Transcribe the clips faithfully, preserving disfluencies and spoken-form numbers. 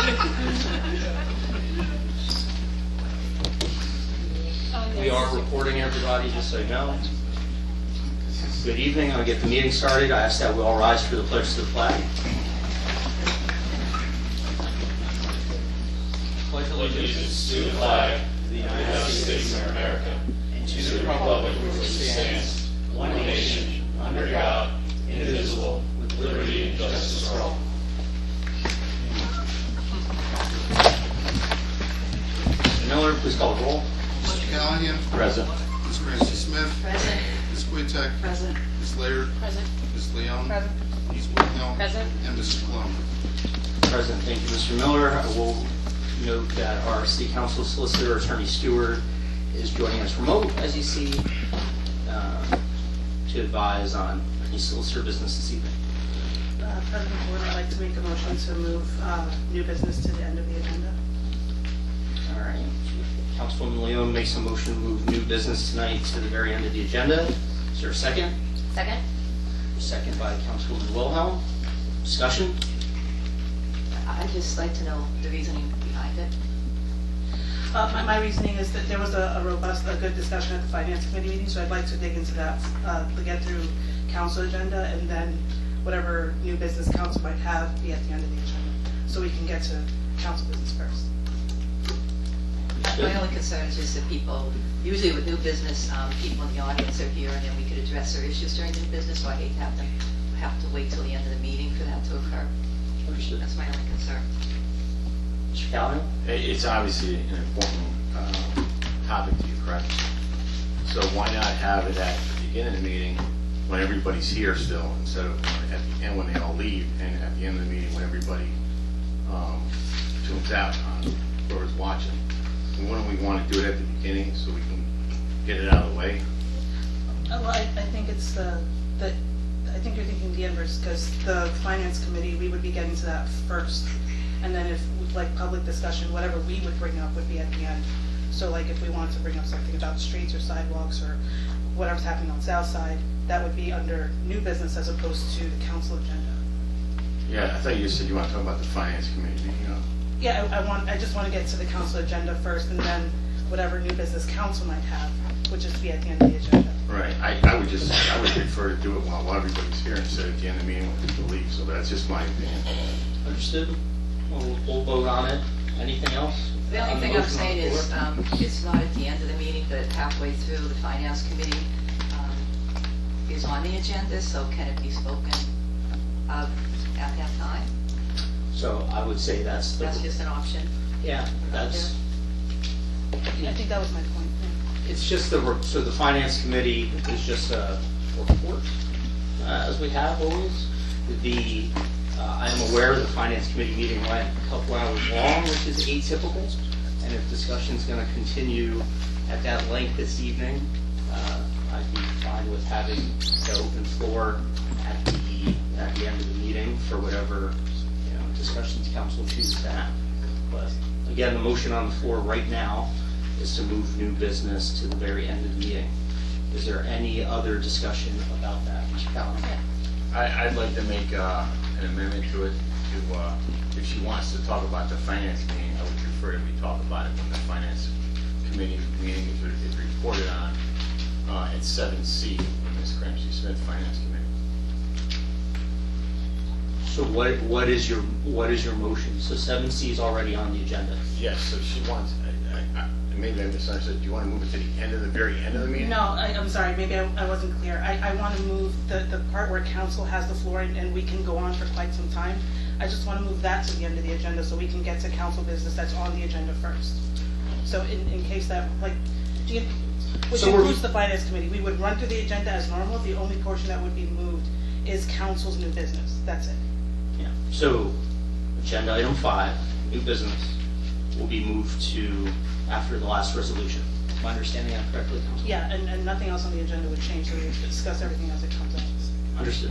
We are recording everybody, just so you know. Good evening. I'll get the meeting started. I ask that we all rise for the pledge to the flag. Pledge allegiance to the flag of the United States of America and to the republic for which it stands, one nation, under God, indivisible, with liberty and justice for all. Mister Miller, please call the roll. Mister Callahan? Present. Miz Ramsey Smith? Present. Miz Quitek? Present. Miz Laird? Present. Miz Leon? Present. Miz Whitnell? Present. And Missus Colon. Present. Thank you, Mister Miller. I will note that our City Council Solicitor, Attorney Stewart, is joining us remote, as you see, uh, to advise on any solicitor business this evening. Uh, President Board, I'd like to make a motion to move uh, new business to the end of the agenda. All right. Councilwoman Leon makes a motion to move new business tonight to the very end of the agenda. Is there a second? Second. Second by Councilwoman Wilhelm. Discussion? I'd just like to know the reasoning behind it. Uh, my, my reasoning is that there was a, a robust, a good discussion at the Finance Committee meeting, so I'd like to dig into that, uh, to get through council agenda, and then whatever new business council might have be at the end of the agenda, so we can get to council business first. My only concern is just that people, usually with new business, um, people in the audience are here, and then we could address their issues during new business, so I hate to have them have to wait till the end of the meeting for that to occur. Understood. That's my only concern. Mister Callahan? It's obviously an important uh, topic to you, correct? So why not have it at the beginning of the meeting when everybody's here still, instead of at the end when they all leave, and at the end of the meeting when everybody um, tunes out on whoever's watching? And wouldn't we want to do it at the beginning so we can get it out of the way? Uh, well, I, I think it's uh, the, I think you're thinking the inverse, because the Finance Committee, we would be getting to that first, and then if, like, public discussion, whatever we would bring up would be at the end. So, like, if we wanted to bring up something about streets or sidewalks or whatever's happening on South Side, that would be under new business as opposed to the council agenda. Yeah, I thought you said you want to talk about the Finance Committee, you know? Yeah, I, I want, I just want to get to the council agenda first, and then whatever new business council might have, would just be at the end of the agenda. Right. I, I would just, I would prefer to do it while while everybody's here instead of at the end of the meeting when people leave. So that's just my opinion. Understood. We'll, we'll vote on it. Anything else? The only On thing I'm motion on saying the is, floor? um, it's not at the end of the meeting, but halfway through, the Finance Committee um, is on the agenda, so can it be spoken of at that time? So I would say that's the... That's just an option. Yeah, that's... I think that was my point. Yeah. It's just the, re- so the Finance Committee is just a report, uh, as we have always. The, uh, I am aware the Finance Committee meeting went a couple hours long, which is atypical, and if discussion's going to continue at that length this evening, uh, I'd be fine with having the open floor at the, at the end of the meeting for whatever, you know, discussions council chooses to have. But again, the motion on the floor right now is to move new business to the very end of the meeting. Is there any other discussion about that, Mister Callahan? I, I'd like to make uh, an amendment to it to, uh, if she wants to talk about the Finance meeting, I would prefer that we talk about it when the Finance Committee meeting is, is reported on uh, at seven C in Miz Ramsey Smith Finance Committee. So what what is your what is your motion? So seven C is already on the agenda. Yes, so she wants, I, I, I, maybe I misunderstood, do you want to move it to the end of the very end of the meeting? No, I, I'm sorry, maybe I, I wasn't clear. I, I want to move the, the part where council has the floor and, and we can go on for quite some time. I just want to move that to the end of the agenda so we can get to council business that's on the agenda first. So in, in case that, like, do you, which So we're- includes the Finance Committee, we would run through the agenda as normal. The only portion that would be moved is council's new business. That's it. Yeah. So agenda item five, new business, will be moved to after the last resolution. Is my understanding that correctly, Council? Yeah, and, and nothing else on the agenda would change, so we would discuss everything as it comes up. Understood.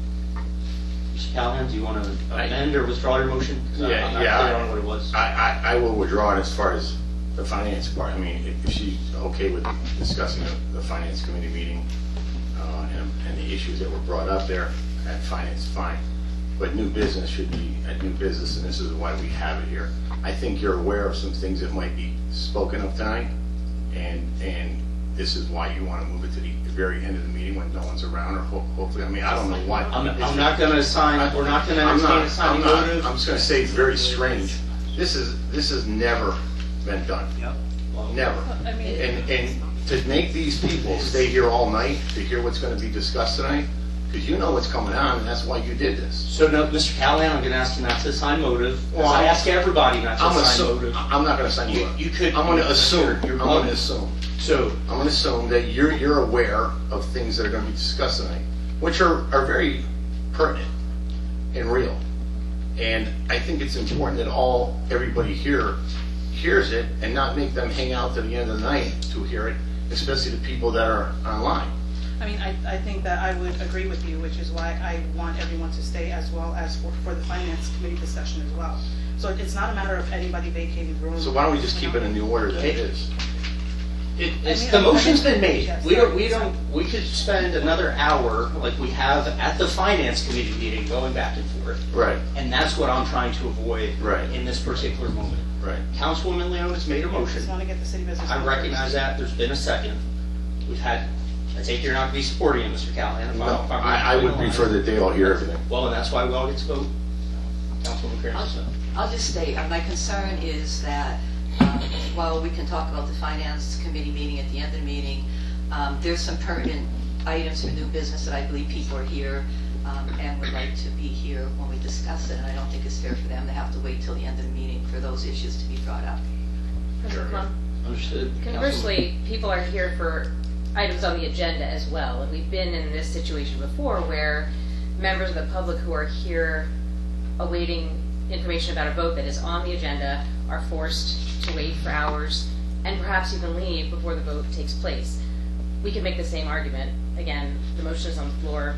Mister Callahan, do you want to I- amend or withdraw your motion? 'Cause I'm- Yeah, I'm not yeah, clear I- on what it was. I, I, I will withdraw it as far as the finance part. I mean, if, if she's okay with discussing the, the Finance Committee meeting uh, and, and the issues that were brought up there at finance, fine. but new business should be a new business, and this is why we have it here. I think you're aware of some things that might be spoken of tonight, and, and this is why you want to move it to the very end of the meeting when no one's around, or ho- hopefully, I mean, I don't know why. I'm, I'm not gonna assign, we're not gonna I'm entertain not, assigning I'm not, motive. I'm just gonna say it's very strange. This is, this has never been done. Yep. Never. I mean, And, and to make these people stay here all night to hear what's gonna be discussed tonight, because you know what's coming on, and that's why you did this. So no, Mister Callahan, I'm gonna ask you not to assign motive, Well, as I I'm- ask everybody not to I'm assign assu- motive. I'm not gonna sign you You, up. you could. I'm gonna that's assume, your- your I'm gonna motive. assume. So, I'm gonna assume that you're, you're aware of things that are gonna be discussed tonight, which are, are very pertinent and real. And I think it's important that all, everybody here hears it and not make them hang out to the end of the night to hear it, especially the people that are online. I mean, I, I think that I would agree with you, which is why I want everyone to stay as well as for, for the finance committee discussion as well. So it's not a matter of anybody vacating the room. So why don't we just keep it in the order that it is? it, I it's, mean, the I- motion's been made. Yes. We don't, we don't, we could spend another hour, like we have at the finance committee meeting, going back and forth. Right, And that's what I'm trying to avoid Right. in this particular moment. right. Councilwoman Leon has made a I motion. just want to get the city business. I on recognize first. that. There's been a second. We've had, I take you're not going to be supporting it, Mister Callahan. if No, I'm- if I'm I, I would reading the prefer line. that they all hear everything. Well, and that's why we all get to vote. Councilwoman I'll, Karen. I'll just state, uh, my concern is that, um, while we can talk about the finance committee meeting at the end of the meeting, um, there's some pertinent items for new business that I believe people are here, um, and would like to be here when we discuss it, and I don't think it's fair for them to have to wait till the end of the meeting for those issues to be brought up. President Plum. Understood. Conversely, people are here for items on the agenda as well, and we've been in this situation before where members of the public who are here awaiting information about a vote that is on the agenda are forced to wait for hours and perhaps even leave before the vote takes place. We can make the same argument. Again, the motion is on the floor.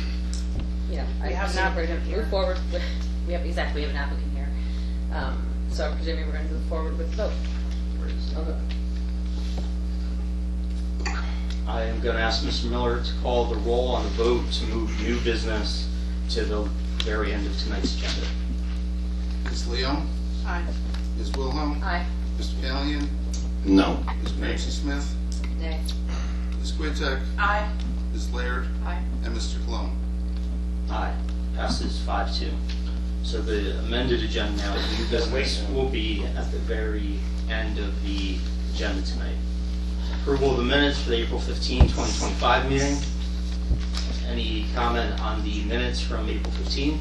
You know, We I have an presume we're applicant going to here. move forward with, we have, exactly, we have an applicant here. Um, so I'm presuming we're going to move forward with the vote. Okay. I am going to ask Mister Miller to call the roll on the vote to move new business to the very end of tonight's agenda. Miz Leon, Aye. Miz Wilhelm, Aye. Mister Callahan, No. Miz Nancy Smith, Nay. Miz Quintek, Aye. Miz Laird, Aye. and Mister Cologne. Aye. Passes five two. So the amended agenda now, the new business will be at the very end of the agenda tonight. Approval of the minutes for the April fifteenth, twenty twenty-five meeting. Any comment on the minutes from April fifteenth?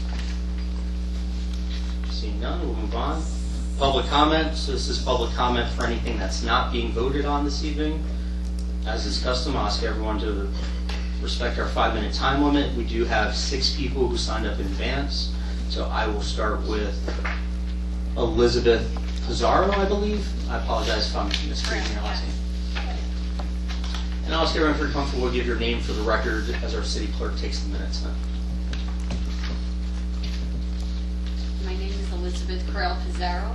Seeing none, we'll move on. Public comment. So this is public comment for anything that's not being voted on this evening. As is custom, I'll ask everyone to respect our five-minute time limit. We do have six people who signed up in advance. So I will start with Elizabeth Pizarro, I believe. I apologize if I'm misreading your last name. And I'll ask everyone if you're comfortable, give your name for the record as our city clerk takes the minutes. My name is Elizabeth Correll Pizarro.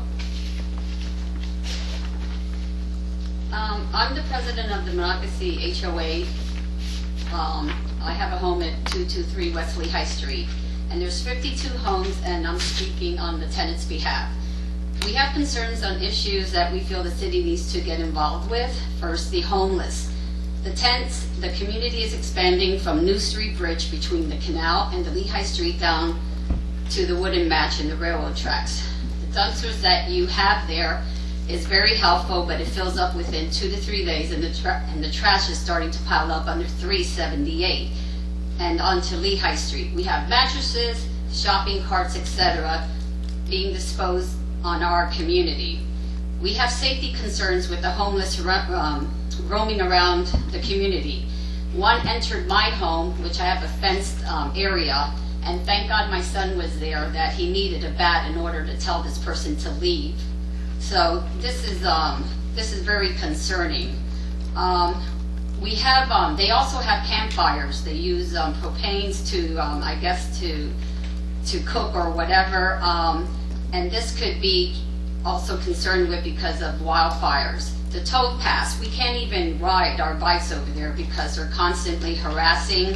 Um, I'm the president of the Monocacy H O A. Um, I have a home at two two three Wesley High Street, and there's fifty-two homes, and I'm speaking on the tenants' behalf. We have concerns on issues that we feel the city needs to get involved with. First, the homeless. The tents, the community is expanding from New Street Bridge between the canal and the Lehigh Street down to the wooden match and the railroad tracks. The dumpsters that you have there is very helpful, but it fills up within two to three days, and the tra- and the trash is starting to pile up under three seventy-eight and onto Lehigh Street. We have mattresses, shopping carts, et cetera, being disposed on our community. We have safety concerns with the homeless um, roaming around the community. One entered my home, which I have a fenced um, area, and thank God my son was there that he needed a bat in order to tell this person to leave. So this is um, this is very concerning. Um, we have um, they also have campfires. They use um, propanes to um, I guess to to cook or whatever, um, and this could be also concerned with because of wildfires. The tow pass, we can't even ride our bikes over there because they're constantly harassing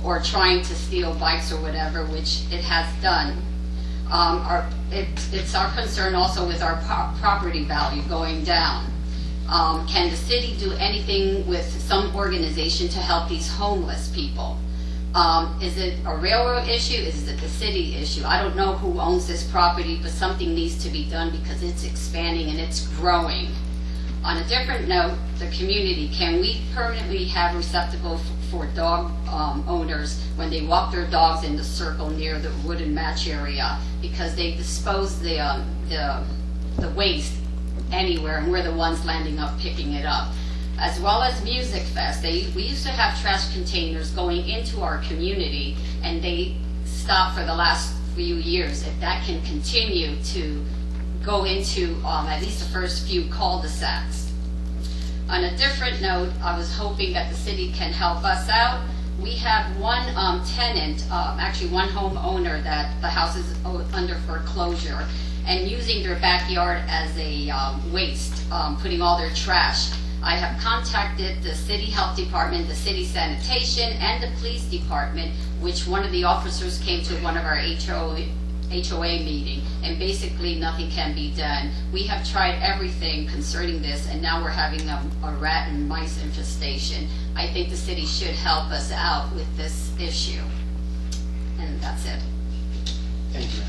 or trying to steal bikes or whatever, which it has done. Um, our, it, it's our concern also with our pro- property value going down. Um, can the city do anything with some organization to help these homeless people? Um, is it a railroad issue? Is it the city issue? I don't know who owns this property, but something needs to be done because it's expanding and it's growing. On a different note, the community, can we permanently have receptacles for dog um, owners when they walk their dogs in the circle near the wooden match area, because they dispose the, um, the, the waste anywhere and we're the ones landing up picking it up. As well as Music Fest, they, we used to have trash containers going into our community and they stopped for the last few years. If that can continue to go into um, at least the first few cul-de-sacs. On a different note, I was hoping that the city can help us out. We have one um, tenant, um, actually one homeowner that the house is under foreclosure and using their backyard as a um, waste, um, putting all their trash. I have contacted the city health department, the city sanitation, and the police department, which one of the officers came to one of our H O A H O A meeting, and basically nothing can be done. We have tried everything concerning this, and now we're having a, a rat and mice infestation. I think the city should help us out with this issue. And that's it. Thank you.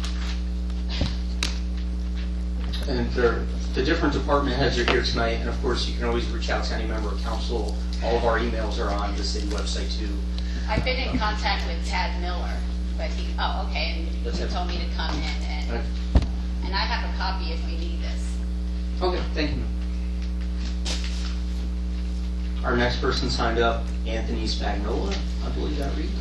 And there, the different department heads are here tonight, and of course you can always reach out to any member of council. All of our emails are on the city website too. I've been in contact with Tad Miller, but he, oh, okay, and That's he it. told me to come in, and, Okay. and I have a copy if we need this. Okay, thank you. Our next person signed up, Anthony Spagnola, I believe that reads.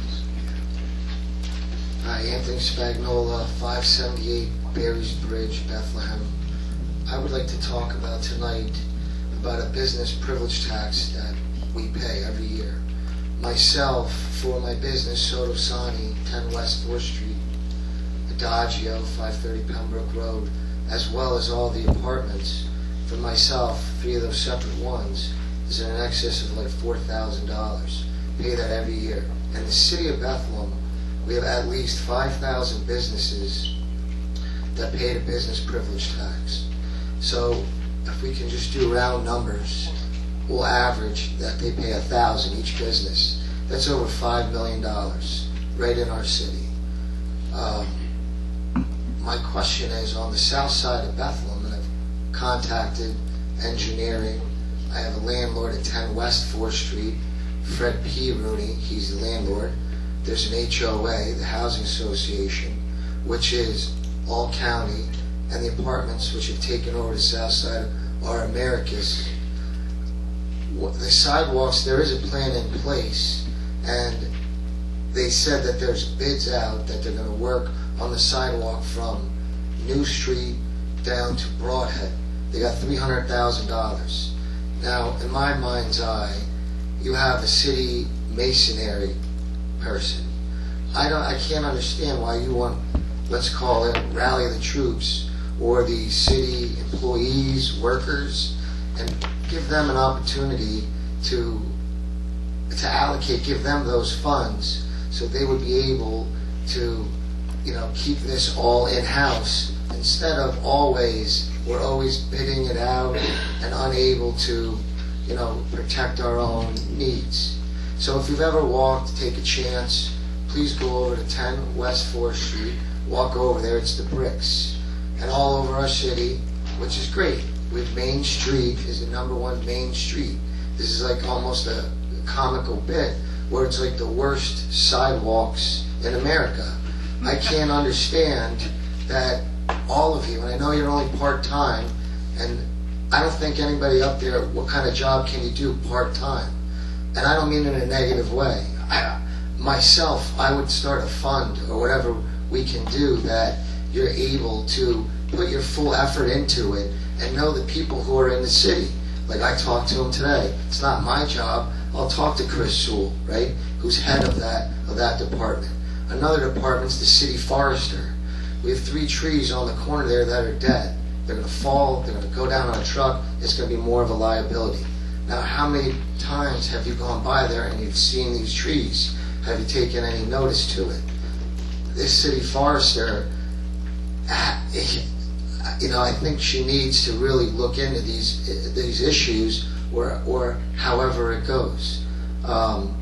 Hi, Anthony Spagnola, five seventy-eight Berry's Bridge, Bethlehem. I would like to talk about tonight about a business privilege tax that we pay every year. Myself, for my business, Sotosani, ten West fourth Street, Adagio, five thirty Pembroke Road, as well as all the apartments, for myself, three of those separate ones, is in excess of like four thousand dollars. Pay that every year. In the city of Bethlehem, we have at least five thousand businesses that pay the business privilege tax. So if we can just do round numbers, we'll average that they pay a thousand each business. That's over five million dollars right in our city. Um, my question is, on the south side of Bethlehem, and I've contacted engineering. I have a landlord at ten West fourth Street, Fred P. Rooney, he's the landlord. There's an H O A, the Housing Association, which is all county, and the apartments which have taken over the south side are Americas. The sidewalks, there is a plan in place, and they said that there's bids out that they're going to work on the sidewalk from New Street down to Broadhead. They got three hundred thousand dollars. Now, in my mind's eye, you have a city masonry person. I don't. I can't understand why you want, let's call it, rally the troops or the city employees, workers, and give them an opportunity to to allocate, give them those funds so they would be able to, you know, keep this all in-house instead of always, we're always bidding it out and unable to, you know, protect our own needs. So if you've ever walked, take a chance, please go over to ten West fourth Street, walk over there, it's the bricks. And all over our city, which is great. With Main Street is the number one Main Street. This is like almost a comical bit where it's like the worst sidewalks in America. I can't understand that all of you, and I know you're only part-time, and I don't think anybody up there, what kind of job can you do part-time? And I don't mean in a negative way. I, myself, I would start a fund or whatever we can do that you're able to put your full effort into it and know the people who are in the city. Like I talked to him today. It's not my job. I'll talk to Chris Sewell, right, who's head of that of that department. Another department's the city forester. We have three trees on the corner there that are dead. They're going to fall. They're going to go down on a truck. It's going to be more of a liability. Now, how many times have you gone by there and you've seen these trees? have you taken any notice to it? This city forester, you know, I think she needs to really look into these these issues, or or however it goes. Um,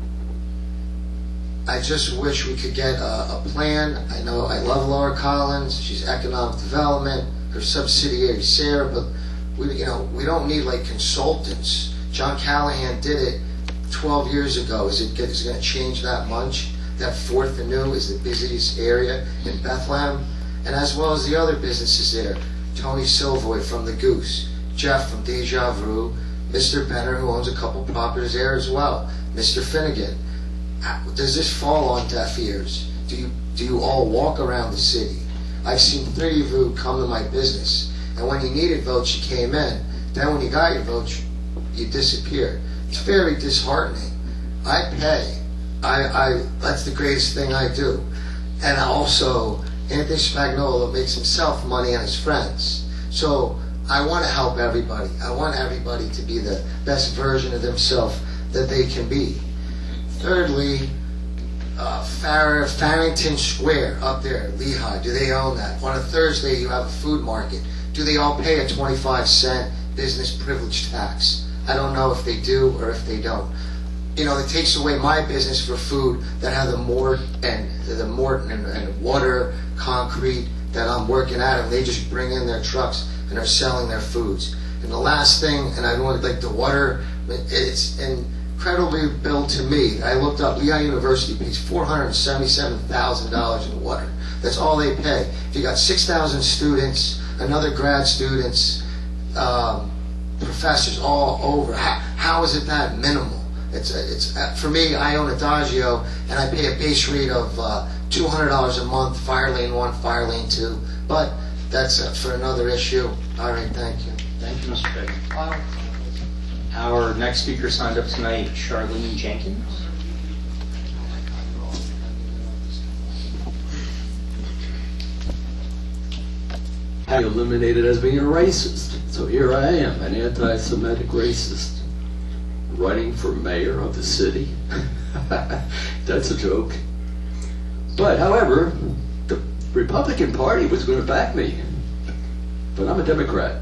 I just wish we could get a, a plan. I know I love Laura Collins. She's economic development. Her subsidiary Sarah, but we, you know, we don't need like consultants. John Callahan did it twelve years ago. Is it, is it going to change that much? That Fourth and New is the busiest area in Bethlehem, and as well as the other businesses there. Tony Silvoy from the Goose, Jeff from Deja Vu, Mister Benner, who owns a couple properties there as well, Mister Finnegan. Does this fall on deaf ears? Do you do you all walk around the city? I've seen three of you come to my business, and when you needed votes, you came in. Then when you got your votes, you disappeared. It's very disheartening. I pay. I, I that's the greatest thing I do. And also, Anthony Spagnuolo makes himself money on his friends. So I want to help everybody. I want everybody to be the best version of themselves that they can be. Thirdly, uh, Far- Farrington Square up there, Lehigh, do they own that? On a Thursday, you have a food market. Do they all pay a twenty-five cent business privilege tax? I don't know if they do or if they don't. You know, it takes away my business for food that have the mort and the Morton and, and water, concrete that I'm working at, and they just bring in their trucks and are selling their foods. And the last thing, and I want like the water, it's incredibly billed to me. I looked up, Lehigh University pays four hundred seventy-seven thousand dollars in water. That's all they pay. If you got six thousand students, another grad students, um, professors all over, how, how is it that minimal? It's a, it's a, for me, I own Adagio, and I pay a base rate of uh, two hundred dollars a month, Fire Lane one, Fire Lane two, but that's uh, for another issue. All right, thank you. Thank you, Mister Fagan. Our next speaker signed up tonight, Charlene Jenkins. I eliminated as being a racist. So here I am, an anti-Semitic racist, running for mayor of the city. That's a joke. But however, the Republican Party was going to back me. But I'm a Democrat.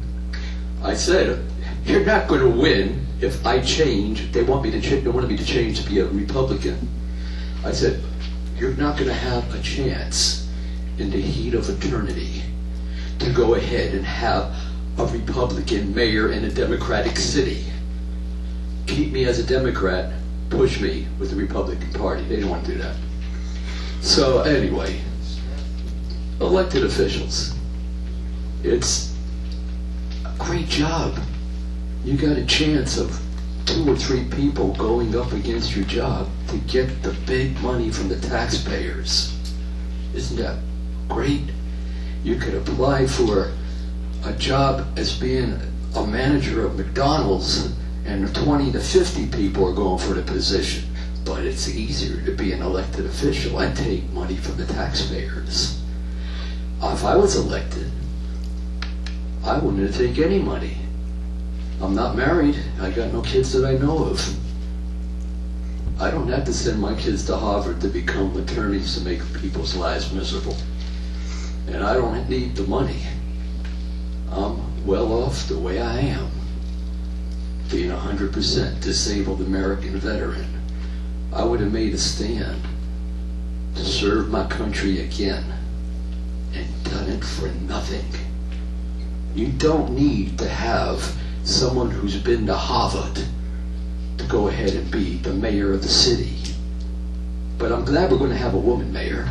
I said, you're not going to win if I change. They want me to change. They wanted me to change to be a Republican. I said, you're not going to have a chance in the heat of eternity to go ahead and have a Republican mayor in a Democratic city. Keep me as a Democrat, push me with the Republican Party. They didn't want to do that. So anyway, elected officials. It's a great job. You got a chance of two or three people going up against your job to get the big money from the taxpayers. Isn't that great? You could apply for a job as being a manager of McDonald's, and twenty to fifty people are going for the position. But it's easier to be an elected official and take money from the taxpayers. If I was elected, I wouldn't take any money. I'm not married. I got no kids that I know of. I don't have to send my kids to Harvard to become attorneys to make people's lives miserable. And I don't need the money. I'm well off the way I am, being a one hundred percent disabled American veteran. I would have made a stand to serve my country again and done it for nothing. You don't need to have someone who's been to Harvard to go ahead and be the mayor of the city. But I'm glad we're going to have a woman mayor,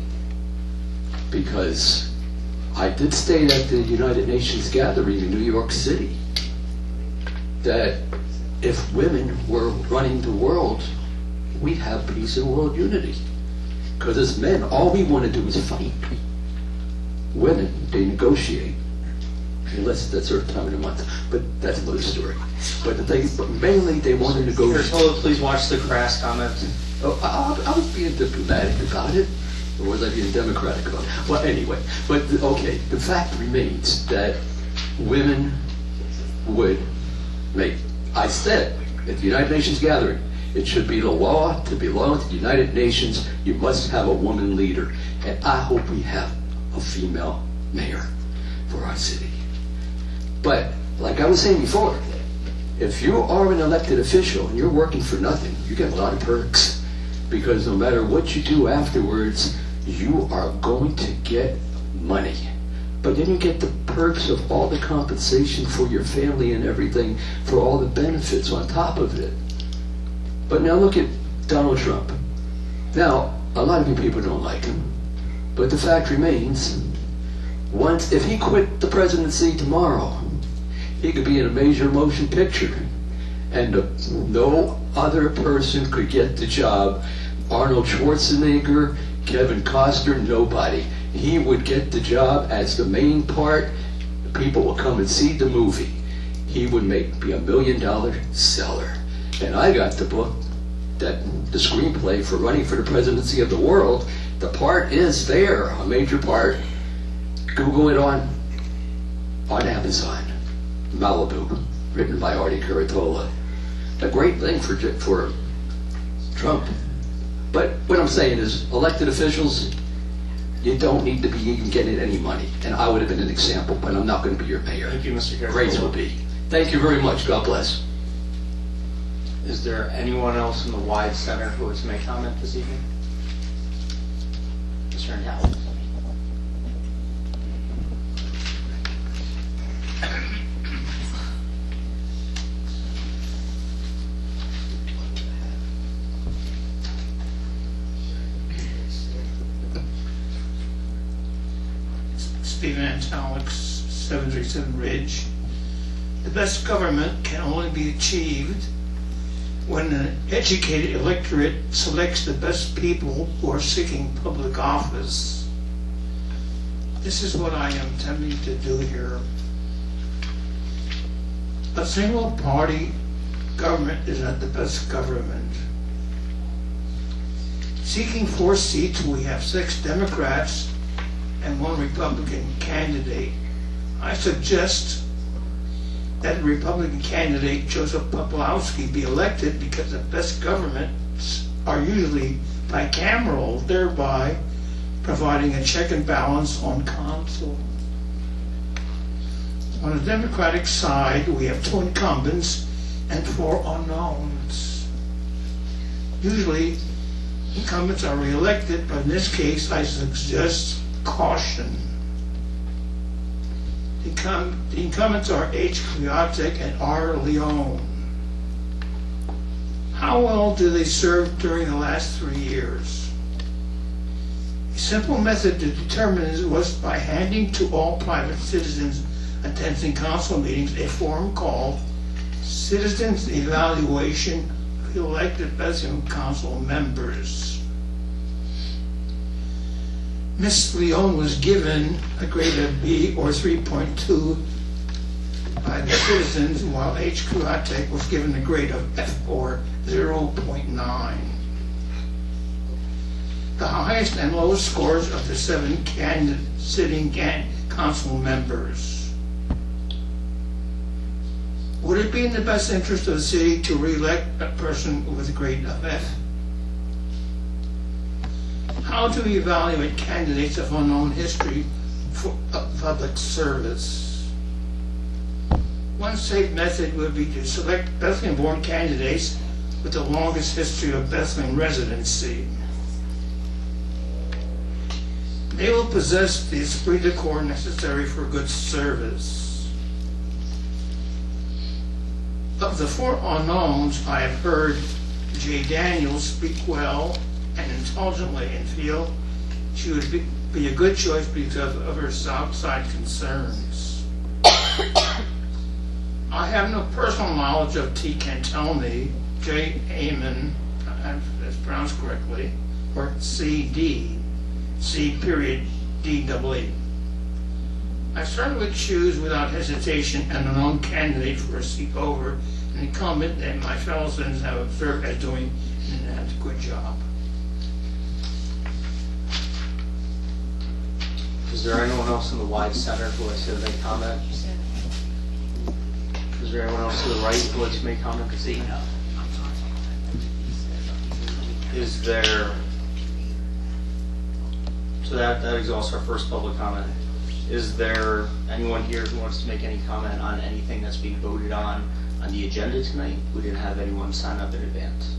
because I did state at the United Nations gathering in New York City that if women were running the world, we'd have peace and world unity. Because as men, all we want to do is fight. Women, they negotiate. Unless that's their time of the month. But that's another story. But the thing is, but mainly they want to negotiate. Ursula, please watch the crass comment. Oh, I, I was being diplomatic about it. Or was I being democratic about it? Well, anyway. But, okay, the fact remains that women would make, I said at the United Nations gathering, It should be the law to belong to the United Nations. You must have a woman leader. And I hope we have a female mayor for our city. But like I was saying before, if you are an elected official and you're working for nothing, you get a lot of perks. Because no matter what you do afterwards, you are going to get money. But then you get the perks of all the compensation for your family and everything, for all the benefits on top of it. But now look at Donald Trump. Now, a lot of you people don't like him. But the fact remains, once if he quit the presidency tomorrow, he could be in a major motion picture. And uh, no other person could get the job. Arnold Schwarzenegger, Kevin Costner, nobody. He would get the job as the main part. People will come and see the movie. He would make be a million dollar seller. And I got the book, that the screenplay for Running for the Presidency of the World. The part is there, a major part. Google it on on Amazon. Malibu, written by Artie Curatola. A great thing for for Trump. But what I'm saying is, elected officials, you don't need to be even getting any money. And I would have been an example, but I'm not going to be your mayor. Thank you, Mister Curatola. Grace will be. Thank you very much. God bless. Is there anyone else in the wide center who would make comment this evening? Mister Howell. Stephen Antalex, seven thirty-seven Ridge. The best government can only be achieved when an educated electorate selects the best people who are seeking public office. This is what I am attempting to do here. A single party government is not the best government. Seeking four seats, we have six Democrats and one Republican candidate. I suggest that the Republican candidate, Joseph Popolowski, be elected because the best governments are usually bicameral, thereby providing a check and balance on council. On the Democratic side, we have two incumbents and four unknowns. Usually, incumbents are re-elected, but in this case, I suggest caution. The, incum the incumbents are H. Kwiatek and R. Leon. How well do they serve during the last three years? A simple method to determine this was by handing to all private citizens attending council meetings a form called Citizens Evaluation of Elected Bethlehem Council Members. Miss Leon was given a grade of B or three point two by the citizens, while H. Kwiatek was given a grade of F or zero point nine. The highest and lowest scores of the seven candidate sitting can council members. Would it be in the best interest of the city to re-elect a person with a grade of F? How do we evaluate candidates of unknown history for public service? One safe method would be to select Bethlehem-born candidates with the longest history of Bethlehem residency. They will possess the esprit de corps necessary for good service. Of the four unknowns, I have heard Jay Daniels speak well and intelligently and feel she would be, be a good choice because of her South Side concerns. I have no personal knowledge of T. Cantelme, J. Amon, if that's pronounced correctly, or C. D. C. period D. double E. I certainly would choose without hesitation an unknown candidate for a seat over an incumbent that my fellow citizens have observed as doing an adequate job. Is there anyone else in the wide center who wants to make comment? Is there anyone else to the right who wants to make comment this evening? Is there, so that, that exhausts our first public comment. Is there anyone here who wants to make any comment on anything that's being voted on on the agenda tonight? We didn't have anyone sign up in advance.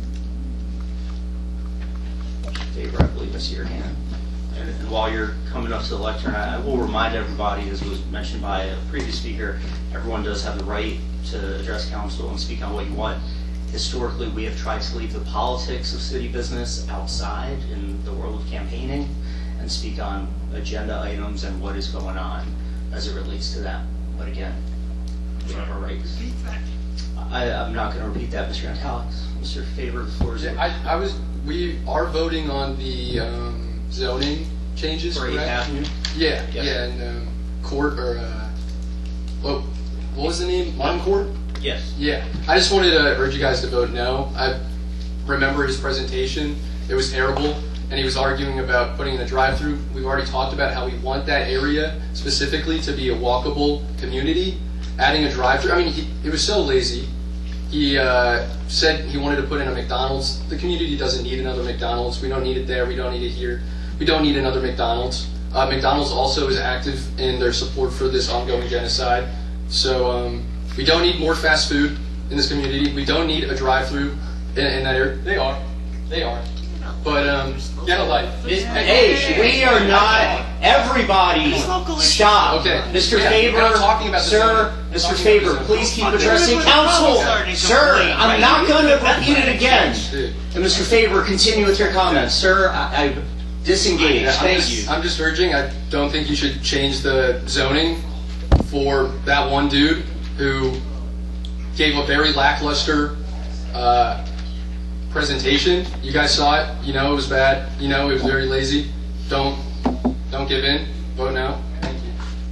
Favor, I believe I see your hand. And, and while you're coming up to the lectern, I, I will remind everybody, as was mentioned by a previous speaker, everyone does have the right to address council and speak on what you want. Historically, we have tried to leave the politics of city business outside in the world of campaigning and speak on agenda items and what is going on as it relates to that. But again, we have our rights. I, I'm not going to repeat that, Mister Antalix. Mister Faber, the floor is yours. I, I was, we are voting on the um, zoning changes, For eighth correct? Avenue? Yeah, Yes. yeah, and um, court, or, uh, what, what was the name? Martin Court? Yes. Yeah, I just wanted to urge you guys to vote no. I remember his presentation. It was terrible, and he was arguing about putting in a drive-through. We've already talked about how we want that area specifically to be a walkable community. Adding a drive-through, I mean, he, it was so lazy. He uh, said he wanted to put in a McDonald's. The community doesn't need another McDonald's. We don't need it there. We don't need it here. We don't need another McDonald's. Uh, McDonald's also is active in their support for this ongoing genocide. So um, we don't need more fast food in this community. We don't need a drive-through in, in that area. They are. They are. But um, get a life. Hey, we are not, everybody, stop. Okay. Mister Yeah, Faber, we're not talking about the sir, zoning. Mister We're talking Faber, about the please zoning. keep addressing council. Sir, I'm not going to repeat it again. Dude. And Mister Faber, continue with your comments. Sir, I, I disengage. I'm Thank just, you. I'm just urging, I don't think you should change the zoning for that one dude who gave a very lackluster uh, presentation. You guys saw it. You know it was bad. You know it was very lazy. Don't don't give in. Vote no. Thank you.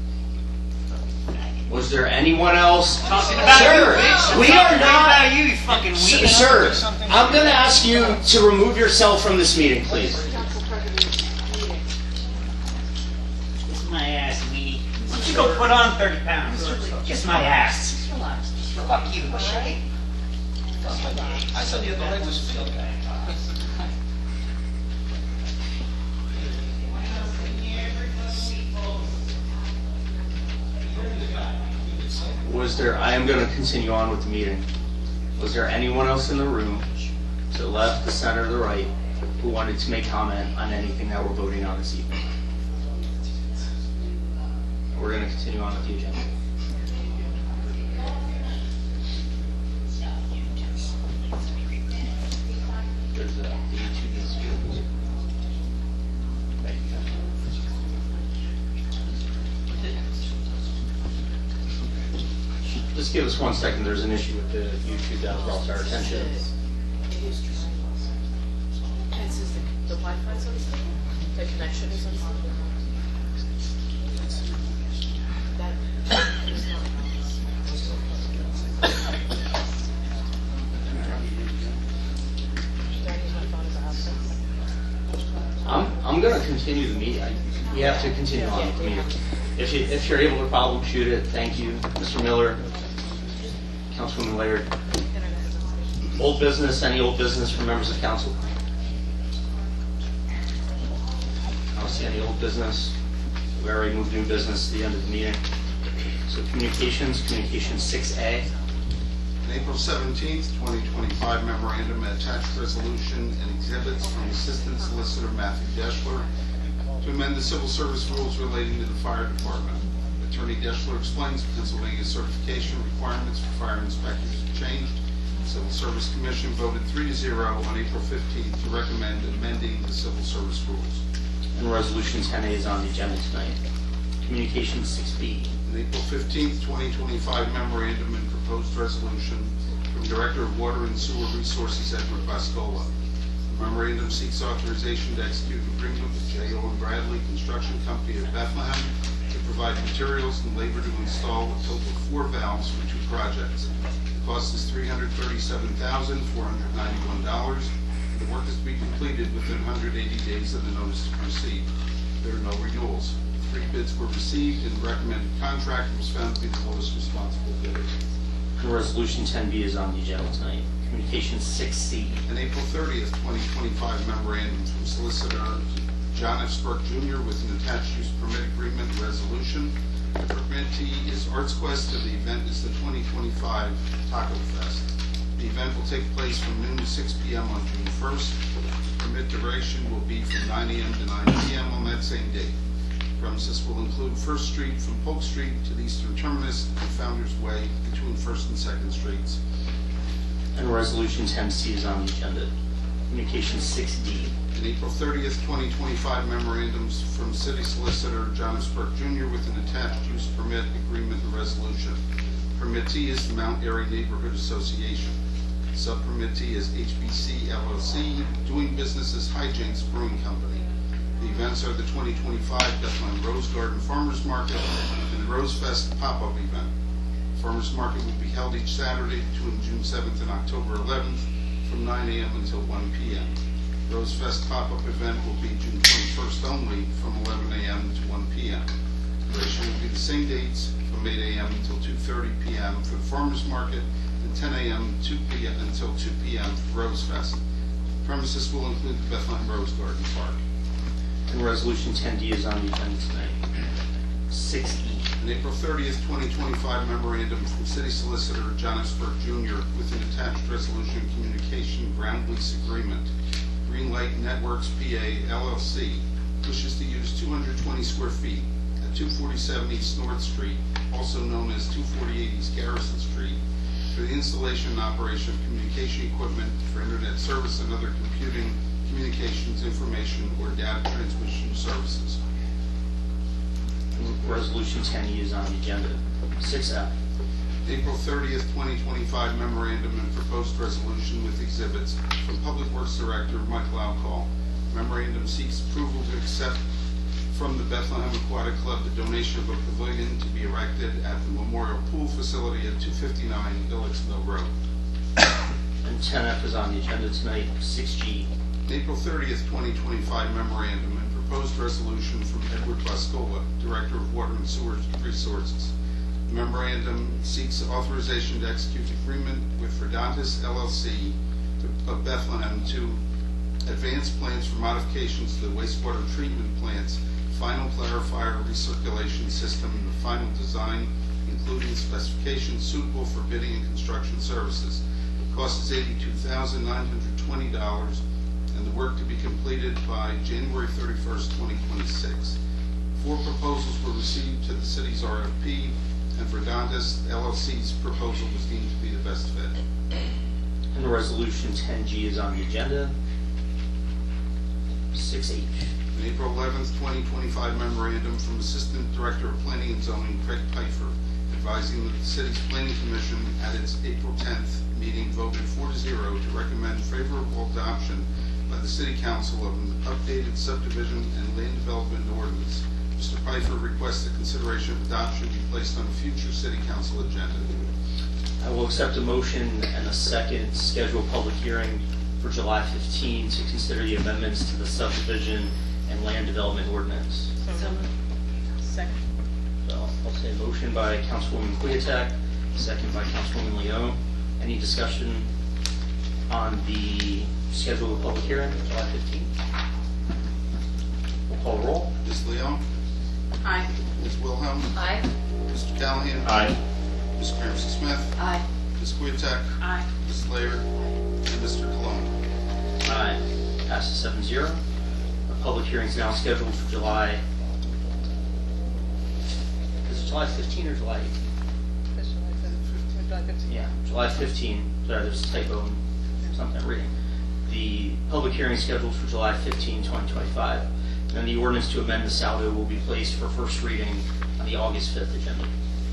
Was there anyone else? Talking about Sir, you, bitch. we Talking are not. about you, you fucking Sir, weed. sir, I'm going to ask you to remove yourself from this meeting, please. Kiss my ass, weenie. Why don't you go put on thirty pounds? Kiss my ass. Fuck you, okay? I said the other leg was okay. Was there, I am going to continue on with the meeting. Was there anyone else in the room, to the left, the center, the right, who wanted to make comment on anything that we're voting on this evening? We're going to continue on with the agenda. There's a, the YouTube is here. Thank you. Just give us one second. There's an issue with the YouTube that was brought to our attention. The Wi-Fi's unstable? The connection is unstable? That is not. I'm, I'm going to continue the meeting. I- We have to continue on with the meeting. If you, if you're able to troubleshoot it, thank you. Mister Miller, Councilwoman Laird. Old business, any old business from members of council? I don't see any old business. We already moved new business to the end of the meeting. So communications, communications six A. On April seventeenth, twenty twenty-five, memorandum and attached resolution and exhibits from Assistant Solicitor Matthew Deschler to amend the civil service rules relating to the fire department. Attorney Deschler explains Pennsylvania's certification requirements for fire inspectors have changed. The Civil Service Commission voted three to zero on April fifteenth to recommend amending the civil service rules. And resolution ten A is on the agenda tonight. Communications six B. On April fifteenth, twenty twenty-five, memorandum and proposed resolution from Director of Water and Sewer Resources Edward Vascola. The memorandum seeks authorization to execute an agreement with J O and Bradley Construction Company of Bethlehem to provide materials and labor to install a total of four valves for two projects. The cost is three hundred thirty-seven thousand four hundred ninety-one dollars. The work is to be completed within one hundred eighty days of the notice to proceed. There are no renewals. Three bids were received, and the recommended contractor was found to be the lowest responsible bidder. And resolution ten B is on the agenda tonight. Communication six C. An April thirtieth, twenty twenty-five memorandum from Solicitor John F. Spark Junior with an attached use permit agreement resolution. The permittee is Arts Quest, and the event is the twenty twenty-five Taco Fest. The event will take place from noon to six p m on June first. Permit duration will be from nine a m to nine p m on that same date. Premises will include First Street from Polk Street to the eastern terminus and Founder's Way between First and Second Streets. And Resolution ten C is on the agenda. Communication six D. An April thirtieth, twenty twenty-five memorandums from City Solicitor John F. Spark Junior with an attached use permit agreement and resolution. Permittee is the Mount Airy Neighborhood Association. Sub-permittee is H B C L L C, doing business as Hijinks Brewing Company. The events are the twenty twenty-five Bethlehem Rose Garden Farmers Market and the Rose Fest pop-up event. Farmers Market will be held each Saturday between June seventh and October eleventh from nine a m until one p m Rose Fest pop-up event will be June twenty-first only from eleven a m to one p m Duration will be the same dates from eight a m until two thirty p m for the Farmers Market and ten a m to two p m until two p m for Rose Fest. Premises will include the Bethlehem Rose Garden Park. And Resolution ten D is on the agenda tonight. six E. An April thirtieth, twenty twenty-five memorandum from City Solicitor John F. Spark Junior with an attached resolution communication ground lease agreement. Greenlight Networks P A L L C wishes to use two hundred twenty square feet at two forty-seven East North Street, also known as two forty-eight East Garrison Street, for the installation and operation of communication equipment for internet service and other computing, communications, information, or data transmission services. Resolution ten E is on the agenda. six F. April thirtieth, twenty twenty-five memorandum and proposed resolution with exhibits from Public Works Director Michael Alcall. Memorandum seeks approval to accept from the Bethlehem Aquatic Club the donation of a pavilion to be erected at the Memorial Pool Facility at two fifty-nine Illicks Mill Road. And ten F is on the agenda tonight. six G. April thirtieth, twenty twenty-five memorandum and proposed resolution from Edward Boscola, Director of Water and Sewer Resources. The memorandum seeks authorization to execute agreement with Verdontis L L C to, of Bethlehem to advance plans for modifications to the wastewater treatment plant's final clarifier recirculation system and the final design, including specifications suitable for bidding and construction services. The cost is eighty-two thousand nine hundred twenty dollars and the work to be completed by January thirty-first, twenty twenty-six. Four proposals were received to the city's R F P, and Verdontis L L C's proposal was deemed to be the best fit. And Resolution ten G is on the agenda. six H. An April eleventh, twenty twenty-five memorandum from Assistant Director of Planning and Zoning Craig Pfeiffer advising that the city's Planning Commission at its April tenth meeting voted four to zero to recommend favorable adoption by the City Council of an updated subdivision and land development ordinance. Mister Pfeiffer requests the consideration of adoption be placed on a future City Council agenda. I will accept a motion and a second scheduled public hearing for July fifteenth to consider the amendments to the subdivision and land development ordinance. So moved. Second. So I'll say motion by Councilwoman Kuyatek, second by Councilwoman Leon. Any discussion on the scheduled public hearing for July fifteenth? We'll call roll. Miz Leon? Aye. Miz Wilhelm? Aye. Mister Callahan? Aye. Miz Clarence Smith? Aye. Miz Kuyatek? Aye. Miz Laird? And Mister Cologne? Aye. Passes seven zero. The public hearing is now scheduled for July. Is it July fifteenth or July eighteenth? Yeah, July fifteenth. Sorry, there's a typo in something I'm reading. The public hearing is scheduled for July fifteenth, twenty twenty-five. And the ordinance to amend the saldo will be placed for first reading on the August fifth agenda.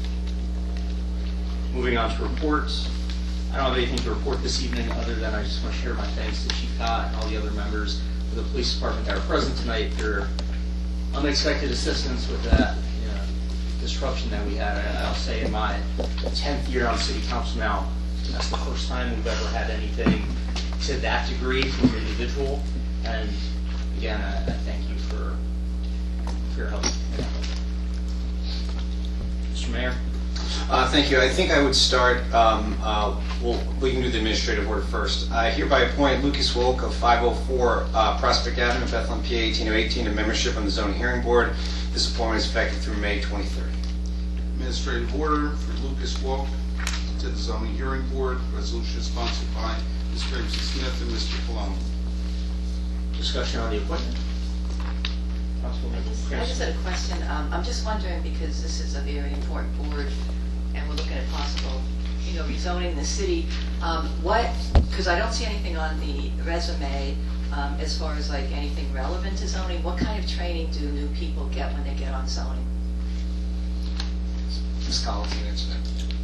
Moving on to reports. I don't have anything to report this evening other than I just want to share my thanks to Chief Cott and all the other members of the police department that are present tonight for their unexpected assistance with that you know, disruption that we had. I, I'll say in my tenth year on City Council now, that's the first time we've ever had anything to that degree from an individual. And again, I, I thank you for, for your help. Mister Mayor? Uh, Thank you. I think I would start, um, uh, well, we can do the administrative order first. I hereby appoint Lucas Wilk of five oh four uh, Prospect Avenue, Bethlehem, P A eighteen oh eighteen, to membership on the zoning hearing board. This appointment is effective through May twenty-third. Administrative order for Lucas Walk to the zoning hearing board. Resolution sponsored by Miz Tracy Smith and Mister Colon. Discussion on the appointment? I just, I just had a question. Um, I'm just wondering, because this is a very important board, and we're looking at possible, you know, rezoning the city. Um, what, because I don't see anything on the resume um, as far as like anything relevant to zoning. What kind of training do new people get when they get on zoning? Miz Collins can answer that.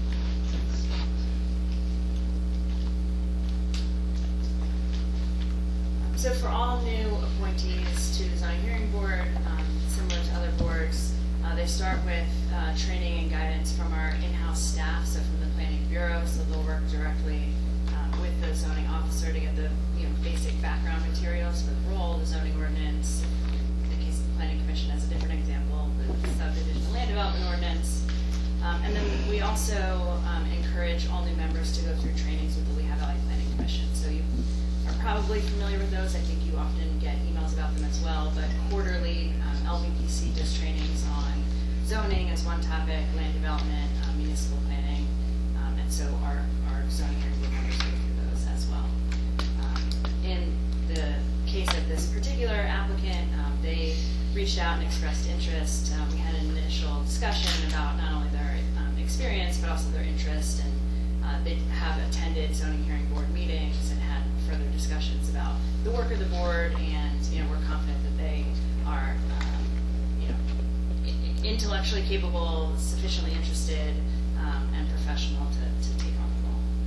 So for all new appointees to the zoning hearing board, um, similar to other boards, uh, they start with uh, training and guidance from our in-house staff, so from the planning bureau, so they'll work directly um, with the zoning officer to get the you know, basic background materials for the role, the zoning ordinance. In the case of the planning commission, as a different example, the subdivision and land development ordinance. Um, and then we also um, encourage all new members to go through trainings with the Lehigh Valley Planning Commission. So you are probably familiar with those. I think you often get emails about them as well. But quarterly, um, L V P C does trainings on zoning as one topic, land development, um, municipal planning, um, and so our, our zoning hearing board members go through those as well. Um, in the case of this particular applicant, um, they reached out and expressed interest. Um, we had an initial discussion about not only their um, experience, but also their interest, and uh, they have attended zoning hearing board meetings and had further discussions about the work of the board, and you know we're confident that they are um, you know i- intellectually capable, sufficiently interested, um, and professional to, to take on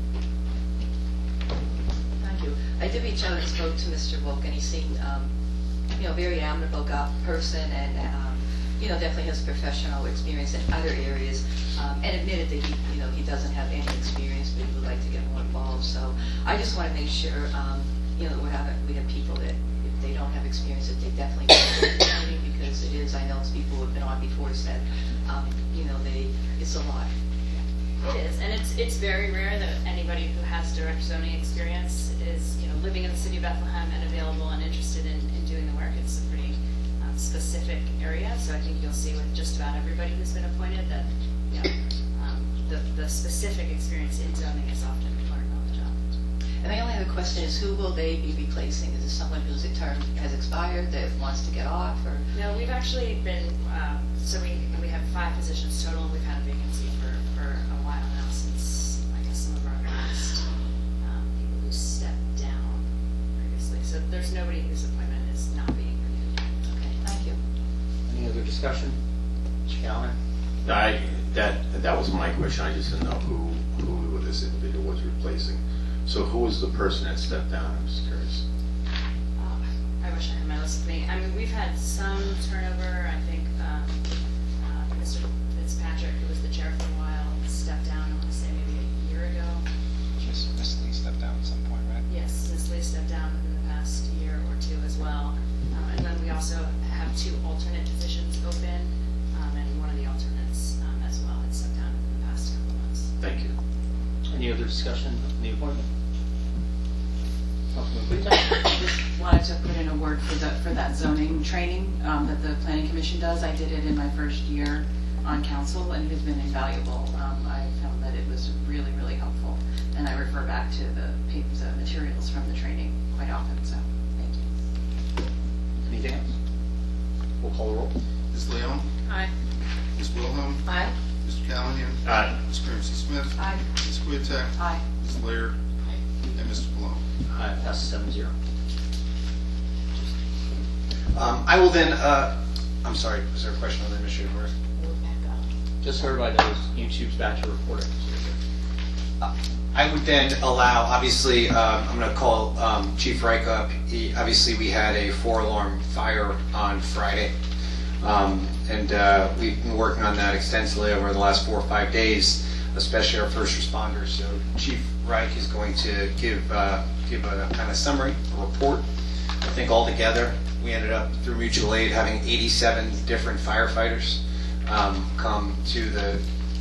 the role. Thank you. I did reach out and spoke to Mister Wilk, and he seemed, um, you know, very amenable guy- person, and um, you know, definitely has professional experience in other areas, um, and admitted that he, you know, he doesn't have any experience, but he would like to get more involved. So I just want to make sure, um, you know, that we have we have people that if they don't have experience, that they definitely get training, because it is. I know it's people who have been on before said, um, you know, they it's a lot. It is, and it's it's very rare that anybody who has direct zoning experience is you know living in the city of Bethlehem and available and interested in, in doing the work. It's a pretty um, specific area, so I think you'll see with just about everybody who's been appointed that you know um, the the specific experience in zoning is often learned on the job. And the only other question is, who will they be replacing? Is it someone whose term has expired that wants to get off, or? No, we've actually been um, so we we have five positions total, and we've had a vacancy for for a while now, since I guess some of our last um, people who stepped down previously. So there's nobody whose appointment is not being renewed. Okay, thank you. Any other discussion? Mister Callahan? I, that, that was my question. I just didn't know who, who this individual was replacing. So who was the person that stepped down? I'm just curious. Uh, I wish I had my list with me. I mean, we've had some turnover. I think um, uh, Mister Fitzpatrick, who was the chair for a while, stepped down, I want to say maybe a year ago. Miss Miss Lee stepped down at some point, right? Yes, Miz Lee stepped down within the past year or two as well. Um, and then we also have two alternate positions open, um, and one of the alternates um, as well had stepped down within the past couple of months. Thank you. Any other discussion on the appointment? Councilman Quinton? Just wanted to put in a word for the, for that zoning training um, that the planning commission does. I did it in my first year on council, and it has been invaluable. Um, I found that it was really, really helpful, and I refer back to the, papers, the materials from the training quite often, so thank you. Anything else? We'll call the roll. Miz Leon? Aye. Miz Wilhelm? Aye. Mister Callahan? Aye. Miz Tracy Smith? Aye. Miz Quintek? Aye. Miz Laird? And Mister Colon. Aye, passes seven zero. Um, I will then, uh, I'm sorry, was there a question on the administrative order? Just so everybody knows, YouTube's back to recording. Uh, I would then allow, obviously, um, I'm going to call um, Chief Reich up. He, obviously, we had a four-alarm fire on Friday, um, and uh, we've been working on that extensively over the last four or five days, especially our first responders. So Chief Reich is going to give uh, give a kind of summary, a report. I think altogether, we ended up, through mutual aid, having eighty-seven different firefighters um, come to the to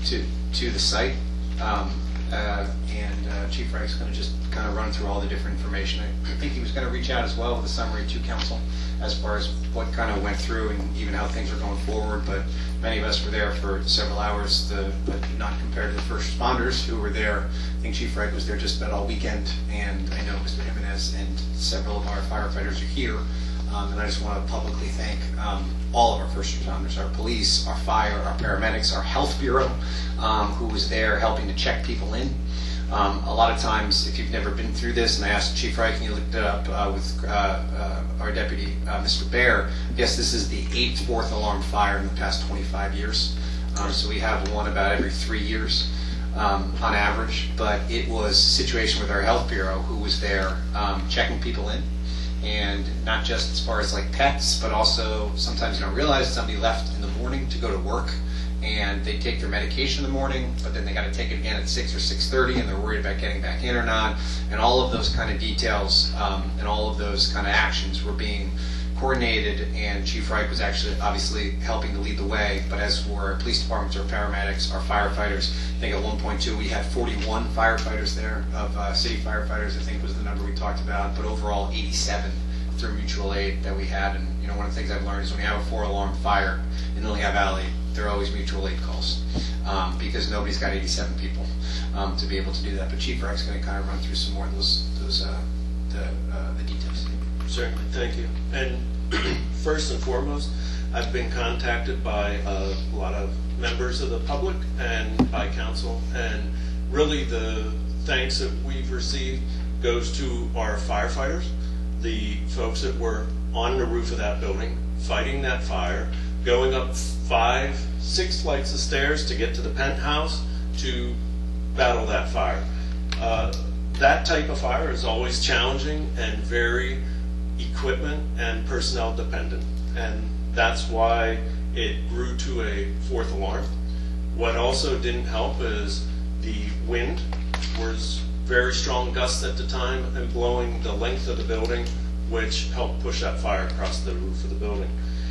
to the site. Um, uh, and uh, Chief Frank's going to just kind of run through all the different information. I think he was going to reach out as well with a summary to council as far as what kind of went through and even how things are going forward. But many of us were there for several hours, the, but not compared to the first responders who were there. I think Chief Frank was there just about all weekend, and I know Mister Jimenez and several of our firefighters are here. Um, and I just want to publicly thank um, all of our first responders, our police, our fire, our paramedics, our health bureau, um, who was there helping to check people in. Um, a lot of times, if you've never been through this, and I asked Chief Reich, and you looked it up uh, with uh, uh, our deputy, uh, Mister Bear, yes, this is the eighth fourth alarm fire in the past twenty-five years. Um, so we have one about every three years um, on average. But it was a situation with our health bureau who was there um, checking people in. And not just as far as like pets, but also sometimes you don't realize somebody left in the morning to go to work, and they take their medication in the morning, but then they got to take it again at six or six thirty, and they're worried about getting back in or not. And all of those kind of details um, and all of those kind of actions were being coordinated, and Chief Reich was actually obviously helping to lead the way. But as for our police departments, our paramedics, our firefighters, I think at one point two we had forty-one firefighters there, of uh, city firefighters, I think was the number we talked about, but overall eighty-seven through mutual aid that we had. And you know, one of the things I've learned is when you have a four alarm fire in Lehigh Valley, there are always mutual aid calls um, because nobody's got eighty-seven people um, to be able to do that. But Chief Reich's going to kind of run through some more of those, those uh, the, uh, the details. Certainly, thank you. And first and foremost, I've been contacted by a lot of members of the public and by council, and really the thanks that we've received goes to our firefighters, the folks that were on the roof of that building, fighting that fire, going up five, six flights of stairs to get to the penthouse to battle that fire. Uh, that type of fire is always challenging and very equipment and personnel dependent, and that's why it grew to a fourth alarm. What also didn't help is the wind was very strong gusts at the time and blowing the length of the building, which helped push that fire across the roof of the building.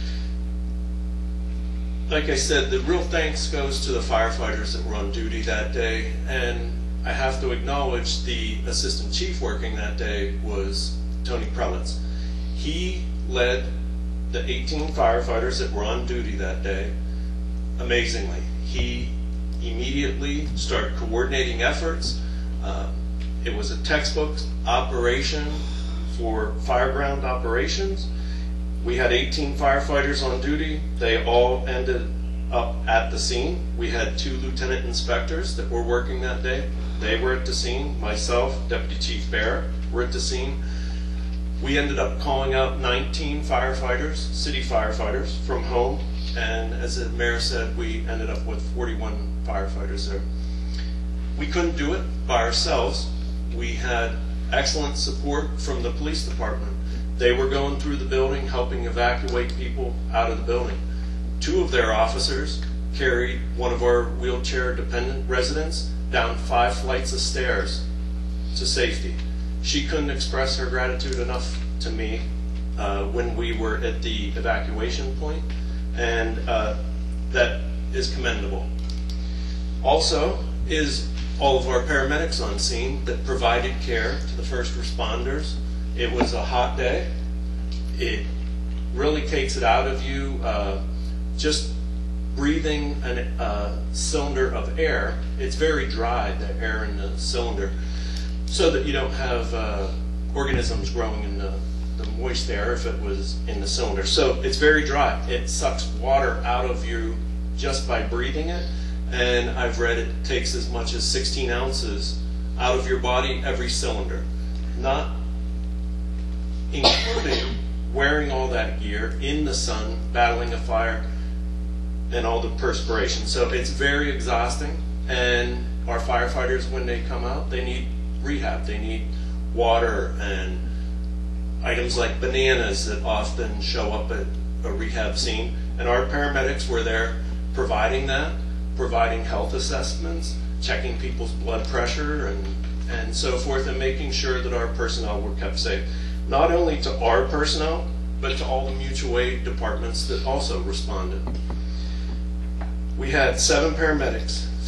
Like I said, the real thanks goes to the firefighters that were on duty that day, and I have to acknowledge the assistant chief working that day was Tony Prelitz. He led the eighteen firefighters that were on duty that day amazingly. He immediately started coordinating efforts. Uh, it was a textbook operation for fireground operations. We had eighteen firefighters on duty. They all ended up at the scene. We had two lieutenant inspectors that were working that day. They were at the scene. Myself, Deputy Chief Bear, were at the scene. We ended up calling out nineteen firefighters, city firefighters, from home. And as the mayor said, we ended up with forty-one firefighters there. We couldn't do it by ourselves. We had excellent support from the police department. They were going through the building, helping evacuate people out of the building. Two of their officers carried one of our wheelchair-dependent residents down five flights of stairs to safety. She couldn't express her gratitude enough to me uh, when we were at the evacuation point, and uh, that is commendable. Also is all of our paramedics on scene that provided care to the first responders. It was a hot day. It really takes it out of you. Uh, just breathing a uh, cylinder of air, it's very dry, the air in the cylinder, so that you don't have uh, organisms growing in the, the moist air if it was in the cylinder. So it's very dry. It sucks water out of you just by breathing it. And I've read it takes as much as sixteen ounces out of your body every cylinder, not including wearing all that gear in the sun, battling a fire, and all the perspiration. So it's very exhausting, and our firefighters, when they come out, they need rehab. They need water and items like bananas that often show up at a rehab scene, and our paramedics were there providing that, providing health assessments, checking people's blood pressure and, and so forth, and making sure that our personnel were kept safe. Not only to our personnel, but to all the mutual aid departments that also responded. We had seven paramedics,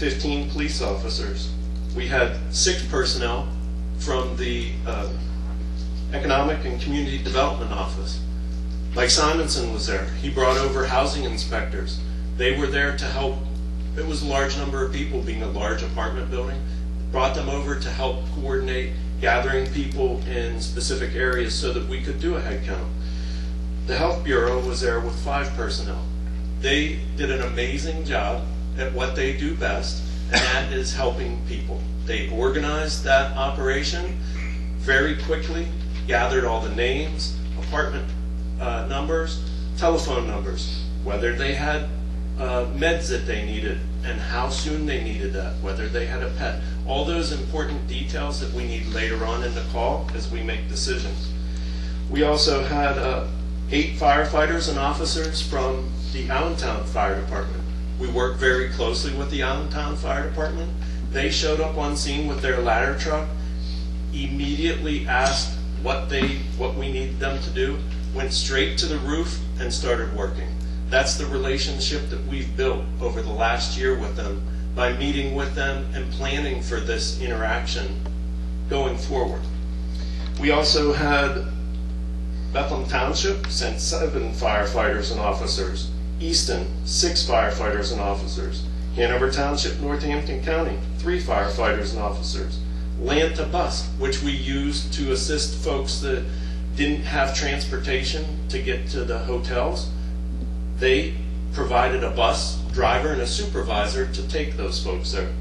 fifteen police officers. We had six personnel from the uh, Economic and Community Development Office. Mike Simonson was there. He brought over housing inspectors. They were there to help. It was a large number of people, being a large apartment building. Brought them over to help coordinate gathering people in specific areas so that we could do a head count. The Health Bureau was there with five personnel. They did an amazing job at what they do best, and that is helping people. They organized that operation very quickly, gathered all the names, apartment uh, numbers, telephone numbers, whether they had uh, meds that they needed and how soon they needed that, whether they had a pet. All those important details that we need later on in the call as we make decisions. We also had uh, eight firefighters and officers from the Allentown Fire Department. We worked very closely with the Allentown Fire Department. They showed up on scene with their ladder truck, immediately asked what they, what we needed them to do, went straight to the roof and started working. That's the relationship that we've built over the last year with them by meeting with them and planning for this interaction going forward. We also had Bethlehem Township sent seven firefighters and officers. Easton, six firefighters and officers. Hanover Township, Northampton County, three firefighters and officers. Lanta Bus, which we used to assist folks that didn't have transportation to get to the hotels. They provided a bus driver and a supervisor to take those folks there.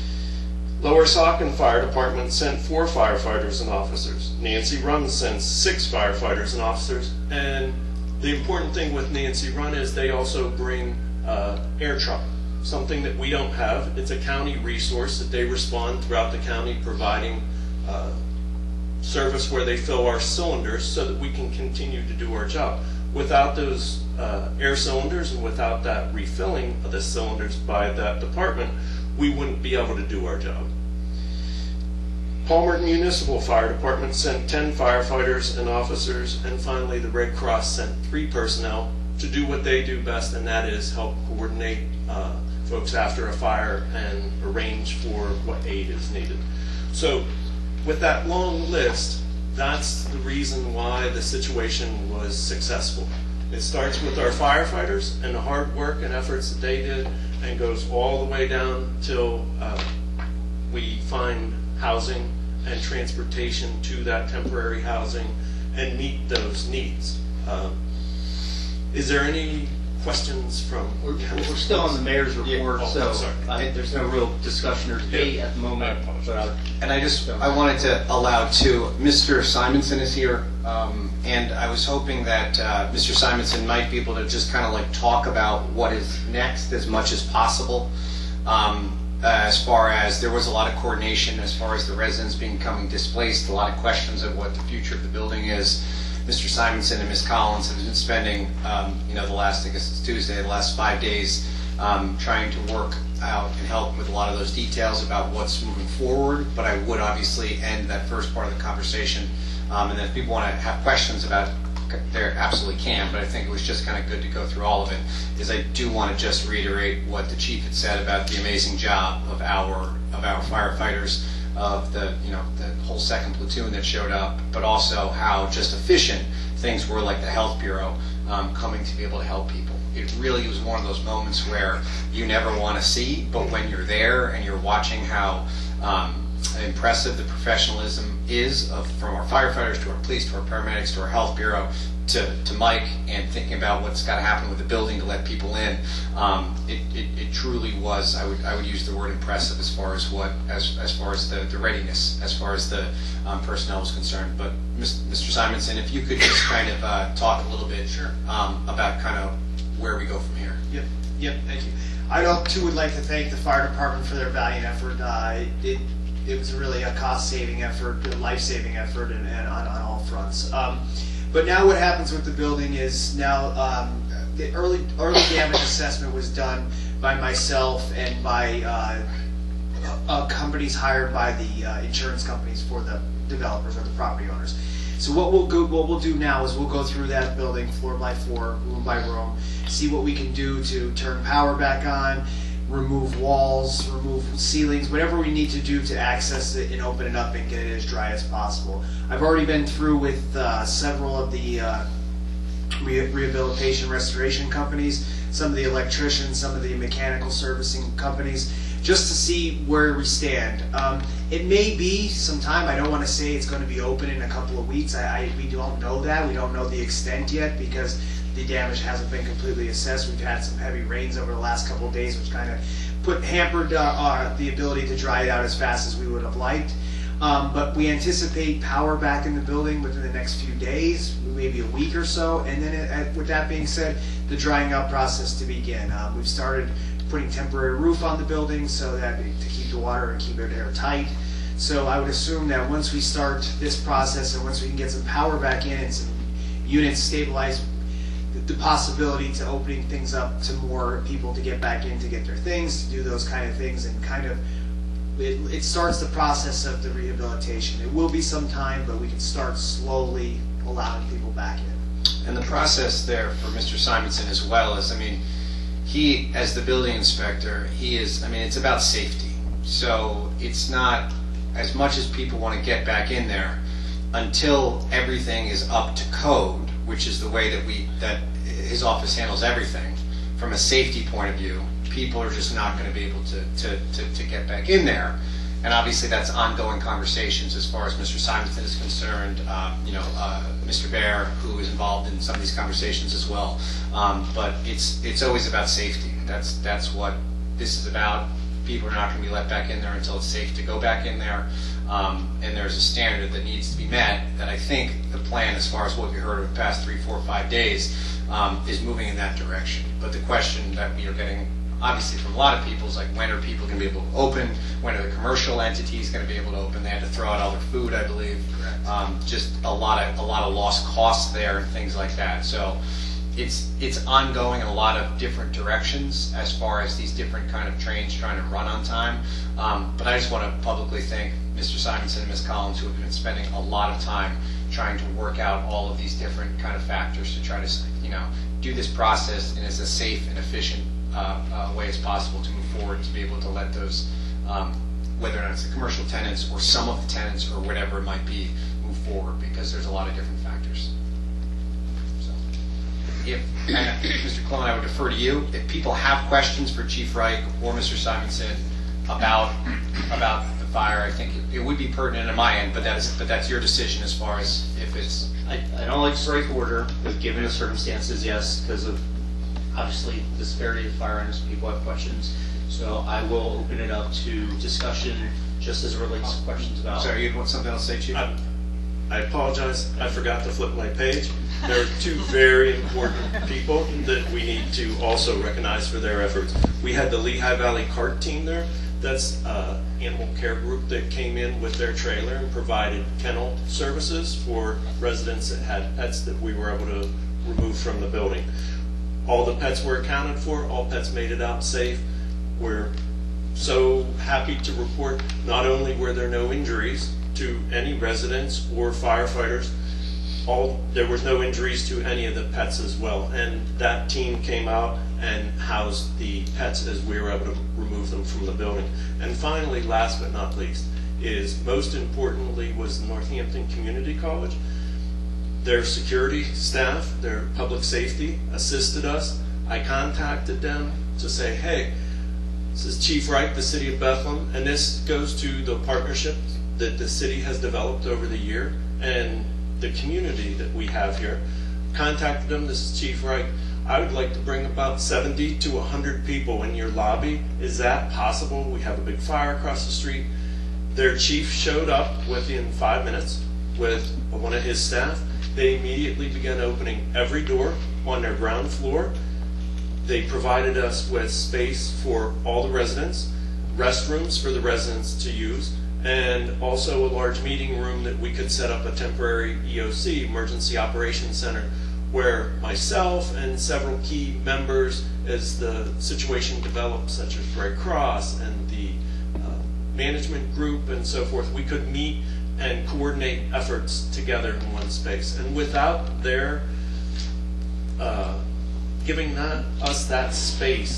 Lower Saucon Fire Department sent four firefighters and officers. Nancy Run sent six firefighters and officers. And the important thing with Nancy Run is they also bring uh, air truck, something that we don't have. It's a county resource that they respond throughout the county, providing uh, service where they fill our cylinders so that we can continue to do our job. Without those uh, air cylinders and without that refilling of the cylinders by that department, we wouldn't be able to do our job. Palmer Municipal Fire Department sent ten firefighters and officers, and finally the Red Cross sent three personnel to do what they do best, and that is help coordinate uh, folks after a fire and arrange for what aid is needed. So with that long list, that's the reason why the situation was successful. It starts with our firefighters and the hard work and efforts that they did, and goes all the way down till uh, we find housing and transportation to that temporary housing and meet those needs. Um, is there any questions from? We're, we're still on the mayor's report, oh, so sorry. I, there's no real discussion or debate at the moment. But I, And I just, I wanted to allow too, Mister Simonson is here, um, and I was hoping that uh, Mister Simonson might be able to just kind of like talk about what is next as much as possible. Um, uh, as far as, there was a lot of coordination as far as the residents becoming displaced, a lot of questions of what the future of the building is. Mister Simonson and Miz Collins have been spending, um, you know, the last, I guess it's Tuesday, the last five days um, trying to work out and help with a lot of those details about what's moving forward. But I would obviously end that first part of the conversation. Um, and then if people want to have questions about it, they absolutely can, but I think it was just kind of good to go through all of it. Is I do want to just reiterate what the chief had said about the amazing job of our of our firefighters, of the you know the whole second platoon that showed up, but also how just efficient things were, like the Health Bureau um, coming to be able to help people. It really was one of those moments where you never want to see, but when you're there and you're watching how um, impressive the professionalism is of, from our firefighters to our police to our paramedics to our Health Bureau to, to Mike, and thinking about what's got to happen with the building to let people in, um, it, it, it truly was, I would I would use the word impressive as far as what as as far as the, the readiness, as far as the um, personnel was concerned. But Mister Simonson, if you could just kind of uh, talk a little bit Sure. um, about kind of where we go from here. Yep, yep, thank you. I also too would like to thank the fire department for their valiant effort. Uh, it it was really a cost-saving effort, a life-saving effort, and, and on, on all fronts. Um, but now what happens with the building is now um, the early early damage assessment was done by myself and by uh, uh, companies hired by the uh, insurance companies for the developers or the property owners. So what we'll go, what we'll do now is we'll go through that building floor by floor, room by room, see what we can do to turn power back on, remove walls, remove ceilings, whatever we need to do to access it and open it up and get it as dry as possible. I've already been through with uh, several of the uh, re rehabilitation restoration companies, some of the electricians, some of the mechanical servicing companies, just to see where we stand. Um, it may be some time. I don't want to say it's going to be open in a couple of weeks. I, I, we don't know that. We don't know the extent yet because the damage hasn't been completely assessed. We've had some heavy rains over the last couple of days, which kind of put hampered uh, uh, the ability to dry it out as fast as we would have liked. Um, but we anticipate power back in the building within the next few days, maybe a week or so. And then, it, with that being said, the drying out process to begin. Um, we've started putting temporary roof on the building so that to keep the water and keep it airtight. So I would assume that once we start this process and once we can get some power back in and some units stabilized, the possibility to opening things up to more people to get back in to get their things, to do those kind of things, and kind of it, it starts the process of the rehabilitation. It will be some time, but we can start slowly allowing people back in. And the process there for Mister Simonson as well is, I mean, he, as the building inspector, he is, I mean, it's about safety. So it's not, as much as people want to get back in there, until everything is up to code, which is the way that we, that his office handles everything, from a safety point of view, people are just not going to be able to, to, to, to get back in there. And obviously that's ongoing conversations as far as Mister Simonson is concerned, uh, you know, uh, Mister Bear, who is involved in some of these conversations as well. Um, but it's it's always about safety. That's that's what this is about. People are not going to be let back in there until it's safe to go back in there. Um, and there's a standard that needs to be met that I think the plan, as far as what we heard over the past three, four, five days, um, is moving in that direction. But the question that we are getting, obviously, from a lot of people is like, when are people going to be able to open? When are the commercial entities going to be able to open? They had to throw out all their food, I believe. Um, just a lot of a lot of lost costs there and things like that. So it's it's ongoing in a lot of different directions as far as these different kind of trains trying to run on time. Um, but I just want to publicly thank Mister Simonson and Miz Collins, who have been spending a lot of time trying to work out all of these different kind of factors to try to, you know, do this process in as a safe and efficient uh, uh, way as possible to move forward, to be able to let those, um, whether or not it's the commercial tenants or some of the tenants or whatever it might be, move forward, because there's a lot of different factors. So, if, and Mister Clone, I would defer to you. If people have questions for Chief Reich or Mister Simonson about about the fire, I think it, it would be pertinent on my end, but that's but that's your decision as far as if it's. I, I don't like to break order, but given the circumstances, yes, because of obviously the severity of fire and people have questions. So I will open it up to discussion just as it relates to questions about. Sorry, you want something else to say, Chief? I, I apologize. I forgot to flip my page. There are two very important people that we need to also recognize for their efforts. We had the Lehigh Valley Cart Team there. That's an animal care group that came in with their trailer and provided kennel services for residents that had pets that we were able to remove from the building. All the pets were accounted for. All pets made it out safe. We're so happy to report not only were there no injuries to any residents or firefighters, all there was no injuries to any of the pets as well. And that team came out and housed the pets as we were able to remove them from the building. And finally, last but not least, is most importantly was the Northampton Community College. Their security staff, their public safety assisted us. I contacted them to say, hey, this is Chief Reich, the City of Bethlehem, and this goes to the partnership that the city has developed over the year and the community that we have here. Contacted them, this is Chief Reich. I would like to bring about seventy to one hundred people in your lobby. Is that possible? We have a big fire across the street. Their chief showed up within five minutes with one of his staff. They immediately began opening every door on their ground floor. They provided us with space for all the residents, restrooms for the residents to use, and also a large meeting room that we could set up a temporary E O C, Emergency Operations Center, where myself and several key members, as the situation developed, such as Red Cross and the uh, management group and so forth, we could meet and coordinate efforts together in one space. And without their uh, giving that, us that space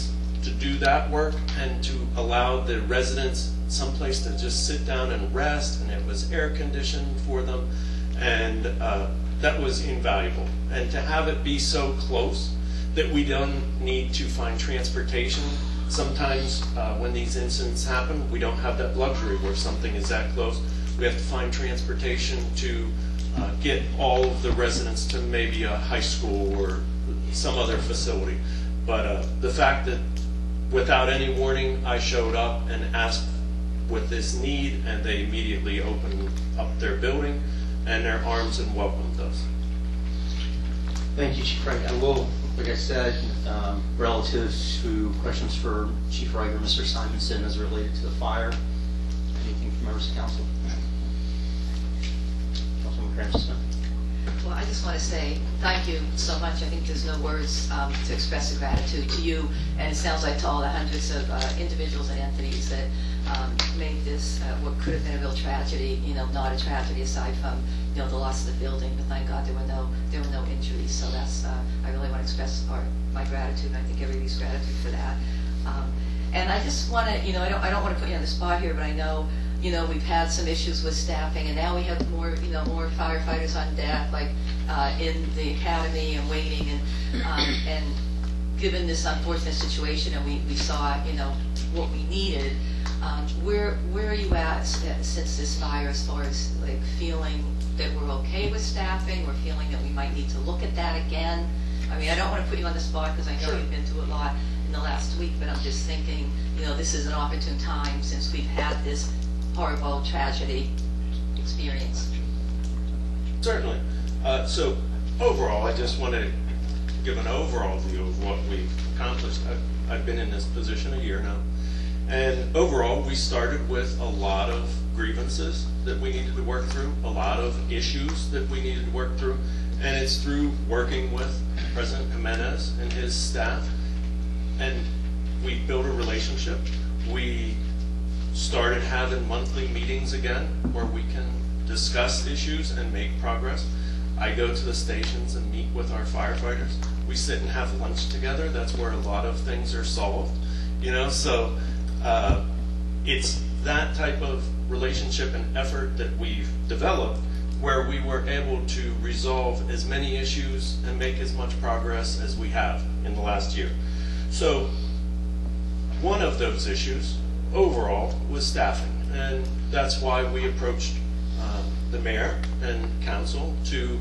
to do that work and to allow the residents someplace to just sit down and rest, and it was air conditioned for them, and uh, that was invaluable. And to have it be so close that we don't need to find transportation. Sometimes uh, when these incidents happen, we don't have that luxury where something is that close. We have to find transportation to uh, get all of the residents to maybe a high school or some other facility. But uh, the fact that without any warning, I showed up and asked with this need, and they immediately opened up their building and their arms and welcomed us. Thank you, Chief Riker. I will, like I said, um, relative to questions for Chief Riker, Mister Simonson, as related to the fire. Anything from members of council? Councilman Cranston. Well, I just want to say thank you so much. I think there's no words um, to express the gratitude to you, and it sounds like to all the hundreds of uh, individuals and entities that um, made this uh, what could have been a real tragedy, you know, not a tragedy aside from, you know, the loss of the building. But thank God there were no there were no injuries. So that's uh, I really want to express our, my gratitude, and I think everybody's gratitude for that. Um, and I just want to, you know, I don't I don't want to put you on the spot here, but I know. You know, we've had some issues with staffing, and now we have more, you know, more firefighters on deck, like uh, in the academy and waiting, and um, and given this unfortunate situation, and we, we saw, you know, what we needed. Um, where where are you at since this fire, as far as like feeling that we're okay with staffing, or feeling that we might need to look at that again? I mean, I don't want to put you on the spot because I know Sure. you've been through a lot in the last week, but I'm just thinking, you know, this is an opportune time since we've had this horrible tragedy experience. Certainly. Uh, so overall, I just want to give an overall view of what we've accomplished. I've, I've been in this position a year now. And overall, we started with a lot of grievances that we needed to work through, a lot of issues that we needed to work through. And it's through working with President Jimenez and his staff. And we built a relationship. We started having monthly meetings again where we can discuss issues and make progress. I go to the stations and meet with our firefighters. We sit and have lunch together. That's where a lot of things are solved. You know, so uh, it's that type of relationship and effort that we've developed where we were able to resolve as many issues and make as much progress as we have in the last year. So one of those issues overall was staffing, and that's why we approached uh, the mayor and council to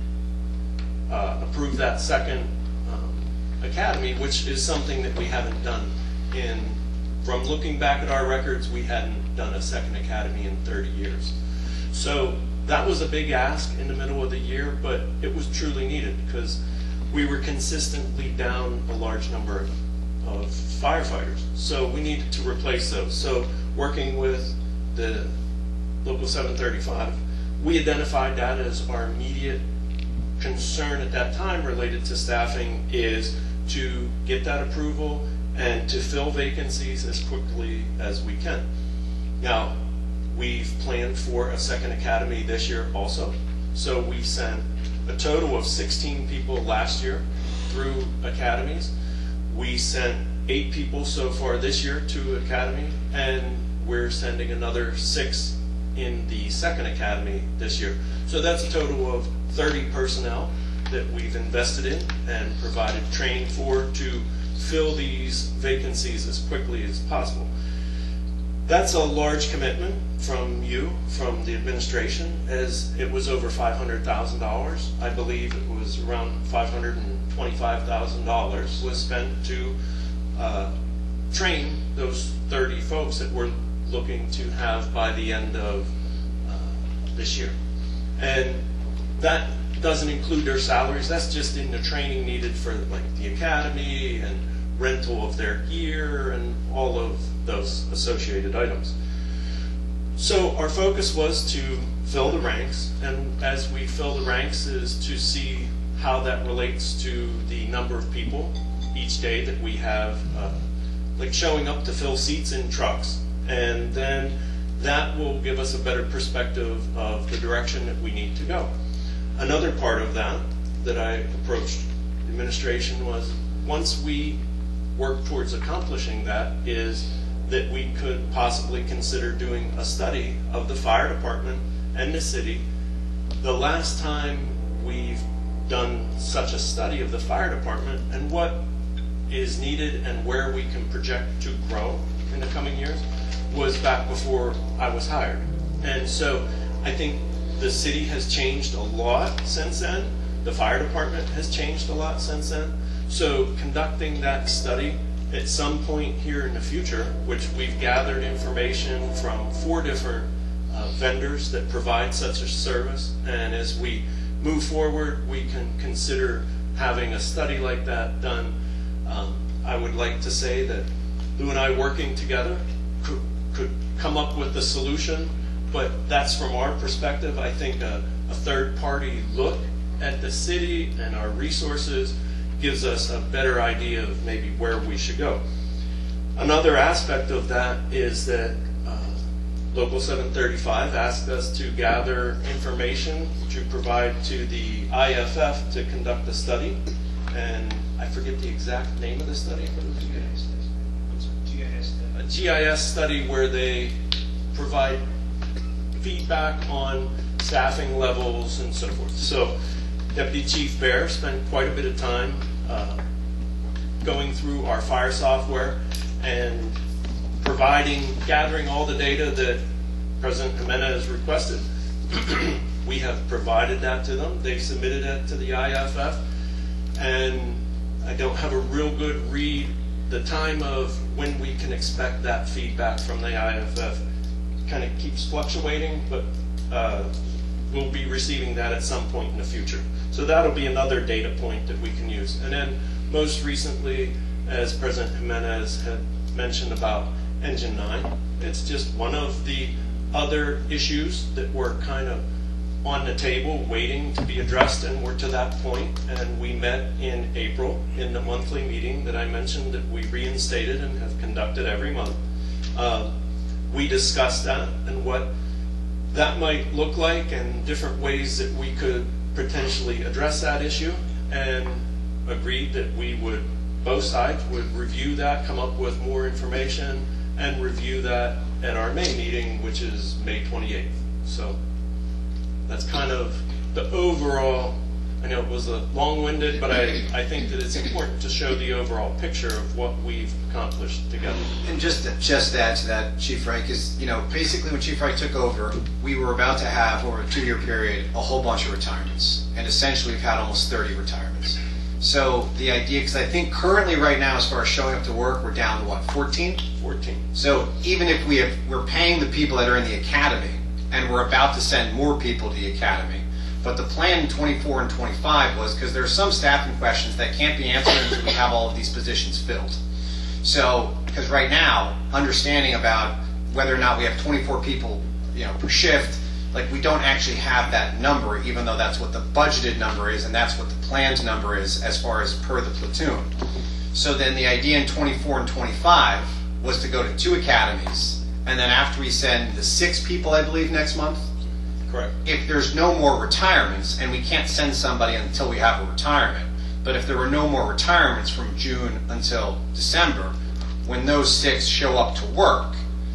uh, approve that second um, academy, which is something that we haven't done in, from looking back at our records, we hadn't done a second academy in thirty years. So that was a big ask in the middle of the year, but it was truly needed because we were consistently down a large number of of firefighters. So we needed to replace those. So working with the Local seven thirty-five, we identified that as our immediate concern at that time related to staffing is to get that approval and to fill vacancies as quickly as we can. Now, we've planned for a second academy this year also. So we sent a total of sixteen people last year through academies. We sent eight people so far this year to academy, and we're sending another six in the second academy this year. So that's a total of thirty personnel that we've invested in and provided training for to fill these vacancies as quickly as possible. That's a large commitment from you, from the administration, as it was over five hundred thousand dollars. I believe it was around five hundred twenty-five thousand dollars was spent to uh, train those thirty folks that we're looking to have by the end of uh, this year. And that doesn't include their salaries. That's just in the training needed for like the academy and rental of their gear and all of those associated items. So our focus was to fill the ranks, and as we fill the ranks is to see how that relates to the number of people each day that we have uh, like showing up to fill seats in trucks, and then that will give us a better perspective of the direction that we need to go. Another part of that that I approached the administration was once we work towards accomplishing that is that we could possibly consider doing a study of the fire department and the city. The last time we've done such a study of the fire department and what is needed and where we can project to grow in the coming years was back before I was hired. And so I think the city has changed a lot since then. The fire department has changed a lot since then. So conducting that study at some point here in the future, which we've gathered information from four different uh, vendors that provide such a service, and as we move forward, we can consider having a study like that done. Um, I would like to say that Lou and I working together could, could come up with a solution, but that's from our perspective. I think a, a third-party look at the city and our resources gives us a better idea of maybe where we should go. Another aspect of that is that uh, Local seven thirty-five asked us to gather information to provide to the I F F to conduct a study, and I forget the exact name of the study. A G I S study where they provide feedback on staffing levels and so forth. So Deputy Chief Bear spent quite a bit of time uh, going through our fire software and providing, gathering all the data that President Jimenez requested. We have provided that to them. They submitted it to the I F F, and I don't have a real good read the time of when we can expect that feedback from the I F F. Kind of keeps fluctuating, but uh, we'll be receiving that at some point in the future. So that'll be another data point that we can use. And then most recently, as President Jimenez had mentioned about Engine nine, it's just one of the other issues that were kind of on the table waiting to be addressed, and we're to that point. And we met in April in the monthly meeting that I mentioned that we reinstated and have conducted every month. Uh, we discussed that and what that might look like and different ways that we could potentially address that issue, and agreed that we would, both sides would review that, come up with more information, and review that at our May meeting, which is May twenty-eighth. So that's kind of the overall, I know it was a long-winded, but I, I think that it's important to show the overall picture of what we've accomplished together. And just to, just to add to that, Chief Wright, is, you know, basically when Chief Wright took over, we were about to have, over a two-year period, a whole bunch of retirements. And essentially we've had almost thirty retirements. So the idea, because I think currently right now, as far as showing up to work, we're down to what, fourteen? fourteen. So even if we have, we're paying the people that are in the academy, and we're about to send more people to the academy, but the plan in twenty-four and twenty-five was, because there are some staffing questions that can't be answered until we have all of these positions filled. So, because right now, understanding about whether or not we have twenty-four people, you know, per shift, like we don't actually have that number, even though that's what the budgeted number is, and that's what the planned number is as far as per the platoon. So then the idea in twenty-four and twenty-five was to go to two academies, and then after we send the six people, I believe, next month, correct, if there's no more retirements, and we can't send somebody until we have a retirement, but if there were no more retirements from June until December, when those six show up to work,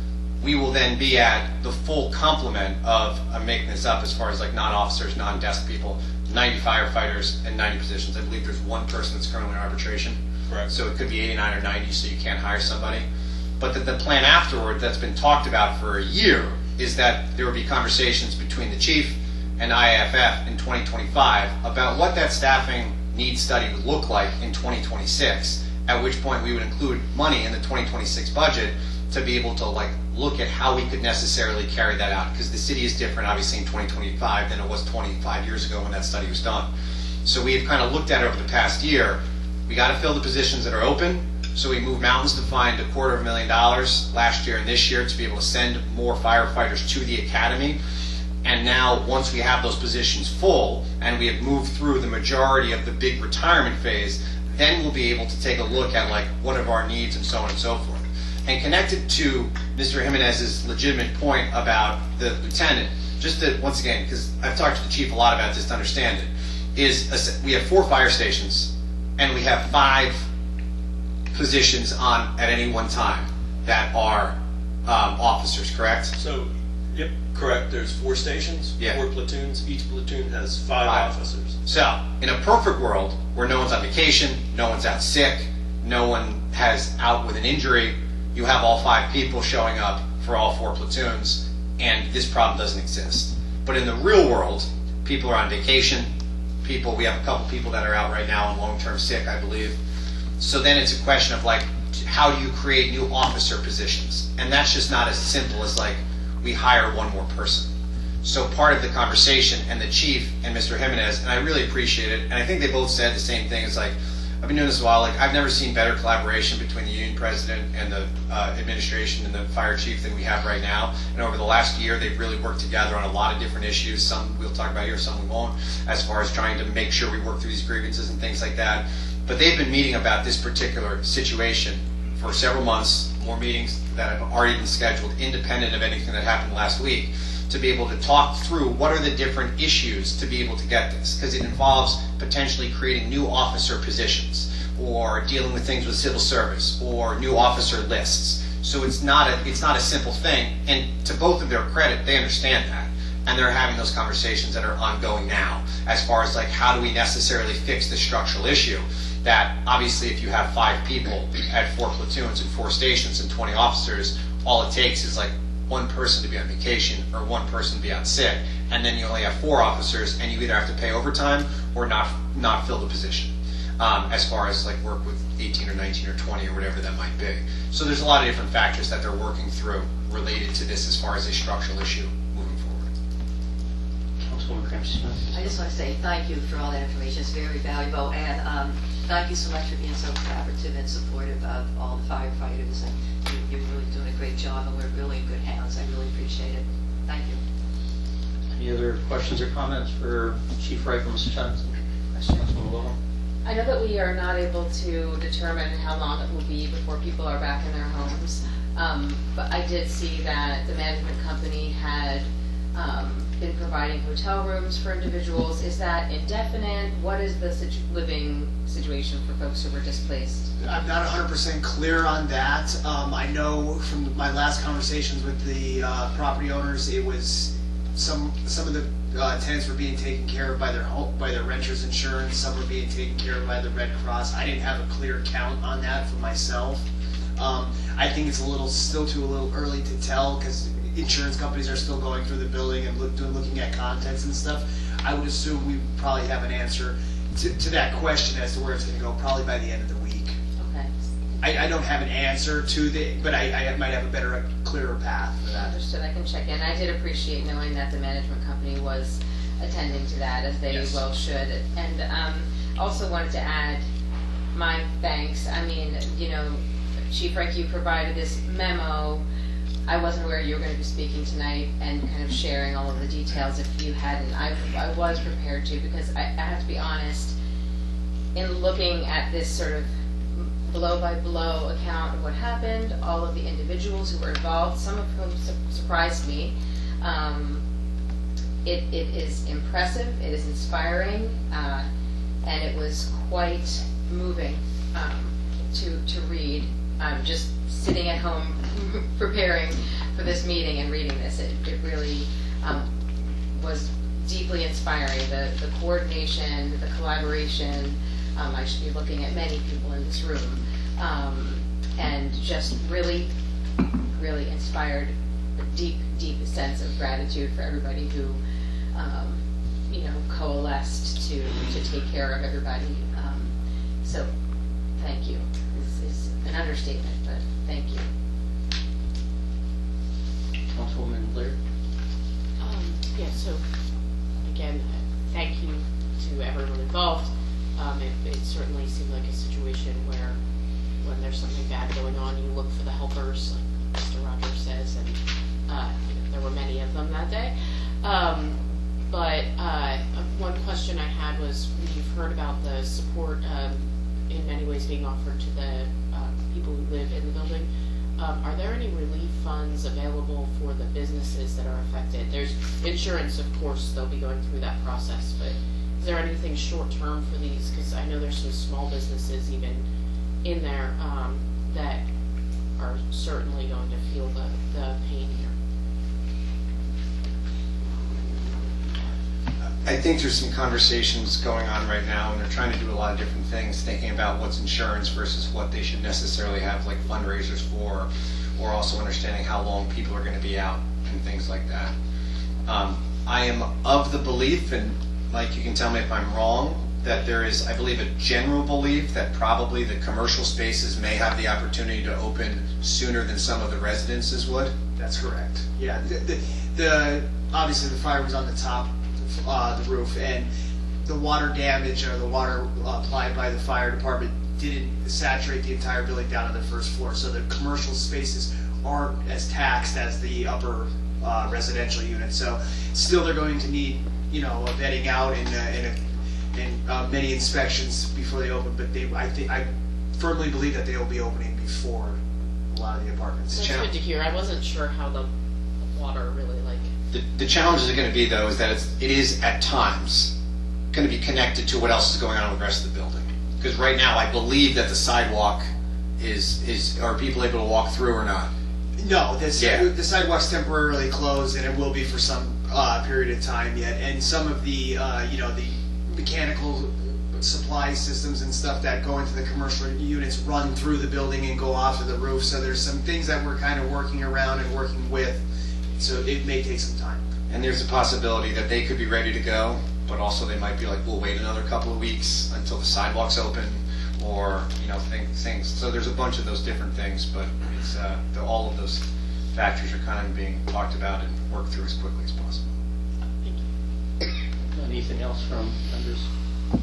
we will then be at the full complement of, I'm making this up as far as like non-officers, non-desk people, ninety firefighters and ninety positions. I believe there's one person that's currently in arbitration. Correct. So it could be eighty-nine or ninety, so you can't hire somebody. But the, the plan afterward that's been talked about for a year is that there will be conversations between the chief and I A F F in twenty twenty-five about what that staffing need study would look like in twenty twenty-six, at which point we would include money in the twenty twenty-six budget to be able to like look at how we could necessarily carry that out, because the city is different obviously in twenty twenty-five than it was twenty-five years ago when that study was done. So we have kind of looked at it over the past year. We got to fill the positions that are open. So we moved mountains to find a quarter of a million dollars last year and this year to be able to send more firefighters to the academy. And now, once we have those positions full and we have moved through the majority of the big retirement phase, then we'll be able to take a look at like what are our needs and so on and so forth. And connected to Mister Jimenez's legitimate point about the lieutenant, just to, once again, because I've talked to the chief a lot about this to understand it, is a, we have four fire stations and we have five positions on at any one time that are um, officers, correct? So, yep, correct. There's four stations, Yeah. four platoons. Each platoon has five, Five. officers. So, in a perfect world where no one's on vacation, no one's out sick, no one has out with an injury, you have all five people showing up for all four platoons, and this problem doesn't exist. But in the real world, people are on vacation, people, we have a couple people that are out right now on long-term sick, I believe. So then it's a question of like, how do you create new officer positions? And that's just not as simple as like, we hire one more person. So part of the conversation, and the chief and Mister Jimenez, and I really appreciate it, and I think they both said the same thing, it's like, I've been doing this a while, like I've never seen better collaboration between the union president and the uh, administration and the fire chief than we have right now. And over the last year, they've really worked together on a lot of different issues. Some we'll talk about here, some we won't, as far as trying to make sure we work through these grievances and things like that. But they've been meeting about this particular situation for several months, more meetings that have already been scheduled, independent of anything that happened last week, to be able to talk through what are the different issues to be able to get this, because it involves potentially creating new officer positions or dealing with things with civil service or new officer lists. So it's not a it's not a simple thing, and to both of their credit, they understand that, and they're having those conversations that are ongoing now as far as like how do we necessarily fix the structural issue that obviously if you have five people at four platoons and four stations and twenty officers, all it takes is like one person to be on vacation or one person to be out sick, and then you only have four officers, and you either have to pay overtime or not not fill the position. Um, as far as like work with eighteen or nineteen or twenty or whatever that might be. So there's a lot of different factors that they're working through related to this as far as a structural issue moving forward. Councilwoman Cranston. I just want to say thank you for all that information. It's very valuable, and um, thank you so much for being so collaborative and supportive of all the firefighters. And you, you're really doing a great job, and we're really in good hands. I really appreciate it. Thank you. Any other questions or comments for Chief Wright or Mister Johnson? Councilwoman Wilhelm? I know that we are not able to determine how long it will be before people are back in their homes, um, but I did see that the management company had um, been providing hotel rooms for individuals. Is that indefinite? What is the situ living situation for folks who were displaced? I'm not one hundred percent clear on that. Um, I know from my last conversations with the uh, property owners, it was some some of the uh, tenants were being taken care of by their home, by their renter's insurance. Some were being taken care of by the Red Cross. I didn't have a clear count on that for myself. Um, I think it's a little still too a little early to tell because insurance companies are still going through the building and look, doing, looking at contents and stuff. I would assume we probably have an answer to, to that question as to where it's going to go probably by the end of the week. Okay. I, I don't have an answer to the, but I, I might have a better, clearer path for that. Understood. I can check in. I did appreciate knowing that the management company was attending to that, as they Yes. well should. And um, also wanted to add my thanks. I mean, you know, Chief Reich, you provided this memo. I wasn't aware you were going to be speaking tonight and kind of sharing all of the details. If you hadn't, I, I was prepared to, because I, I have to be honest, in looking at this sort of blow-by-blow account of what happened, all of the individuals who were involved, some of whom su surprised me. Um, it, it is impressive, it is inspiring, uh, and it was quite moving um, to, to read. I'm just sitting at home preparing for this meeting and reading this. It, it really um, was deeply inspiring. The, the coordination, the collaboration. Um, I should be looking at many people in this room. Um, and just really, really inspired a deep, deep sense of gratitude for everybody who, um, you know, coalesced to, to take care of everybody. Um, so, thank you. This is an understatement, but thank you. Councilwoman Blair? Um, yeah, so, again, thank you to everyone involved. Um, it, it certainly seemed like a situation where when there's something bad going on, you look for the helpers, like Mister Rogers says, and uh, you know, there were many of them that day. Um, but uh, one question I had was, you've heard about the support um, in many ways being offered to the uh, people who live in the building. Um, are there any relief funds available for the businesses that are affected? There's insurance, of course, they'll be going through that process, but is there anything short-term for these? Because I know there's some small businesses even in there um, that are certainly going to feel the, the pain here. I think there's some conversations going on right now, and they're trying to do a lot of different things, thinking about what's insurance versus what they should necessarily have like fundraisers for, or also understanding how long people are going to be out and things like that. Um, I am of the belief, and Mike, you can tell me if I'm wrong, that there is, I believe, a general belief that probably the commercial spaces may have the opportunity to open sooner than some of the residences would. That's correct. Yeah, the, the, the obviously the fire was on the top, uh, the roof, and the water damage or the water applied by the fire department didn't saturate the entire building down to the first floor. So the commercial spaces aren't as taxed as the upper uh, residential units. So still, they're going to need, you know, a vetting out and, uh, and, a, and uh, many inspections before they open. But they, I think, I firmly believe that they will be opening before a lot of the apartments. That's good to hear. I wasn't sure how the water really like. The, the challenges are going to be, though, is that it's, it is at times going to be connected to what else is going on with the rest of the building. Because right now, I believe that the sidewalk is is are people able to walk through or not? No, this, Yeah. the sidewalk's temporarily closed, and it will be for some uh, period of time yet. And some of the, uh, you know, the mechanical supply systems and stuff that go into the commercial units run through the building and go off of the roof. So there's some things that we're kind of working around and working with. So it may take some time. And there's a possibility that they could be ready to go, but also they might be like, we'll wait another couple of weeks until the sidewalk's open, or, you know, things. things. So there's a bunch of those different things, but it's uh, the, all of those factors are kind of being talked about and worked through as quickly as possible. Anything else from members? Uh,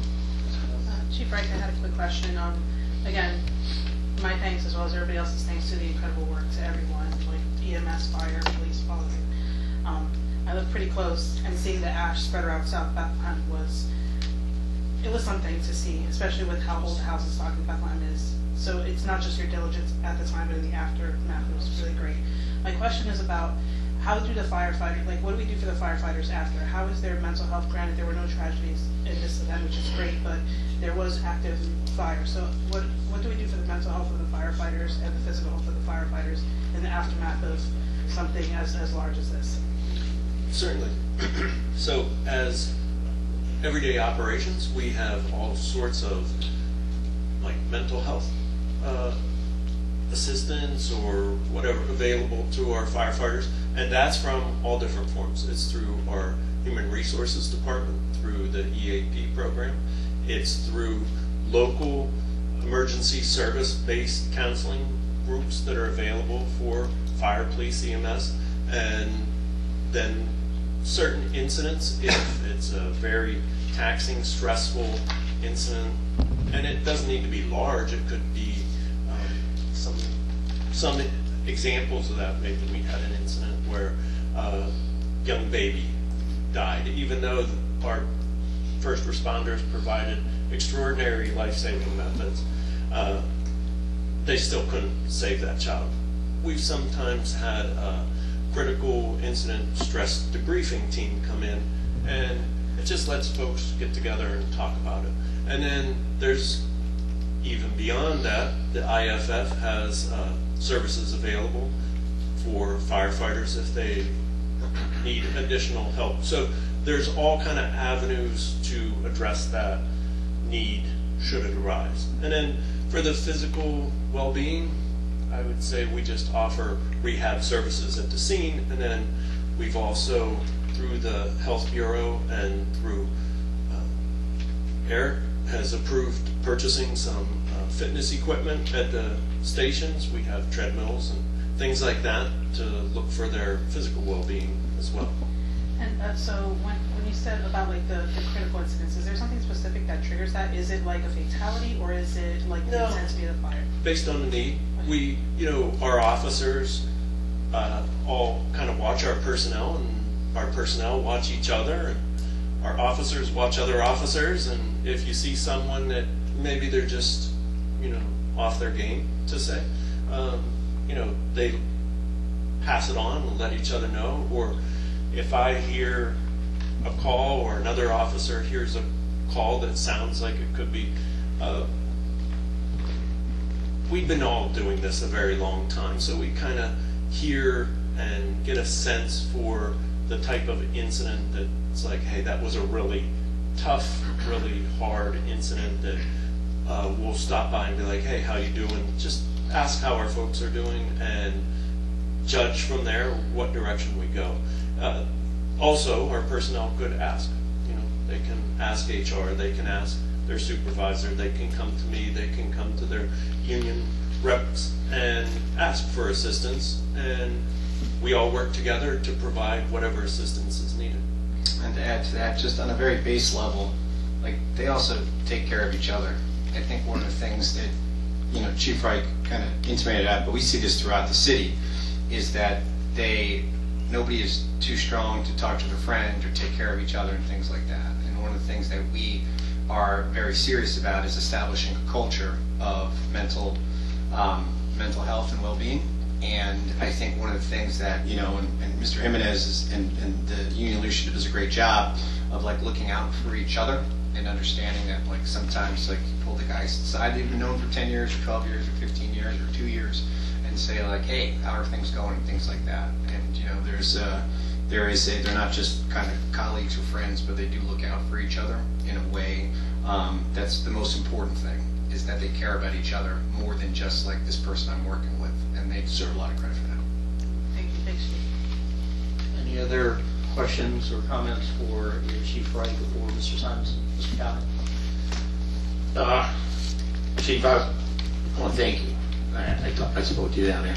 Chief Reich, I had a quick question. Um, again, my thanks as well as everybody else's thanks to the incredible work to everyone, like E M S, fire, police, all of it. Um, I lived pretty close, and seeing the ash spread around South Bethlehem was, it was something to see, especially with how old the house in Stockton Bethlehem is. So it's not just your diligence at the time, but in the aftermath, it was really great. My question is about, how do the firefighters, like what do we do for the firefighters after? How is their mental health? Granted, there were no tragedies in this event, which is great, but there was active fire. So what what do we do for the mental health of the firefighters and the physical health of the firefighters in the aftermath of something as, as large as this? Certainly. So as everyday operations, we have all sorts of like mental health uh, assistance or whatever available to our firefighters, and that's from all different forms. It's through our Human Resources Department, through the E A P program. It's through local emergency service-based counseling groups that are available for fire, police, E M S, and then certain incidents, if it's a very taxing, stressful incident, and it doesn't need to be large, it could be um, some some examples of that. Maybe we had an incident where a young baby died, even though our first responders provided extraordinary life-saving methods, uh, they still couldn't save that child. We've sometimes had a critical incident stress debriefing team come in, and it just lets folks get together and talk about it. And then there's, even beyond that, the I F F has uh, services available for firefighters if they need additional help. So there's all kind of avenues to address that need should it arise. And then for the physical well-being, I would say we just offer rehab services at the scene, and then we've also, through the Health Bureau and through uh, Eric, has approved purchasing some uh, fitness equipment at the stations. We have treadmills and things like that to look for their physical well-being as well. And uh, so when, when you said about like the, the critical incidents, is there something specific that triggers that? Is it like a fatality, or is it like the No. intensity of the fire? Based on the need, we, you know, our officers uh, all kind of watch our personnel, and our personnel watch each other, and our officers watch other officers, and if you see someone that maybe they're just, you know, off their game, to say, um, you know, they pass it on and let each other know. Or if I hear a call, or another officer hears a call that sounds like it could be uh, we've been all doing this a very long time, so we kind of hear and get a sense for the type of incident that's like, hey, that was a really tough, really hard incident that uh, we'll stop by and be like, hey, how you doing? Just ask how our folks are doing and judge from there what direction we go. Uh, also, our personnel could ask. You know, they can ask H R, they can ask their supervisor, they can come to me, they can come to their union reps and ask for assistance, and we all work together to provide whatever assistance is needed. And to add to that, just on a very base level, like, they also take care of each other. I think one of the things that, you know, Chief Reich kind of intimated at, but we see this throughout the city, is that they, nobody is too strong to talk to their friend or take care of each other and things like that. And one of the things that we are very serious about is establishing a culture of mental um, mental health and well-being. And I think one of the things that, you know, and, and Mister Jimenez is, and, and the union leadership does a great job of, like, looking out for each other and understanding that, like, sometimes, like, you pull the guys aside they've been known for ten years or twelve years or fifteen years or two years and say, like, hey, how are things going and things like that. And, you know, there's a, there is a, they're not just kind of colleagues or friends, but they do look out for each other in a way um, that's the most important thing, is that they care about each other more than just, like, this person I'm working with, and they deserve a lot of credit for that. Thank you, thanks, Chief. Any other questions or comments for either Chief Reich or Mister Simonson? Mister Callahan? Uh, Chief, I want to thank you. I, I, talk, I spoke to you down there.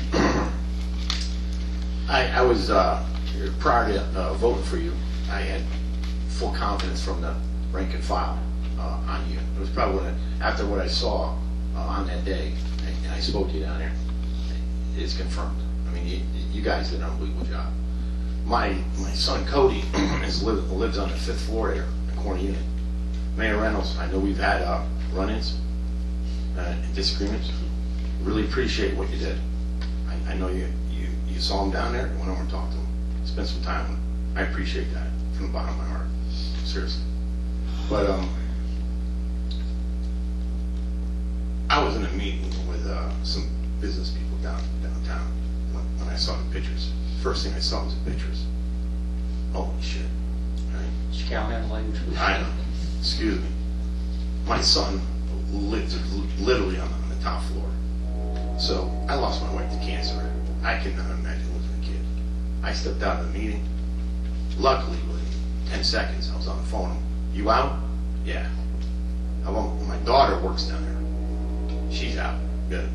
I, I was, uh, prior to uh, voting for you, I had full confidence from the rank and file uh, on you. It was probably when I, after what I saw uh, on that day, and I spoke to you down there, it's confirmed. I mean, you, you guys did an unbelievable job. My my son Cody is live, lives on the fifth floor there, in Corner Unit. Mayor Reynolds, I know we've had uh, run-ins uh, and disagreements. Really appreciate what you did. I, I know you, you you saw him down there. You went over and talked to him. Spent some time with him. I appreciate that from the bottom of my heart. Seriously. But um, I was in a meeting with uh, some business people down downtown when, when I saw the pictures. First thing I saw was the pictures. Holy shit. Right? Mister Callahan, language. I know. Excuse me. My son lives literally on the, on the top floor. So I lost my wife to cancer. I cannot imagine losing a kid. I stepped out of the meeting. Luckily, within ten seconds, I was on the phone. You out? Yeah. I won't, my daughter works down there. She's out. Good.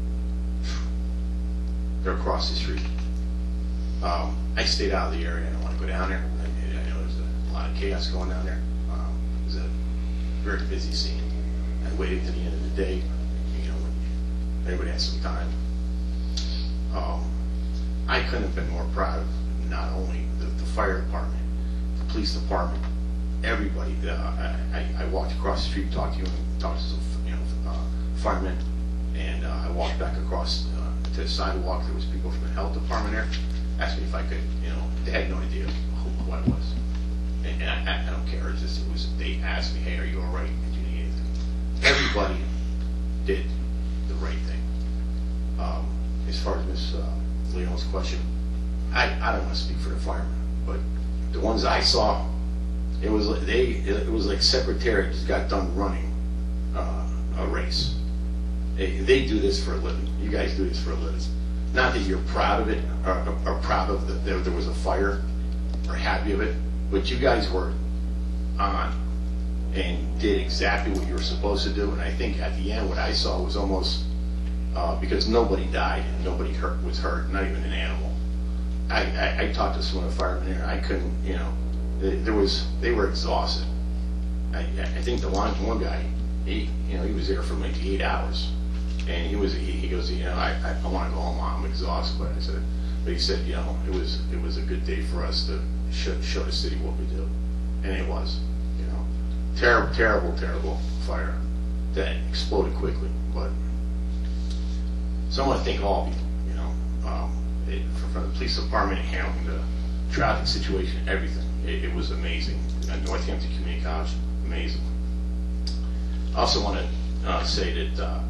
They're across the street. Um, I stayed out of the area. I don't want to go down there. I, I know there's a lot of chaos going down there. Um, it was a very busy scene. I waited to the end of the day, you know, when everybody had some time. Um, I couldn't have been more proud of not only the, the fire department, the police department, everybody. Uh, I, I, I walked across the street, talked to you, and talked to some, you know, uh, firemen, and uh, I walked back across uh, to the sidewalk. There was people from the health department there. Asked me if I could, you know, they had no idea who, what it was. And, and I, I don't care, it's just, it was, they asked me, hey, are you all right? Did you need anything? Everybody did the right thing. Um, as far as Miz Uh, Leon's question, I, I don't want to speak for the firemen, but the ones I saw, it was, they, it was like Secretary just got done running uh, a race. They, they do this for a living. You guys do this for a living. Not that you're proud of it, or, or proud of that there, there was a fire, or happy of it, but you guys were on and did exactly what you were supposed to do. And I think at the end, what I saw was almost uh, because nobody died and nobody hurt was hurt, not even an animal. I, I, I talked to some of the firemen there. I couldn't, you know, there was they were exhausted. I, I think the one one guy, he, you know, he was there for maybe eight hours. And he was, he, he goes, you know, I, I, I want to go home. I'm exhausted. But I said, but he said, you know, it was, it was a good day for us to show, show the city what we do, and it was, you know, terrible, terrible, terrible fire that exploded quickly. But so I want to thank all of you, you know, um, it, from, from the police department handling the traffic situation, everything. It, it was amazing. At Northampton Community College, amazing. I also want to uh, say that. Uh,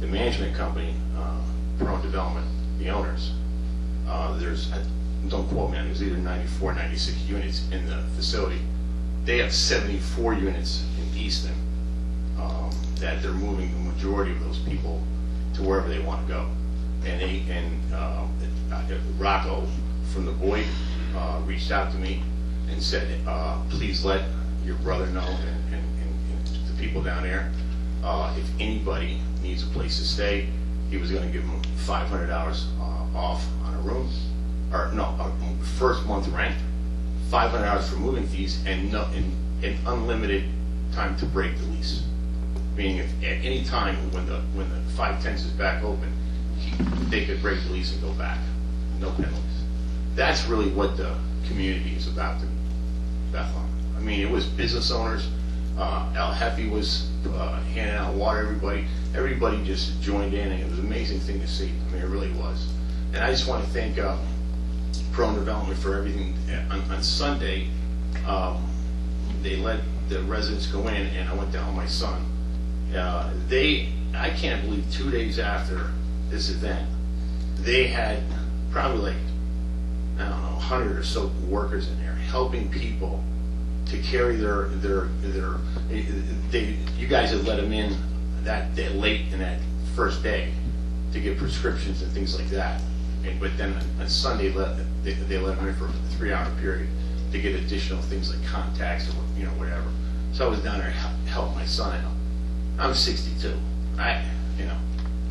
the management company, uh, Perone Development, the owners, uh, there's, I- don't quote me on it, it was either ninety-four, ninety-six units in the facility. They have seventy-four units in Easton, um, that they're moving the majority of those people to wherever they want to go. And they, and uh, Rocco from the Boyd uh, reached out to me and said, uh, please let your brother know and, and, and, and the people down there, uh, if anybody needs a place to stay, he was going to give them five hundred dollars uh, off on a room, or no, uh, first month rent, five hundred dollars for moving fees, and, no, and, and unlimited time to break the lease. Meaning, if at any time when the when the five tenths is back open, he, they could break the lease and go back, no penalties. That's really what the community is about to Bethlehem. I mean, it was business owners. Uh, Al Hefe was uh, handing out water. Everybody, everybody just joined in, and it was an amazing thing to see. I mean, it really was. And I just want to thank um, Perone Development for everything. On, on Sunday, um, they let the residents go in, and I went down with my son. Uh, they, I can't believe two days after this event, they had probably like, I don't know, a hundred or so workers in there helping people to carry their, their, their, they, you guys had let them in that day, late in that first day to get prescriptions and things like that. And, but then on Sunday, let, they, they let them in for a three hour period to get additional things like contacts or, you know, whatever. So I was down there to help, help my son out. I'm sixty-two. I, you know,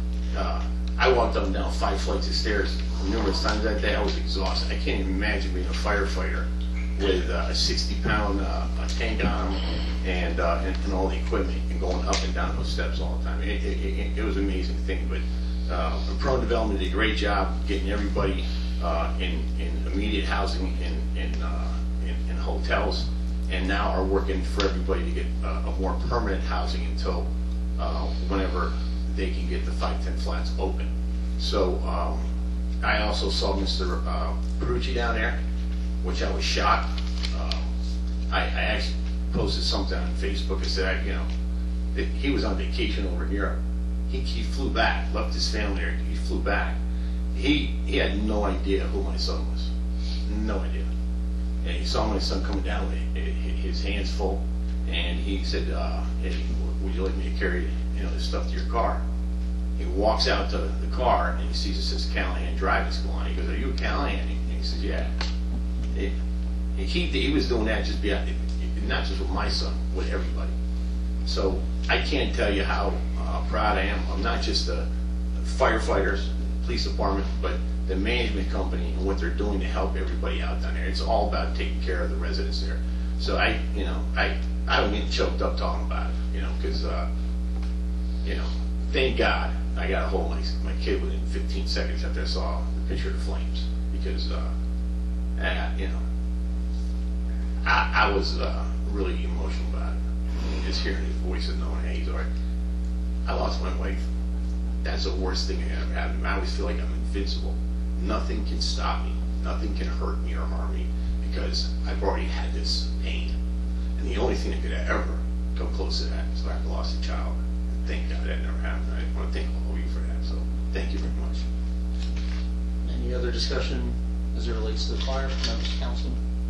uh, I walked up and down five flights of stairs numerous times that day. I was exhausted. I can't even imagine being a firefighter with uh, a sixty pound uh, a tank on them and, uh, and and all the equipment and going up and down those steps all the time. It, it, it, it was an amazing thing. But uh, Perone Development did a great job getting everybody uh, in in immediate housing in in, uh, in in hotels. And now are working for everybody to get uh, a more permanent housing until uh, whenever they can get the five ten flats open. So um, I also saw Mister Uh, Perucci down there, which I was shocked. Um, I, I actually posted something on Facebook and said, I, you know, that he was on vacation over in Europe. He, he flew back, left his family there. He flew back. He he had no idea who my son was. No idea. And he saw my son coming down with his hands full, and he said, uh, hey, would you like me to carry, you know, this stuff to your car? He walks out to the car, and he sees it says Callahan Drive is going on. He goes, are you a Callahan? And he says, yeah. It, he, he was doing that just beyond, not just with my son, with everybody. So I can't tell you how uh, proud I am. I'm not just the firefighters, police department, but the management company and what they're doing to help everybody out down there. It's all about taking care of the residents there. So I, you know, I, I don't get choked up talking about it, you know, because, uh, you know, thank God I got a hold of my, my kid within fifteen seconds after I saw the picture of the flames, because, uh, I, you know, I, I was uh, really emotional about it. Just hearing his voice and knowing, hey, he's all right. I lost my wife. That's the worst thing that ever happened. I always feel like I'm invincible. Nothing can stop me. Nothing can hurt me or harm me because I've already had this pain. And the only thing that could ever come close to that is if I've lost a child. And thank God that never happened. I want to thank all of you for that. So thank you very much. Any other discussion as it relates to the fire, members of council?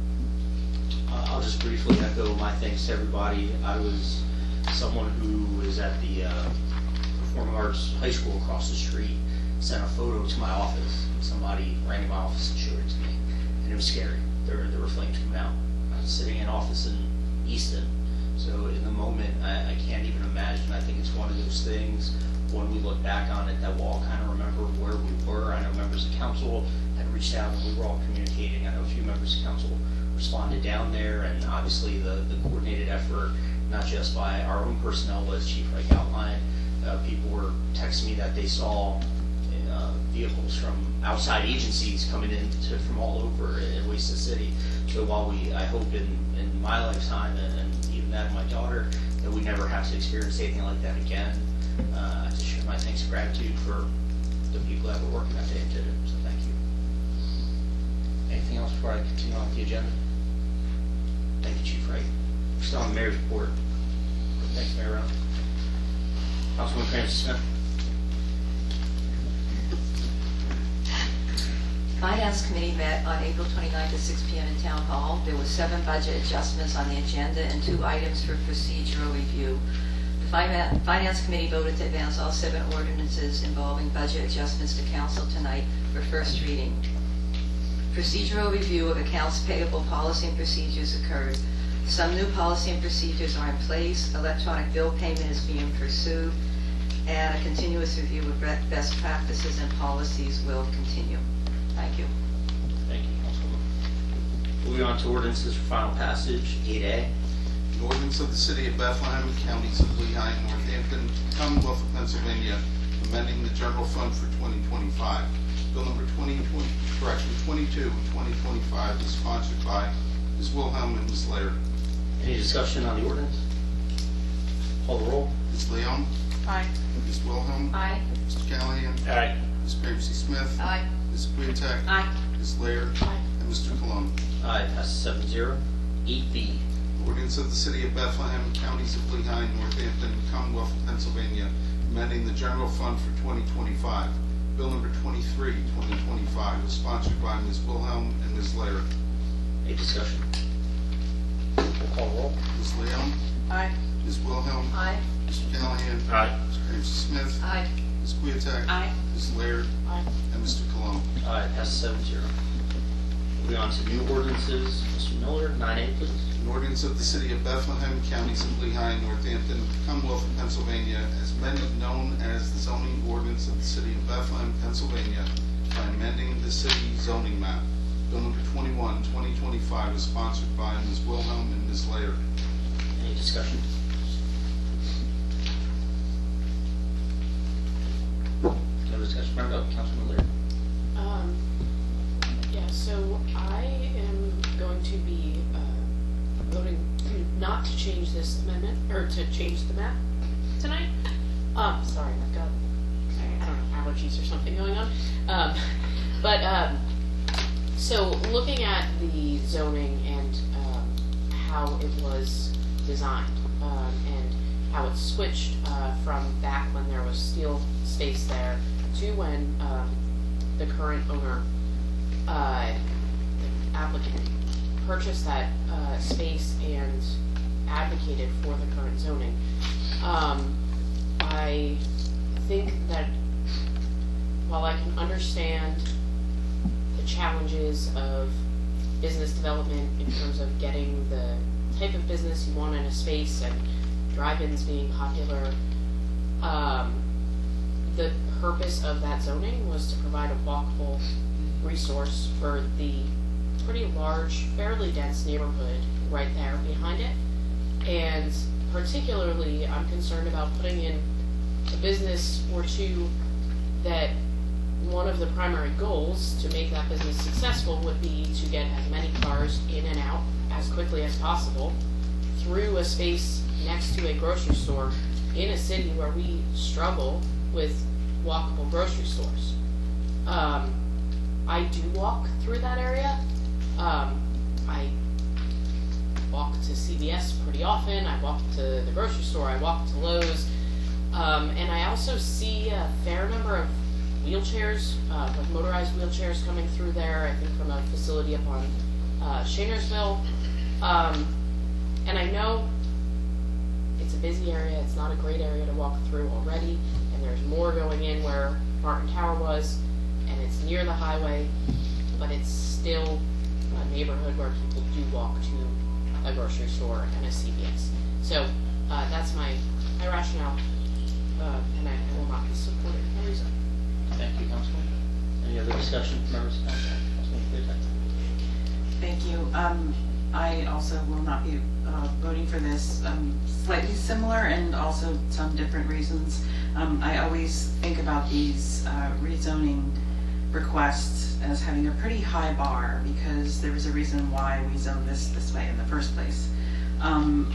Uh, I'll just briefly echo my thanks to everybody. I was someone who was at the uh, Performing Arts High School across the street, sent a photo to my office. Somebody ran in my office and showed it to me, and it was scary. There, there were flames coming out. I was sitting in an office in Easton, so in the moment, I, I can't even imagine. I think it's one of those things, when we look back on it, that we'll all kind of remember where we were. I know members of council had reached out and we were all communicating. I know a few members of council responded down there, and obviously the, the coordinated effort, not just by our own personnel, but as Chief Reich outlined, uh, people were texting me that they saw uh, vehicles from outside agencies coming in to, from all over in Wasted City. So while we, I hope in, in my lifetime and, and even that of my daughter, that we never have to experience anything like that again, uh, I just share my thanks and gratitude for the people that were working that day and did it. So thank you. Anything else before I continue on with the agenda? Thank you, Chief Wright. We're still on the mayor's report. Thanks, Mayor Rowe. Councilwoman Cranston Smith. Finance Committee met on April twenty-ninth at six p m in Town Hall. There were seven budget adjustments on the agenda and two items for procedural review. The Finan- Finance Committee voted to advance all seven ordinances involving budget adjustments to Council tonight for first reading. Procedural review of accounts payable policy and procedures occurred. Some new policy and procedures are in place. Electronic bill payment is being pursued, and a continuous review of re- best practices and policies will continue. Thank you. Thank you, Councilwoman. Moving on to ordinances for final passage, eight A. An ordinance of the City of Bethlehem, Counties of Lehigh and Northampton, Commonwealth of Pennsylvania, amending the general fund for twenty twenty-five. Bill number twenty twenty, correction, twenty-two of twenty twenty-five is sponsored by Miz Wilhelm and Miz Laird. Any discussion on the ordinance? Call the roll. Miz Leon? Aye. Miz Wilhelm? Aye. Mister Callahan? Aye. Miz Ramsey Smith? Aye. Miz Quintek? Aye. Miz Laird? Aye. And Mister Cologne. Aye, passes seven zero. Eight B. Ordinance of the City of Bethlehem, Counties of Lehigh and Northampton, Commonwealth of Pennsylvania, amending the general fund for twenty twenty-five. Bill number twenty-three, twenty twenty-five, is sponsored by Miz Wilhelm and Miz Laird. Any discussion? We'll call the roll. Miz Leon? Aye. Miz Wilhelm? Aye. Mister Callahan? Aye. Miz Ramsey Smith? Aye. Miz Quintek? Aye. Miz Laird? Aye. And Mister Cologne. Aye, passes seven zero. Moving on to new ordinances, Mister Miller, nine A, please. An ordinance of the City of Bethlehem, Counties of Lehigh and Northampton, Commonwealth of Pennsylvania, as amended known as the zoning ordinance of the City of Bethlehem, Pennsylvania, by amending the city zoning map. Bill number twenty-one, twenty twenty-five, is sponsored by Miz Wilhelm and Miz Laird. Any discussion? No discussion, remember, Councilman Laird. Um, yeah, so I am going to be uh, voting not to change this amendment, or to change the map tonight. Um, sorry, I've got, I don't know, allergies or something going on. Um, but, um, so looking at the zoning and um, how it was designed, um, and how it switched uh, from back when there was steel space there to when um, the current owner, uh, the applicant, purchased that uh, space and advocated for the current zoning. Um, I think that while I can understand the challenges of business development in terms of getting the type of business you want in a space and drive-ins being popular, um, the purpose of that zoning was to provide a walkable resource for the pretty large, fairly dense neighborhood right there behind it. And particularly, I'm concerned about putting in a business or two that one of the primary goals to make that business successful would be to get as many cars in and out as quickly as possible through a space next to a grocery store in a city where we struggle with walkable grocery stores. Um, I do walk through that area. Um, I walk to C V S pretty often. I walk to the grocery store. I walk to Lowe's. Um, and I also see a fair number of wheelchairs, uh, like motorized wheelchairs coming through there, I think from a facility up on uh, Shanersville. Um, and I know it's a busy area. It's not a great area to walk through already. And there's more going in where Martin Tower was, and it's near the highway, but it's still a neighborhood where people do walk to a grocery store and a C V S. So uh, that's my, my rationale, uh, and I, I will not be supporting the reason. Thank you, Councilman. Any other discussion from members of council? Councilman Clear. Thank you. Um, I also will not be uh, voting for this. Um, slightly similar and also some different reasons. Um, I always think about these uh, rezoning requests as having a pretty high bar because there was a reason why we zoned this this way in the first place. Um,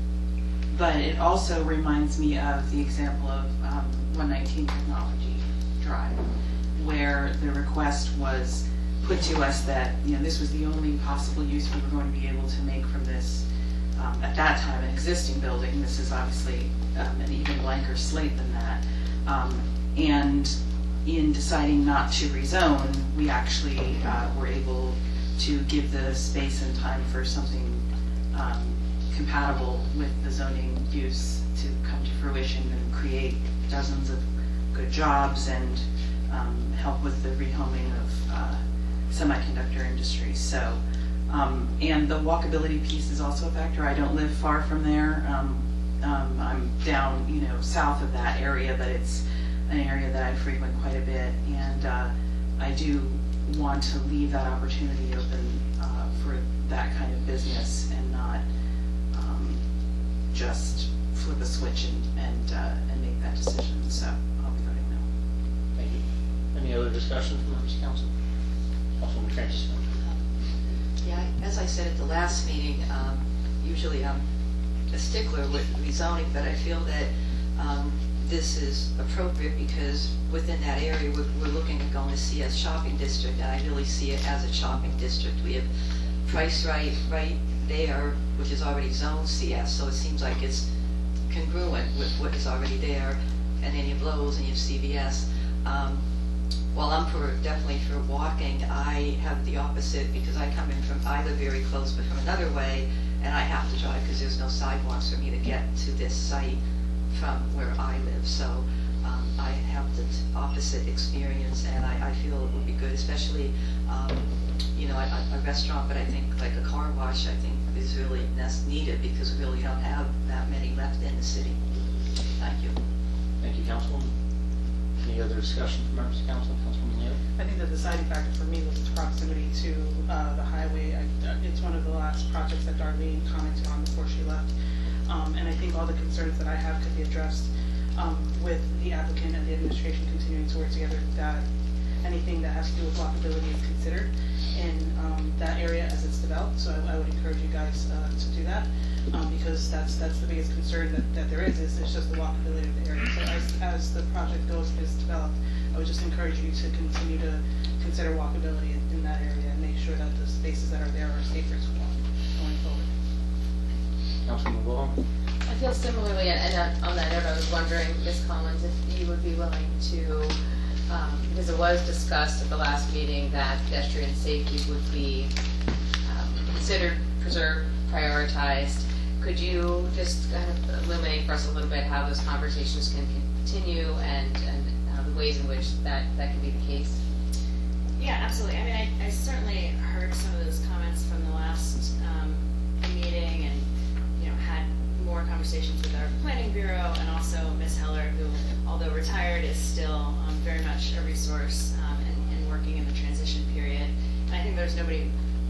but it also reminds me of the example of um, one nineteen Technology Drive, where the request was put to us that, you know, this was the only possible use we were going to be able to make from this, um, at that time, an existing building. This is obviously um, an even blanker slate than that. Um, and in deciding not to rezone, we actually uh, were able to give the space and time for something um, compatible with the zoning use to come to fruition and create dozens of good jobs and um, help with the rehoming of uh, semiconductor industry. So, um, and the walkability piece is also a factor. I don't live far from there. Um, um, I'm down, you know, south of that area, but it's an area that I frequent quite a bit, and uh, I do want to leave that opportunity open uh, for that kind of business and not um, just flip a switch and and, uh, and make that decision. So I'll be voting no. Thank you. Any other discussion from members of council? Councilwoman Francis. Yeah, as I said at the last meeting, um, usually I'm a stickler with rezoning, but I feel that um, this is appropriate because within that area we're, we're looking at going to C S shopping district, and I really see it as a shopping district. We have Price Right right there, which is already zoned C S, so it seems like it's congruent with what is already there, and then you have Lowe's and you have C V S. Um, while I'm for definitely for walking, I have the opposite because I come in from, I live very close, but from another way, and I have to drive because there's no sidewalks for me to get to this site from where I live. So um, I have the opposite experience, and I, I feel it would be good, especially um, you know, a, a restaurant, but I think like a car wash, I think is really needed because we really don't have that many left in the city. Thank you. Thank you, Councilwoman. Any other discussion from members of council? Councilwoman Leo? I think the deciding factor for me was its proximity to uh, the highway. I, uh, it's one of the last projects that Darlene commented on before she left. Um, and I think all the concerns that I have could be addressed um, with the applicant and the administration continuing to work together, that anything that has to do with walkability is considered in um, that area as it's developed. So I, I would encourage you guys uh, to do that um, because that's that's the biggest concern that, that there is, is it's just the walkability of the area. So as, as the project goes is developed, I would just encourage you to continue to consider walkability in, in that area and make sure that the spaces that are there are safer to walk going forward. Councilman Wilhelm? I feel similarly, and uh, on that note, I was wondering, Miz Collins, if you would be willing to, um, because it was discussed at the last meeting that pedestrian safety would be um, considered, preserved, prioritized. Could you just kind of illuminate for us a little bit how those conversations can continue and, and uh, the ways in which that, that can be the case? Yeah, absolutely. I mean, I, I certainly heard some of those comments from the last um, meeting, and you know, had more conversations with our planning bureau, and also Miz Heller, who, although retired, is still um, very much a resource um, and, and working in the transition period. And I think there's nobody,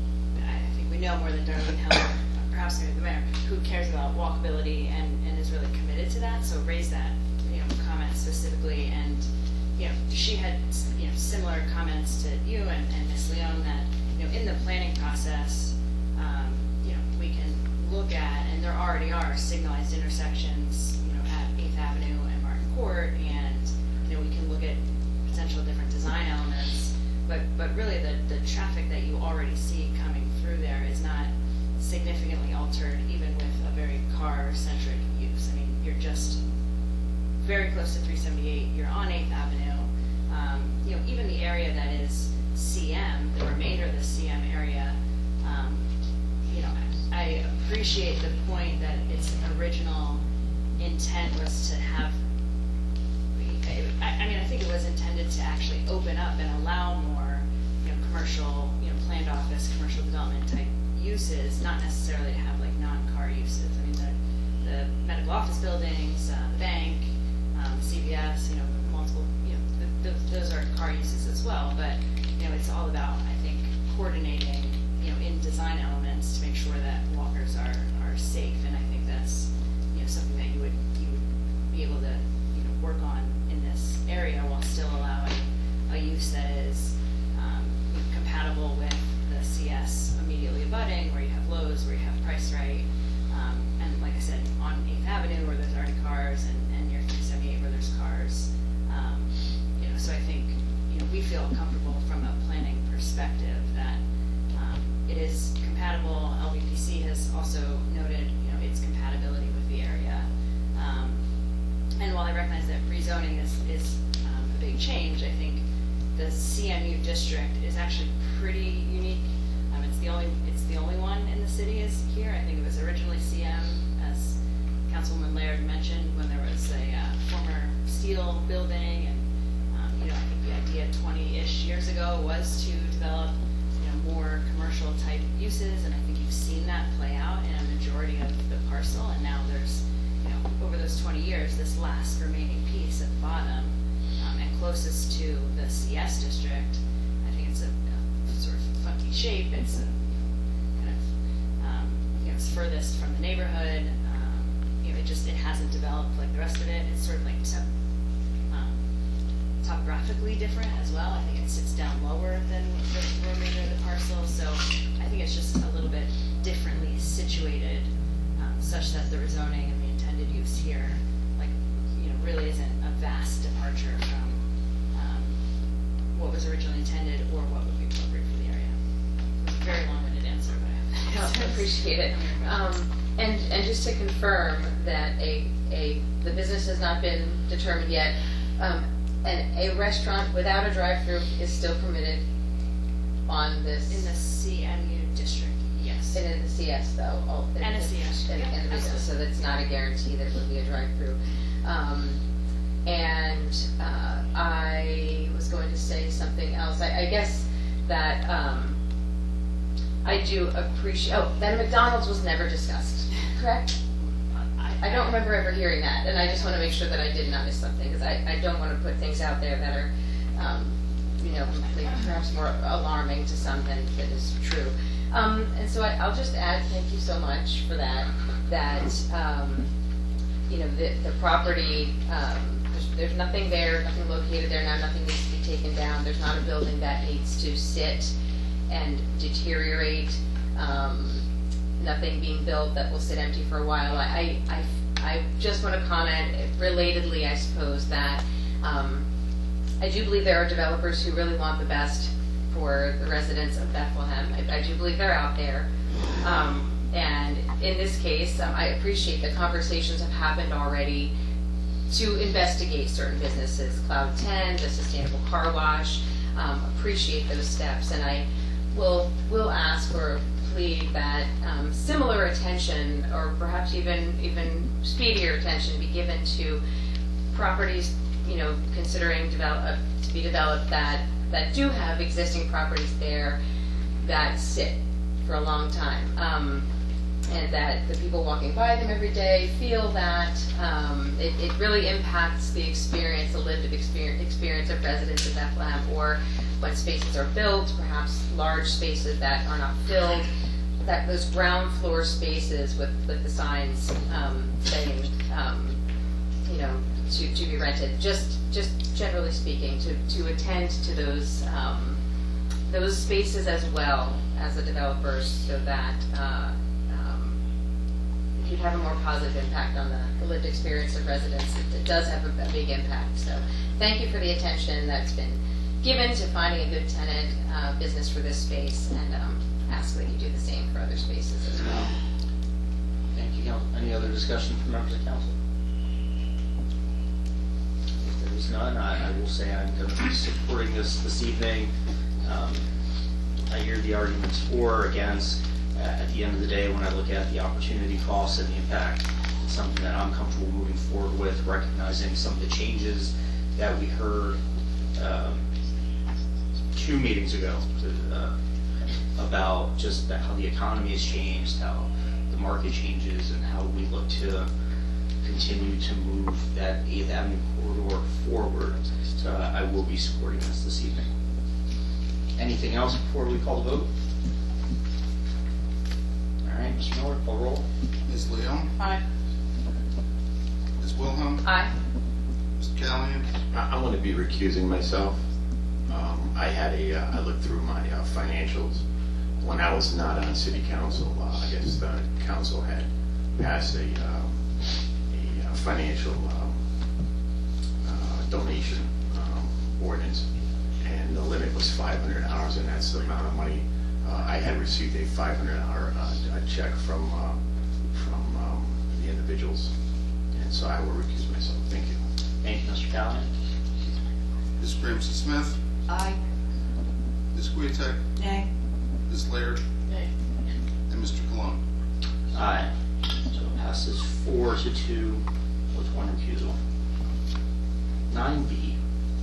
I think we know more than Darlene Heller, perhaps maybe the mayor, who cares about walkability and, and is really committed to that. So raise that, you know, comment specifically. And you know, she had you know similar comments to you and, and Miz Leon that you know in the planning process, um, you know, we can look at, and there already are signalized intersections, you know, at eighth Avenue and Martin Court, and you know, we can look at potential different design elements. But but really, the the traffic that you already see coming through there is not significantly altered, even with a very car-centric use. I mean, you're just very close to three seventy-eight. You're on eighth Avenue. Um, you know, even the area that is C M, the remainder of the C M area, um, you know, I appreciate the point that its original intent was to have. I, I mean, I think it was intended to actually open up and allow more, you know, commercial, you know, planned office, commercial development type uses, not necessarily to have like non-car uses. I mean, the, the medical office buildings, uh, the bank, um, C V S, you know, multiple, you know, the, the, those are car uses as well. But you know, it's all about, I think, coordinating, you know, in design elements to make sure that walkers are are safe. And I think that's, you know, something that you would you would be able to, you know, work on in this area while still allowing a use that is um, compatible with the C S immediately abutting, where you have Lowe's, where you have Price Right, um, and like I said, on eighth Avenue where there's already cars, and, and near three seventy-eight where there's cars. Um, you know, so I think, you know, we feel comfortable from a planning perspective that um, it is compatible. L V P C has also noted, you know, its compatibility with the area. Um, and while I recognize that rezoning is, is um, a big change. I think the C M U district is actually pretty unique. Um, it's the only it's the only one in the city is here. I think it was originally C M, as Councilwoman Laird mentioned, when there was a uh, former steel building, and um, you know I think the idea twenty-ish years ago was to develop you know more commercial type uses, and I think you've seen that play out in a majority of the parcel. And now there's you know over those twenty years, this last remaining piece at the bottom. Closest to the C S district, I think it's a, a sort of funky shape. It's a kind of, um, you know, it's furthest from the neighborhood. Um, you know, it just it hasn't developed like the rest of it. It's sort of like top, um, topographically different as well. I think it sits down lower than the remainder of the parcel. So I think it's just a little bit differently situated, um, such that the rezoning and the intended use here, like, you know, really isn't a vast departure from what was originally intended or what would be appropriate for the area. It was a very long-winded answer, but I I appreciate it. Um, and, and just to confirm that a, a, the business has not been determined yet, um, and a restaurant without a drive-through is still permitted on this? In the C M U district, yes. And in the C S though? all- And a C S, And, yeah, and the business, so that's not a guarantee that it would be a drive-through. Um, And uh, I was going to say something else. I, I guess that um, I do appreciate, oh, that McDonald's was never discussed, correct? I don't remember ever hearing that, and I just want to make sure that I did not miss something, because I, I don't want to put things out there that are, um, you know, maybe perhaps more alarming to some than that is true. Um, and so I, I'll just add, thank you so much for that, that, um, you know, the, the property, um, There's, there's nothing there, nothing located there now, nothing needs to be taken down. There's not a building that needs to sit and deteriorate. Um, nothing being built that will sit empty for a while. I, I, I just want to comment, relatedly, I suppose, that um, I do believe there are developers who really want the best for the residents of Bethlehem. I, I do believe they're out there. Um, and in this case, um, I appreciate that conversations have happened already to investigate certain businesses, Cloud ten, the Sustainable Car Wash, um, appreciate those steps. And I will will ask or plead that um, similar attention, or perhaps even even speedier attention, be given to properties, you know, considering develop, uh, to be developed that that do have existing properties there that sit for a long time. Um, and that the people walking by them every day feel that um, it, it really impacts the experience, the lived experience, experience of residents of Bethlehem, or when spaces are built, perhaps large spaces that are not filled, that those ground floor spaces with, with the signs um, saying, um, you know, to, to be rented, just just generally speaking, to, to attend to those um, those spaces as well as the developers, so that uh, you'd have a more positive impact on the, the lived experience of residents. It, it does have a, a big impact. So thank you for the attention that's been given to finding a good tenant uh, business for this space, and um, ask that you do the same for other spaces as well. Thank you, Council. Any other discussion from members of council? If there is none, I, I will say I'm going to be supporting this this evening. Um, I hear the arguments for or against. Uh, at the end of the day, when I look at the opportunity costs and the impact, it's something that I'm comfortable moving forward with, recognizing some of the changes that we heard um, two meetings ago to, uh, about just that, how the economy has changed, how the market changes, and how we look to continue to move that eighth Avenue corridor forward. So uh, I will be supporting this this evening. Anything else before we call the vote? All right, Mister Miller, call roll. Miz Leon? Aye. Miz Wilhelm? Aye. Mister Callahan? I- I'm going to be recusing myself. Um, I had a, uh, I looked through my uh, financials. When I was not on city council, uh, I guess the council had passed a, um, a uh, financial um, uh, donation um, ordinance, and the limit was five hundred dollars, and that's the amount of money. Uh, I had received a five hundred dollars uh, a check from uh, from um, the individuals, and so I will recuse myself. Thank you. Thank you, Mister Callahan. Ms. Ramsey Smith? Aye. Ms. Guiatek? Nay. Ms. Laird? Nay. And Mister Cologne? Aye. So it passes four to two with one recusal. Nine B.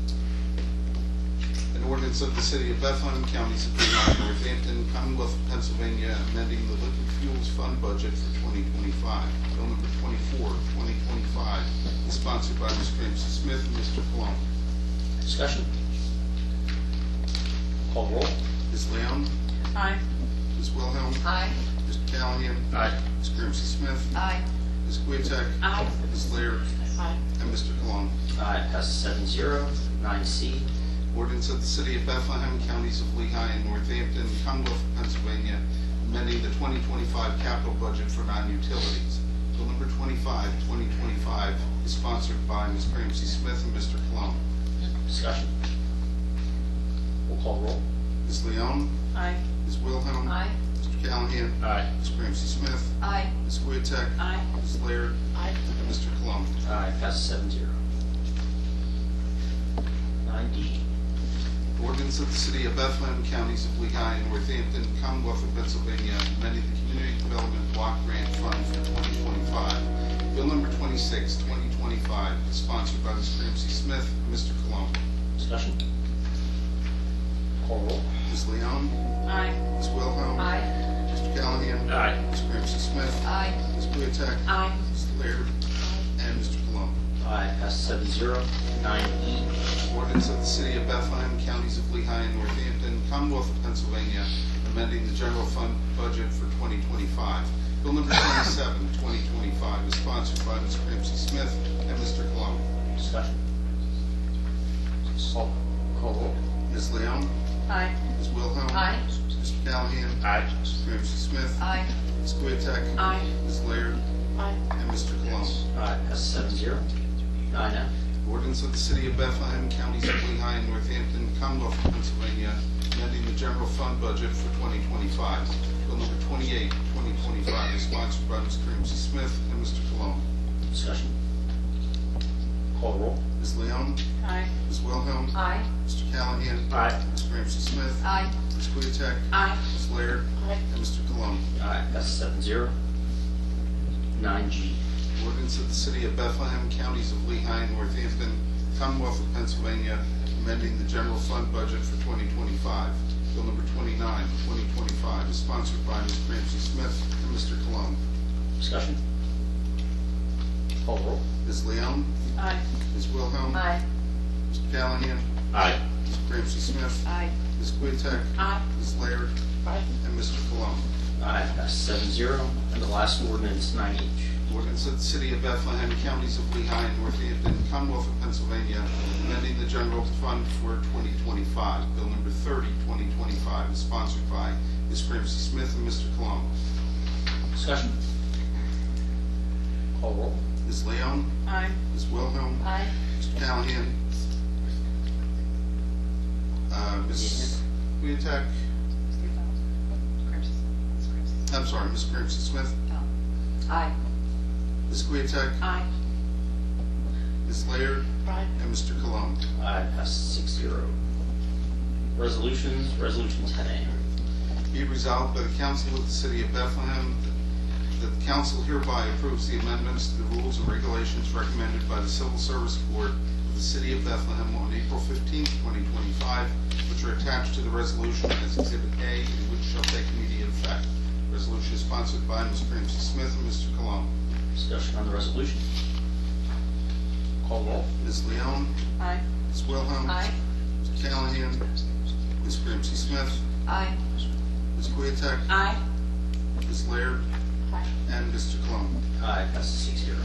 An ordinance of the City of Bethlehem, Counties of Vermont, Northampton, Commonwealth of Pennsylvania, amending the liquid fuels fund budget for twenty twenty-five. Bill number twenty-four, twenty twenty-five, is sponsored by Miz Ramsey Smith and Mister Cologne. Discussion? Call roll. Miz Leon? Aye. Miz Wilhelm? Aye. Mister Callahan? Aye. Miz Ramsey Smith? Aye. Miz Guiatek? Aye. Miz Laird? Aye. And Mister Cologne. Aye. Passes seven zero. Nine C. Ordinance of the City of Bethlehem, Counties of Lehigh and Northampton, Commonwealth of Pennsylvania, amending the twenty twenty-five capital budget for non-utilities. Bill number twenty-five, twenty twenty-five, is sponsored by Miz Ramsey Smith and Mister Cologne. Discussion? We'll call roll. Miz Leon? Aye. Miz Wilhelm? Aye. Mister Callahan? Aye. Miz Ramsey Smith? Aye. Miz Guiatek? Aye. Miz Laird? Aye. And Mister Cologne. Aye. Passes seven zero. Nine D. Ordinance of the City of Bethlehem, Counties of Lehigh and Northampton, Commonwealth of Pennsylvania, amending the Community Development Block Grant Fund for twenty twenty-five. Bill number twenty-six, twenty twenty-five, is sponsored by Miz Ramsey Smith and Mister Cologne. Discussion? Call roll. Miz Leon? Aye. Miz Wilhelm? Aye. Mister Callahan? Aye. Miz Ramsey Smith? Aye. Miz Guiatek? Aye. Miz Laird? And Mister Cologne. Aye. Passes seven zero. Nine E. Ordinance of the City of Bethlehem, Counties of Lehigh and Northampton, Commonwealth of Pennsylvania, amending the general fund budget for twenty twenty-five. Bill number twenty-seven, twenty twenty-five, is sponsored by Miz Ramsey Smith and Mister Cologne. Discussion? Call, call roll. Miz Leon? Aye. Miz Wilhelm? Aye. Mister Callahan? Aye. Miz Ramsey Smith? Aye. Miz Guiatek? Aye. Miz Laird? Aye. And Mister Cologne. Aye. Passes seven zero. Nine F. Ordinance of the City of Bethlehem, Counties of Lehigh and Northampton, Commonwealth of Pennsylvania, amending the general fund budget for twenty twenty-five. Bill number twenty-eight, twenty twenty-five, is sponsored by Miz Ramsey Smith and Mister Cologne. Discussion? Call roll. Miz Leon? Aye. Miz Wilhelm? Aye. Mister Callahan? Aye. Miz Ramsey Smith? Aye. Miz Guiatek? Aye. Miz Laird? Aye. And Mister Cologne. Aye. Passes seven zero. Nine G. Ordinance of the City of Bethlehem, Counties of Lehigh and Northampton, Commonwealth of Pennsylvania, amending the general fund budget for twenty twenty-five. Bill number twenty-nine, twenty twenty-five, is sponsored by Miz Ramsey Smith and Mister Cologne. Discussion? Call roll. Miz Leon? Aye. Miz Wilhelm? Aye. Mister Callahan? Aye. Miz Ramsey Smith? Aye. Miz Guiatek? Aye. Miz Laird? Aye. And Mister Cologne. Aye. Passes seven zero. And the last ordinance, nine H. Ordinance of the City of Bethlehem, Counties of Lehigh and Northampton, Commonwealth of Pennsylvania, amending the general fund for twenty twenty-five. Bill number thirty, twenty twenty-five, is sponsored by Miz Ramsey Smith and Mister Cologne. Discussion? Call roll. Miz Leon? Aye. Miz Wilhelm? Aye. Mister Callahan? Uh, Miz Guiatek? I'm sorry, Miz Ramsey Smith? Aye. Miz Guiatek? Aye. Miz Laird? Aye. And Mister Cologne. Aye. Passes six zero. Resolutions, Resolution ten A. Be resolved by the Council of the City of Bethlehem that the council hereby approves the amendments to the rules and regulations recommended by the Civil Service Board of the City of Bethlehem on April fifteenth, twenty twenty-five, which are attached to the resolution as Exhibit A and which shall take immediate effect. Resolution is sponsored by Miz Ramsey Smith and Mister Cologne. Discussion on the resolution. Call roll. Miz Leon? Aye. Miz Wilhelm? Aye. Mister Callahan? Miz Ramsey Smith? Aye. Miz Guiatek? Aye. Miz Laird? Aye. And Mister Cologne. Aye. Passes six zero.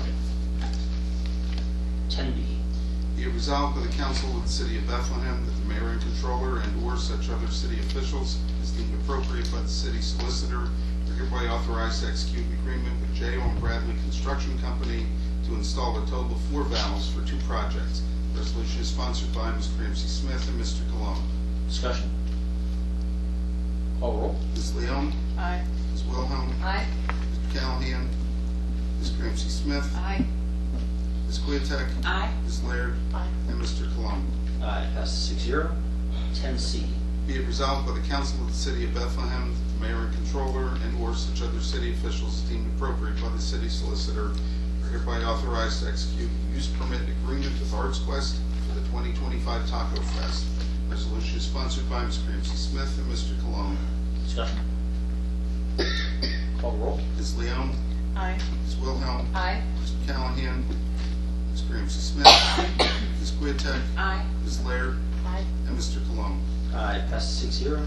Ten B. Be it resolved by the Council of the City of Bethlehem that the mayor and controller and/or such other city officials as deemed appropriate by the city solicitor are hereby authorized to execute an agreement with J O and Bradley Construction Company to install a total of four valves for two projects. The resolution is sponsored by Miz Ramsey Smith and Mister Cologne. Discussion. Call roll. Miz Leon? Aye. Miz Wilhelm? Aye. Mister Callahan? Miz Ramsey Smith? Aye. Miz Guiatek? Aye. Miz Laird? Aye. And Mister Cologne. Uh, it passes six zero. ten C. Be it resolved by the Council of the City of Bethlehem, that the mayor and controller and/or such other city officials deemed appropriate by the city solicitor are hereby authorized to execute a use permit agreement with Arts Quest for the twenty twenty-five Taco Fest. Resolution is sponsored by Miz Ramsey Smith and Mister Cologne. Discussion. Call the roll. Miz Leon. Aye. Miz Wilhelm. Aye. Mister Callahan. Miz Ramsey Smith. Miz Queeteck. Aye. Miz Laird. Aye. And Mister Cologne. Uh, it passes six zero.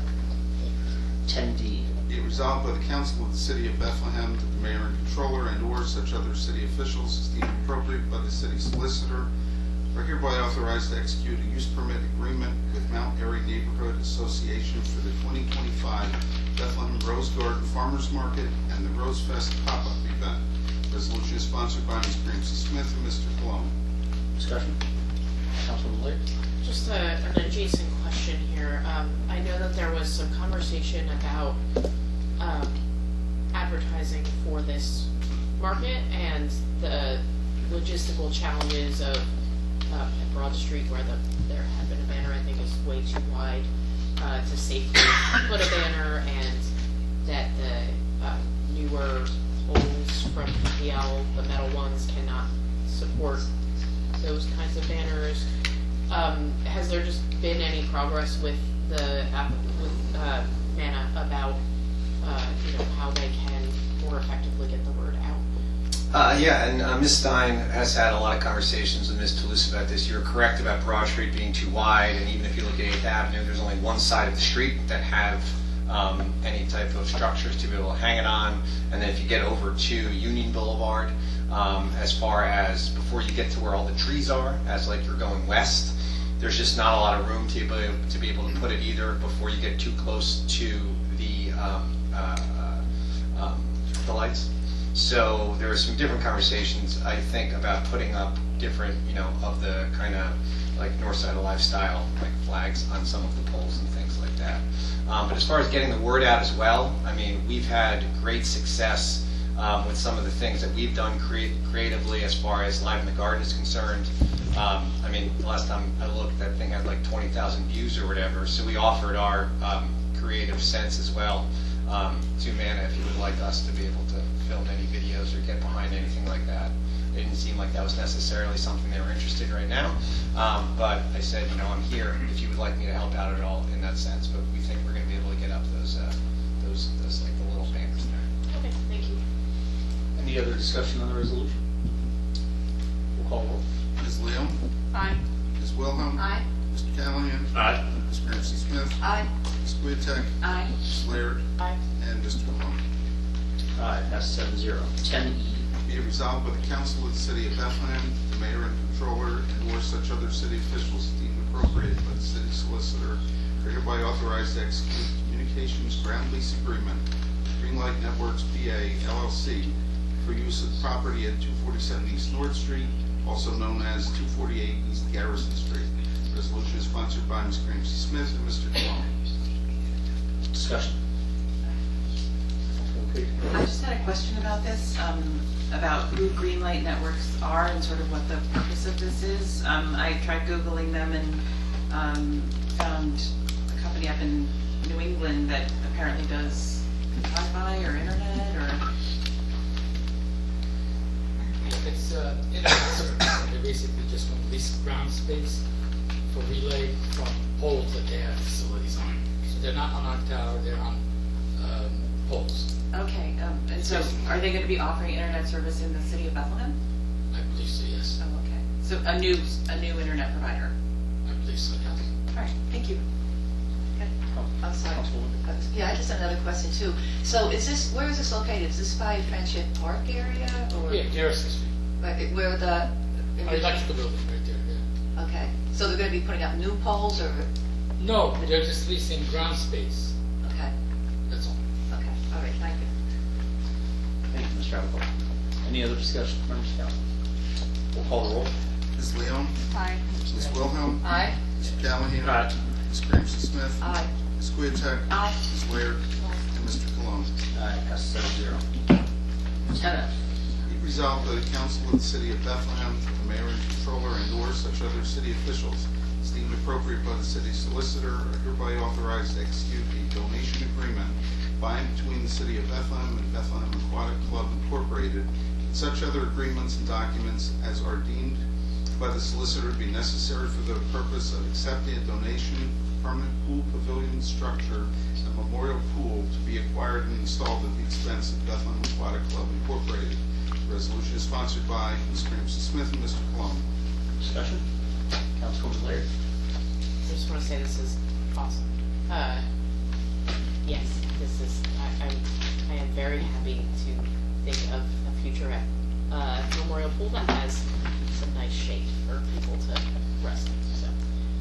ten D. Be it resolved by the Council of the City of Bethlehem that the mayor and controller and/or such other city officials as deemed appropriate by the city solicitor are hereby authorized to execute a use permit agreement with Mount Airy Neighborhood Association for the twenty twenty-five Bethlehem Rose Garden Farmers Market and the Rose Fest pop-up event. Resolution is sponsored by Miz Ramsey Smith and Mister Cologne. Discussion. Councilman Laird. Just a, an adjacent question here. Um, I know that there was some conversation about um, advertising for this market and the logistical challenges of uh, at Broad Street where the there had been a banner I think is way too wide uh, to safely put a banner, and that the uh, newer poles from P P L, the metal ones, cannot support those kinds of banners. Um, has there just been any progress with the app, with uh, MANA about uh, you know how they can more effectively get the word out? Uh, yeah, and uh, Miz Stein has had a lot of conversations with Miz Toulouse about this. You're correct about Broad Street being too wide, and even if you look at eighth Avenue, there's only one side of the street that have um, any type of structures to be able to hang it on. And then if you get over to Union Boulevard, um, as far as before you get to where all the trees are, as like you're going west, there's just not a lot of room to be able to, be able to put it either before you get too close to the um, uh, uh, um, the lights. So there are some different conversations, I think, about putting up different, you know, of the kind of like North Side of Lifestyle, like flags on some of the poles and things like that. Um, but as far as getting the word out as well, I mean, we've had great success um, with some of the things that we've done crea creatively as far as Live in the Garden is concerned. Um, I mean, the last time I looked, that thing had like twenty thousand views or whatever, so we offered our um, creative sense as well um, to MANA if you would like us to be able to film any videos or get behind anything like that. It didn't seem like that was necessarily something they were interested in right now, um, but I said, you know, I'm here if you would like me to help out at all in that sense, but we think we're going to be able to get up those, uh, those, those like the little banners there. Okay, thank you. Any other discussion on the resolution? We'll call roll. Miz Leon. Aye. Miz Wilhelm. Aye. Mister Callahan. Aye. Miz Ramsey Smith. Aye. Miz Queeteck. Aye. Miz Laird. Aye. And Mister Cologne. Aye, passes seven zero. ten E. Be it resolved by the Council of the City of Bethlehem, the mayor and controller, and or such other city officials deemed appropriate by the city solicitor are hereby authorized to execute a communications ground lease agreement with Greenlight Networks P A L L C for use of property at two forty-seven East North Street, also known as two forty-eight East Garrison Street. Resolution is sponsored by Miz Ramsey Smith and Mister Cologne. Discussion. I just had a question about this, um, about who Greenlight Networks are and sort of what the purpose of this is. Um, I tried Googling them and um, found a company up in New England that apparently does Wi-Fi or internet or... It's uh, internet service. They basically just want to lease ground space for relay from poles that they have facilities on. So they're not on our tower, they're on um, poles. Okay, um, and so are they going to be offering internet service in the city of Bethlehem? I believe so, yes. Oh, okay. So a new, a new internet provider? I believe so, yes. All right, thank you. I'm sorry. Yeah, I just have another question too. So is this, where is this located? Is this by Friendship Park area or? Yeah, Garrison Street. Right, where the? Our electrical building right there, yeah. Okay, so they're going to be putting up new poles or? No, they're just leasing ground space. Okay. That's all. Okay, all right, thank you. Thank you, Mister Abbott. Any other discussion, members of council? We'll call the roll. Miz Leon. Aye. Miz Wilhelm. Aye. Mister Callahan. Aye. Miz Ramsey Smith. Aye. Miz Queeteck. Aye. Miz Laird. And Mister Cologne. Aye, passes seven zero. ten F. Be resolved by the Council of the City of Bethlehem, the mayor and controller, and or such other city officials as deemed appropriate by the city solicitor, are hereby authorized to execute a donation agreement by and between the City of Bethlehem and Bethlehem Aquatic Club Incorporated, and such other agreements and documents as are deemed by the solicitor to be necessary for the purpose of accepting a donation of permanent pool pavilion structure and memorial pool to be acquired and installed at the expense of Bethlehem Aquatic Club Incorporated. The resolution is sponsored by Miz Ramsey Smith and Mister Colon. Discussion? Councilwoman Laird. I just want to say this is awesome. Uh, yes, this is, I, I'm, I am very happy to think of a future uh, memorial pool that has some nice shade for people to rest in, so.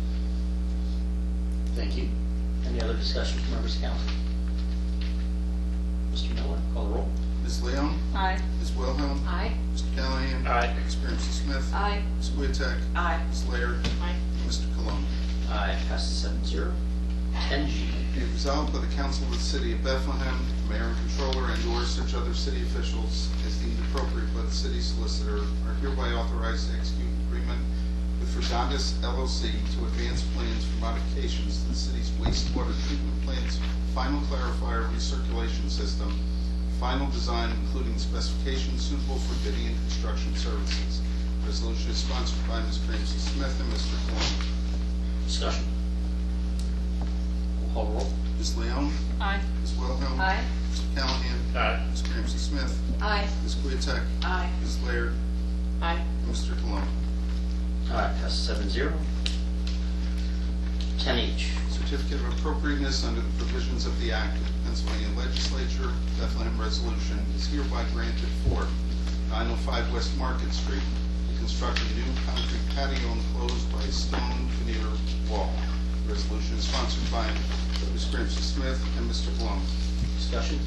Thank you. Any other discussion from members of council? Mister Miller, call the roll. Miz Leon? Aye. Miz Wilhelm? Aye. Mister Callahan? Aye. Miz Ramsey Smith? Aye. Miz Wojtek? Aye. Miz Laird? Aye. And Mister Colon. Aye, passes seven zero. Ten G. Be it resolved by the Council of the City of Bethlehem, Mayor and Controller, and or such other city officials as deemed appropriate by the city solicitor, are hereby authorized to execute an agreement with Fregondas L L C to advance plans for modifications to the city's wastewater treatment plant's final clarifier recirculation system, final design including specifications suitable for bidding and construction services. Resolution is sponsored by Miz Ramsey Smith and Mister Colon. Discussion. We'll call the roll. Miz Leon? Aye. Miz Wilhelm? Aye. Mister Callahan? Aye. Miz Ramsey Smith? Aye. Miz Wojtek? Aye. Miz Laird? Aye. And Mister Colon. Aye, passes seven zero. Ten H. Certificate of appropriateness under the provisions of the Act of the Pennsylvania Legislature, Bethlehem Resolution is hereby granted for nine oh five West Market Street to construct a new concrete patio enclosed by a stone veneer wall. The resolution is sponsored by Miz Ramsey Smith and Mister Blum. Discussion.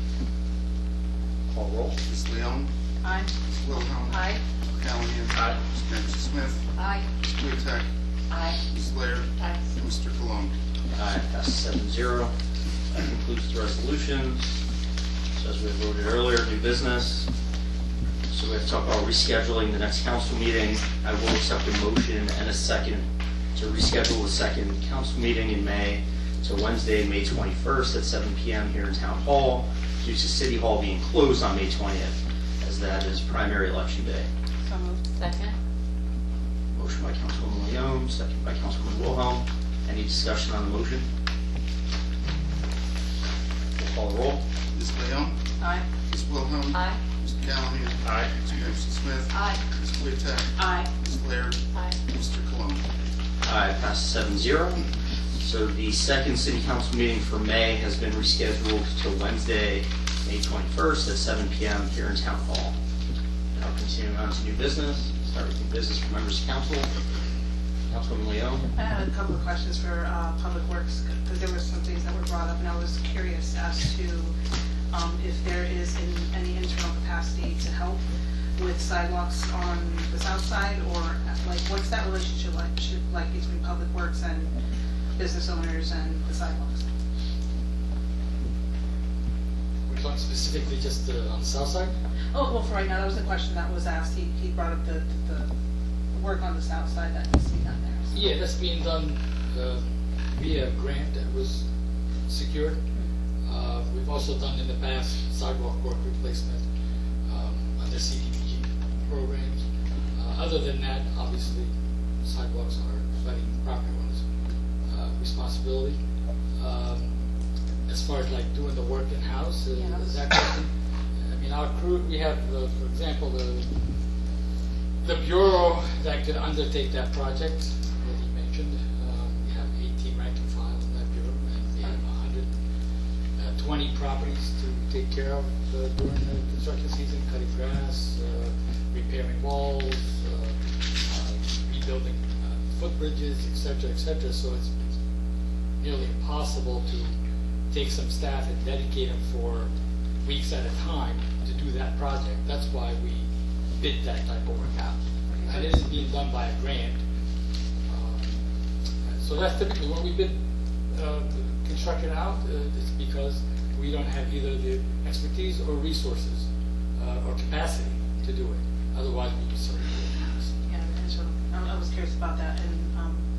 Call roll. Miz Leon? Aye. Miz Wilhelm? Aye. Mister Callahan? Aye. Miz Ramsey Smith? Aye. Miz Wojtek? Aye. Miz Laird? Aye. And Mister Colon. Aye, passes seven zero. That concludes the resolutions. So as we voted earlier, new business. So we have to talk about rescheduling the next council meeting. I will accept a motion and a second to reschedule the second council meeting in May to Wednesday, May twenty-first at seven p m here in Town Hall, due to City Hall being closed on May twentieth, as that is primary election day. So moved. Second? Motion by Councilwoman Leon, second by Councilwoman Wilhelm. Any discussion on the motion? We'll call the roll. Miz Leon? Aye. Miz Wilhelm? Aye. Mister Callahan? Aye. Miz Ramsey Smith? Aye. Miz Wojtek? Aye. Miz Laird? Aye. And Mister Colon. Aye, passes seven zero. So the second city council meeting for May has been rescheduled to Wednesday, May twenty-first at seven p m here in Town Hall. Now continuing on to new business, start with new business for members of council. Councilwoman Leon. I had a couple of questions for uh, Public Works, because there were some things that were brought up, and I was curious as to um, if there is in, any internal capacity to help with sidewalks on the south side, or like, what's that relationship like, should, like between Public Works and business owners and the sidewalks? We're talking specifically just uh, on the south side? Oh, well, for right now, that was the question that was asked. He, he brought up the, the, the work on the south side that needs to be done there. So. Yeah, that's being done uh, via a grant that was secured. Uh, we've also done in the past sidewalk work replacement um, under C D B G programs. Uh, other than that, obviously, sidewalks are letting property owners' uh, responsibility. Um, as far as like doing the work in-house, uh, Yeah. is that question? I mean, our crew, we have, uh, for example, the the bureau that could undertake that project, that he mentioned. Um, we have eighteen rank and file in that bureau, and we have one hundred twenty properties to take care of uh, during the construction season, cutting grass, uh, repairing walls, uh, uh, rebuilding uh, footbridges, et cetera, et cetera. So it's, it's nearly impossible to take some staff and dedicate them for weeks at a time to do that project. That's why we bid that type of work out. And it isn't being done by a grant. Um, so that's typically when we bid uh, construction out, uh, it's because we don't have either the expertise or resources uh, or capacity to do it. Otherwise, we would certainly do it in-house. Yeah, and so I I was curious about that, and um,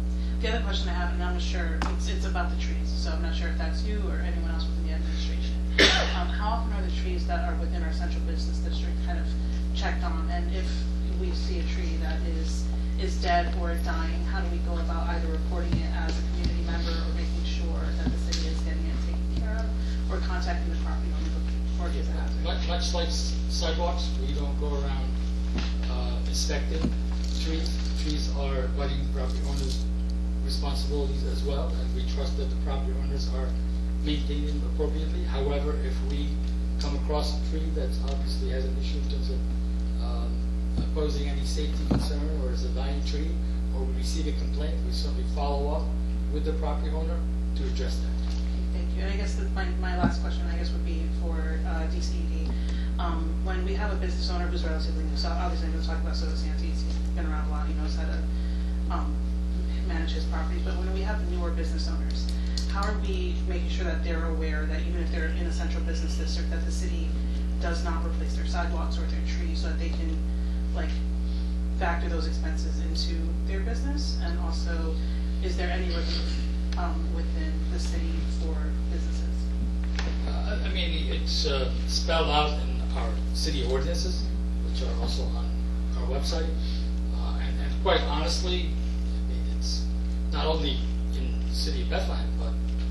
the other question I have, and I'm not sure, it's, it's about the trees, so I'm not sure if that's you or anyone else within the administration. Um, how often are the trees that are within our central business district kind of checked on? And if we see a tree that is is dead or dying, how do we go about either reporting it as a community member or making sure that the city is getting it taken care of, or contacting the property owner before it gets a hazard? Much, much like sidewalks, we don't go around uh, inspecting trees. Trees are budding property owners' responsibilities as well, and we trust that the property owners are maintaining appropriately. However, if we come across a tree that obviously has an issue in terms of um, posing any safety concern, or is a dying tree, or we receive a complaint, we certainly follow up with the property owner to address that. Thank you. And I guess that my, my last question, I guess, would be for uh, D C E D. Um, when we have a business owner who's relatively new, so obviously I'm going to talk about Soto Santis, he's been around a while, he knows how to um, manage his properties, but when we have newer business owners, how are we making sure that they're aware that even if they're in a central business district, that the city does not replace their sidewalks or their trees, so that they can like factor those expenses into their business? And also, is there any relief um, within the city for businesses? Uh, I mean, it's uh, spelled out in our city ordinances, which are also on our website. Uh, and, and quite honestly, I mean, it's not only in the city of Bethlehem, but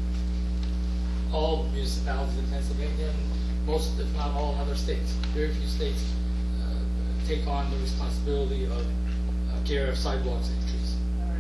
all municipalities in Pennsylvania, and most, if not all, other states. Very few states uh, take on the responsibility of uh, care of sidewalks and trees.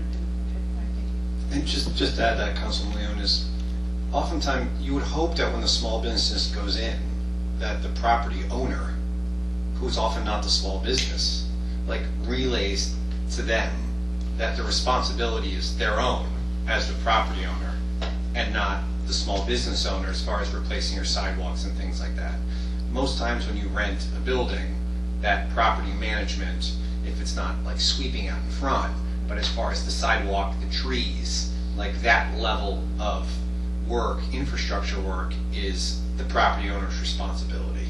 And just, just to add that, Councilman Leon, is oftentimes you would hope that when the small business goes in, that the property owner, who's often not the small business, like relays to them that the responsibility is their own as the property owner and not the small business owner as far as replacing your sidewalks and things like that. Most times when you rent a building, that property management, if it's not like sweeping out in front, but as far as the sidewalk, the trees, like that level of work, infrastructure work, is the property owner's responsibility.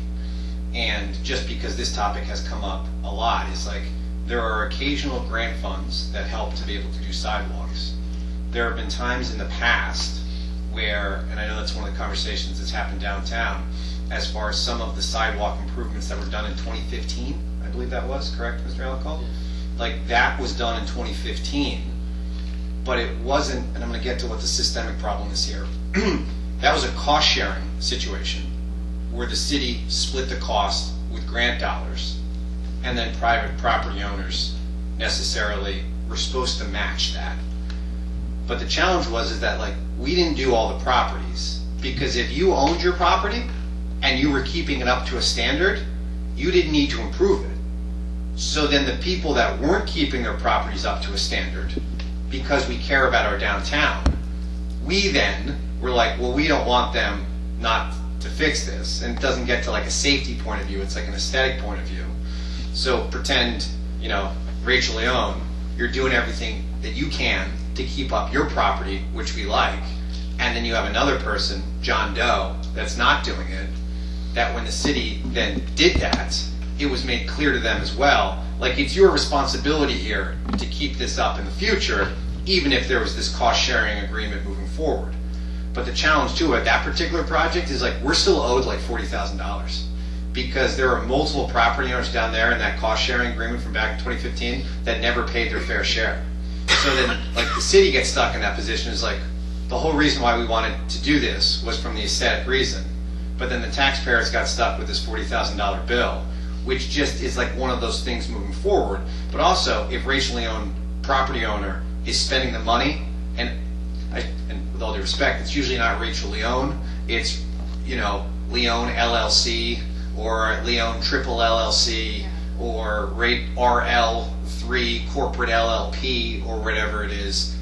And just because this topic has come up a lot, is like there are occasional grant funds that help to be able to do sidewalks. There have been times in the past where, and I know that's one of the conversations that's happened downtown, as far as some of the sidewalk improvements that were done in twenty fifteen, I believe that was, correct, Mister Alcott? Yes. Like that was done in twenty fifteen, but it wasn't, and I'm going to get to what the systemic problem is here. That was a cost-sharing situation where the city split the cost with grant dollars, and then private property owners necessarily were supposed to match that. But the challenge was is that like we didn't do all the properties, because if you owned your property and you were keeping it up to a standard, you didn't need to improve it. So then the people that weren't keeping their properties up to a standard, because we care about our downtown, we then were like, well, we don't want them not to fix this. And it doesn't get to like a safety point of view, it's like an aesthetic point of view. So pretend, you know, Rachel Leone, you're doing everything that you can to keep up your property, which we like, and then you have another person, John Doe, that's not doing it, that when the city then did that, it was made clear to them as well, like it's your responsibility here to keep this up in the future, even if there was this cost-sharing agreement moving forward. But the challenge too at that particular project is like we're still owed like forty thousand dollars because there are multiple property owners down there in that cost-sharing agreement from back in twenty fifteen that never paid their fair share. So then like the city gets stuck in that position is like the whole reason why we wanted to do this was from the aesthetic reason, but then the taxpayers got stuck with this forty thousand dollar bill, which just is like one of those things moving forward. But also, if Rachel Leone, property owner, is spending the money, and, I, and with all due respect, it's usually not Rachel Leone, it's, you know, Leone L L C, or Leone Triple L L C, or R L three Corporate L L P, or whatever it is.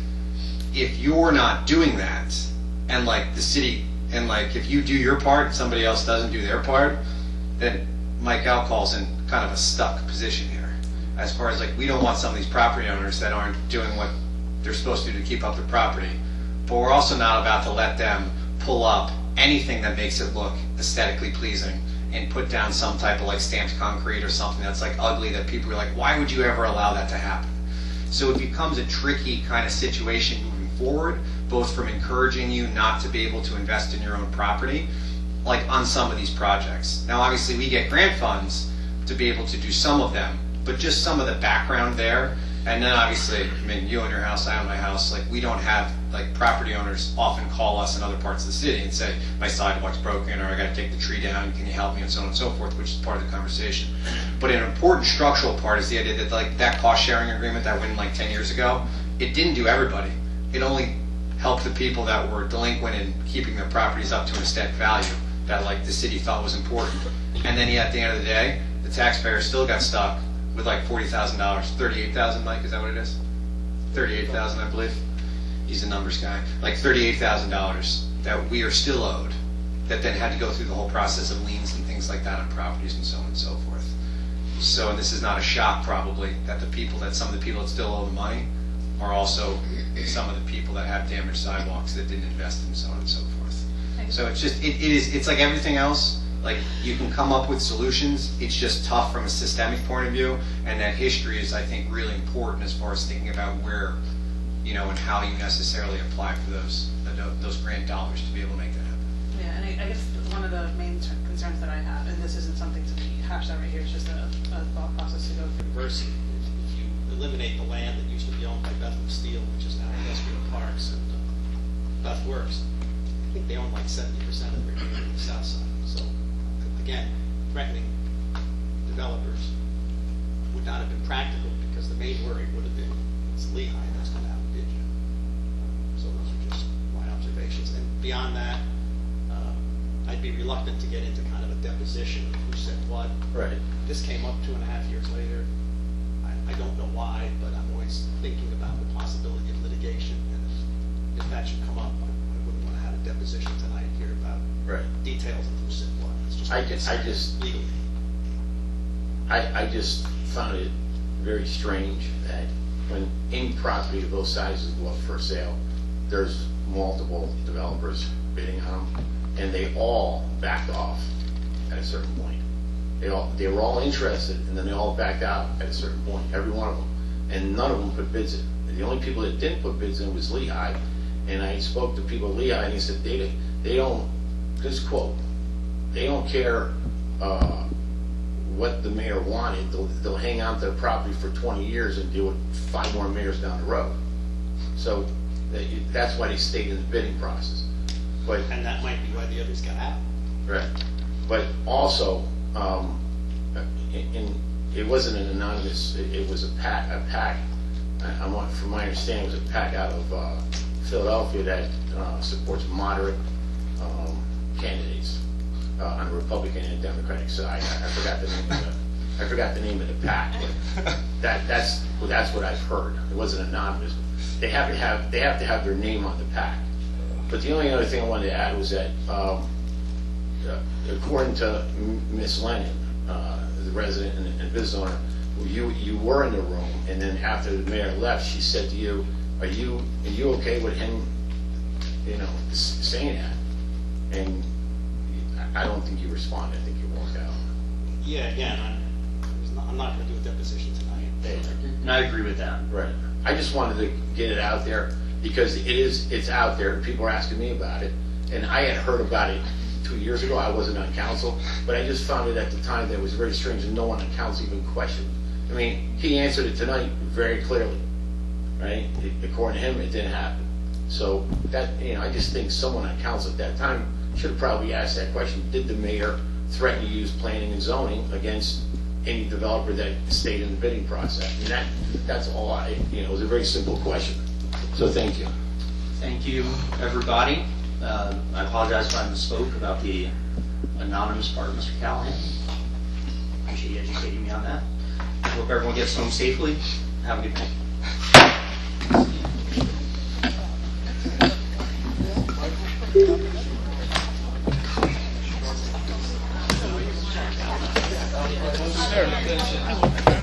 If you're not doing that, and like the city, and like if you do your part and somebody else doesn't do their part, then Mike Alcall's in kind of a stuck position here. As far as like, we don't want some of these property owners that aren't doing what they're supposed to do to keep up their property, but we're also not about to let them pull up anything that makes it look aesthetically pleasing and put down some type of like stamped concrete or something that's like ugly that people are like, why would you ever allow that to happen? So it becomes a tricky kind of situation moving forward, both from encouraging you not to be able to invest in your own property, like on some of these projects. Now, obviously, we get grant funds to be able to do some of them, but just some of the background there. And then obviously, I mean, you own your house, I own my house, like we don't have, like property owners often call us in other parts of the city and say, my sidewalk's broken, or I gotta take the tree down, can you help me, and so on and so forth, which is part of the conversation. But an important structural part is the idea that like that cost sharing agreement that went in like ten years ago, it didn't do everybody. It only helped the people that were delinquent in keeping their properties up to an aesthetic value that like the city thought was important. And then yeah, at the end of the day, the taxpayer still got stuck with like forty thousand dollars, thirty-eight thousand dollars, Mike, is that what it is? thirty-eight thousand dollars, I believe. He's a numbers guy. Like thirty-eight thousand dollars that we are still owed, that then had to go through the whole process of liens and things like that on properties and so on and so forth. So, and this is not a shock probably, that the people, that some of the people that still owe the money are also some of the people that have damaged sidewalks that didn't invest in, so on and so forth. So it's just, it, it is, it's like everything else. Like, you can come up with solutions, it's just tough from a systemic point of view, and that history is, I think, really important as far as thinking about where, you know, and how you necessarily apply for those those grant dollars to be able to make that happen. Yeah, and I, I guess one of the main t- concerns that I have, and this isn't something to be hashed out right here, it's just a, a thought process to go through. Diversity. If you eliminate the land that used to be owned by Bethlehem Steel, which is now Industrial Parks and uh, Beth Works, I think they own like seventy percent of the community on the south side. So, again, threatening developers would not have been practical because the main worry would have been it's Lehigh that's going to outbid you. So those are just my observations. And beyond that, uh, I'd be reluctant to get into kind of a deposition of who said what. Right. This came up two and a half years later. I, I don't know why, but I'm always thinking about the possibility of litigation. And if, if that should come up, I, I wouldn't want to have a deposition tonight here about right. details of who said what. It's just I, just, I just legally. I, I just found it very strange that when any property of those sizes go up for sale, there's multiple developers bidding on them, and they all backed off at a certain point. They all they were all interested, and then they all backed out at a certain point, every one of them, and none of them put bids in. And the only people that didn't put bids in was Lehigh, and I spoke to people at Lehigh, and he said they they don't, this quote, they don't care uh, what the mayor wanted. They'll, they'll hang on to the property for twenty years and do it five more mayors down the road. So that's why they stayed in the bidding process. But and that might be why the others got out. Right. But also, um, in, in, it wasn't an anonymous. It, it was a pack. A pack. I, I want, from my understanding, it was a pack out of uh, Philadelphia that uh, supports moderate um, candidates uh, on the Republican and Democratic side. I, I forgot the name of the. I forgot the name of the pack. But that that's well, that's what I've heard. It wasn't anonymous. They have to have they have to have their name on the pack. But the only other thing I wanted to add was that, um, uh, according to Miss Lennon, uh, the resident and, and business owner, you you were in the room, and then after the mayor left, she said to you, "Are you are you okay with him, you know, saying that?" And I don't think you responded. I think you walked out. Yeah, again, I'm not, I'm not going to do a deposition tonight. Hey, And I agree with that. right. I just wanted to get it out there because it is it's out there. People are asking me about it, and I had heard about it two years ago. I wasn't on council, but I just found it at the time that it was very strange and no one on council even questioned. I mean, he answered it tonight very clearly, right? According to him, it didn't happen. So that, you know, I just think someone on council at that time should have probably asked that question. Did the mayor threaten to use planning and zoning against any developer that stayed in the bidding process? And that, that's all I, you know, it was a very simple question. So thank you. Thank you, everybody. Uh, I apologize if I misspoke about the anonymous part of Mister Callahan. Appreciate you educating me on that. Hope everyone gets home safely. Have a good night. There.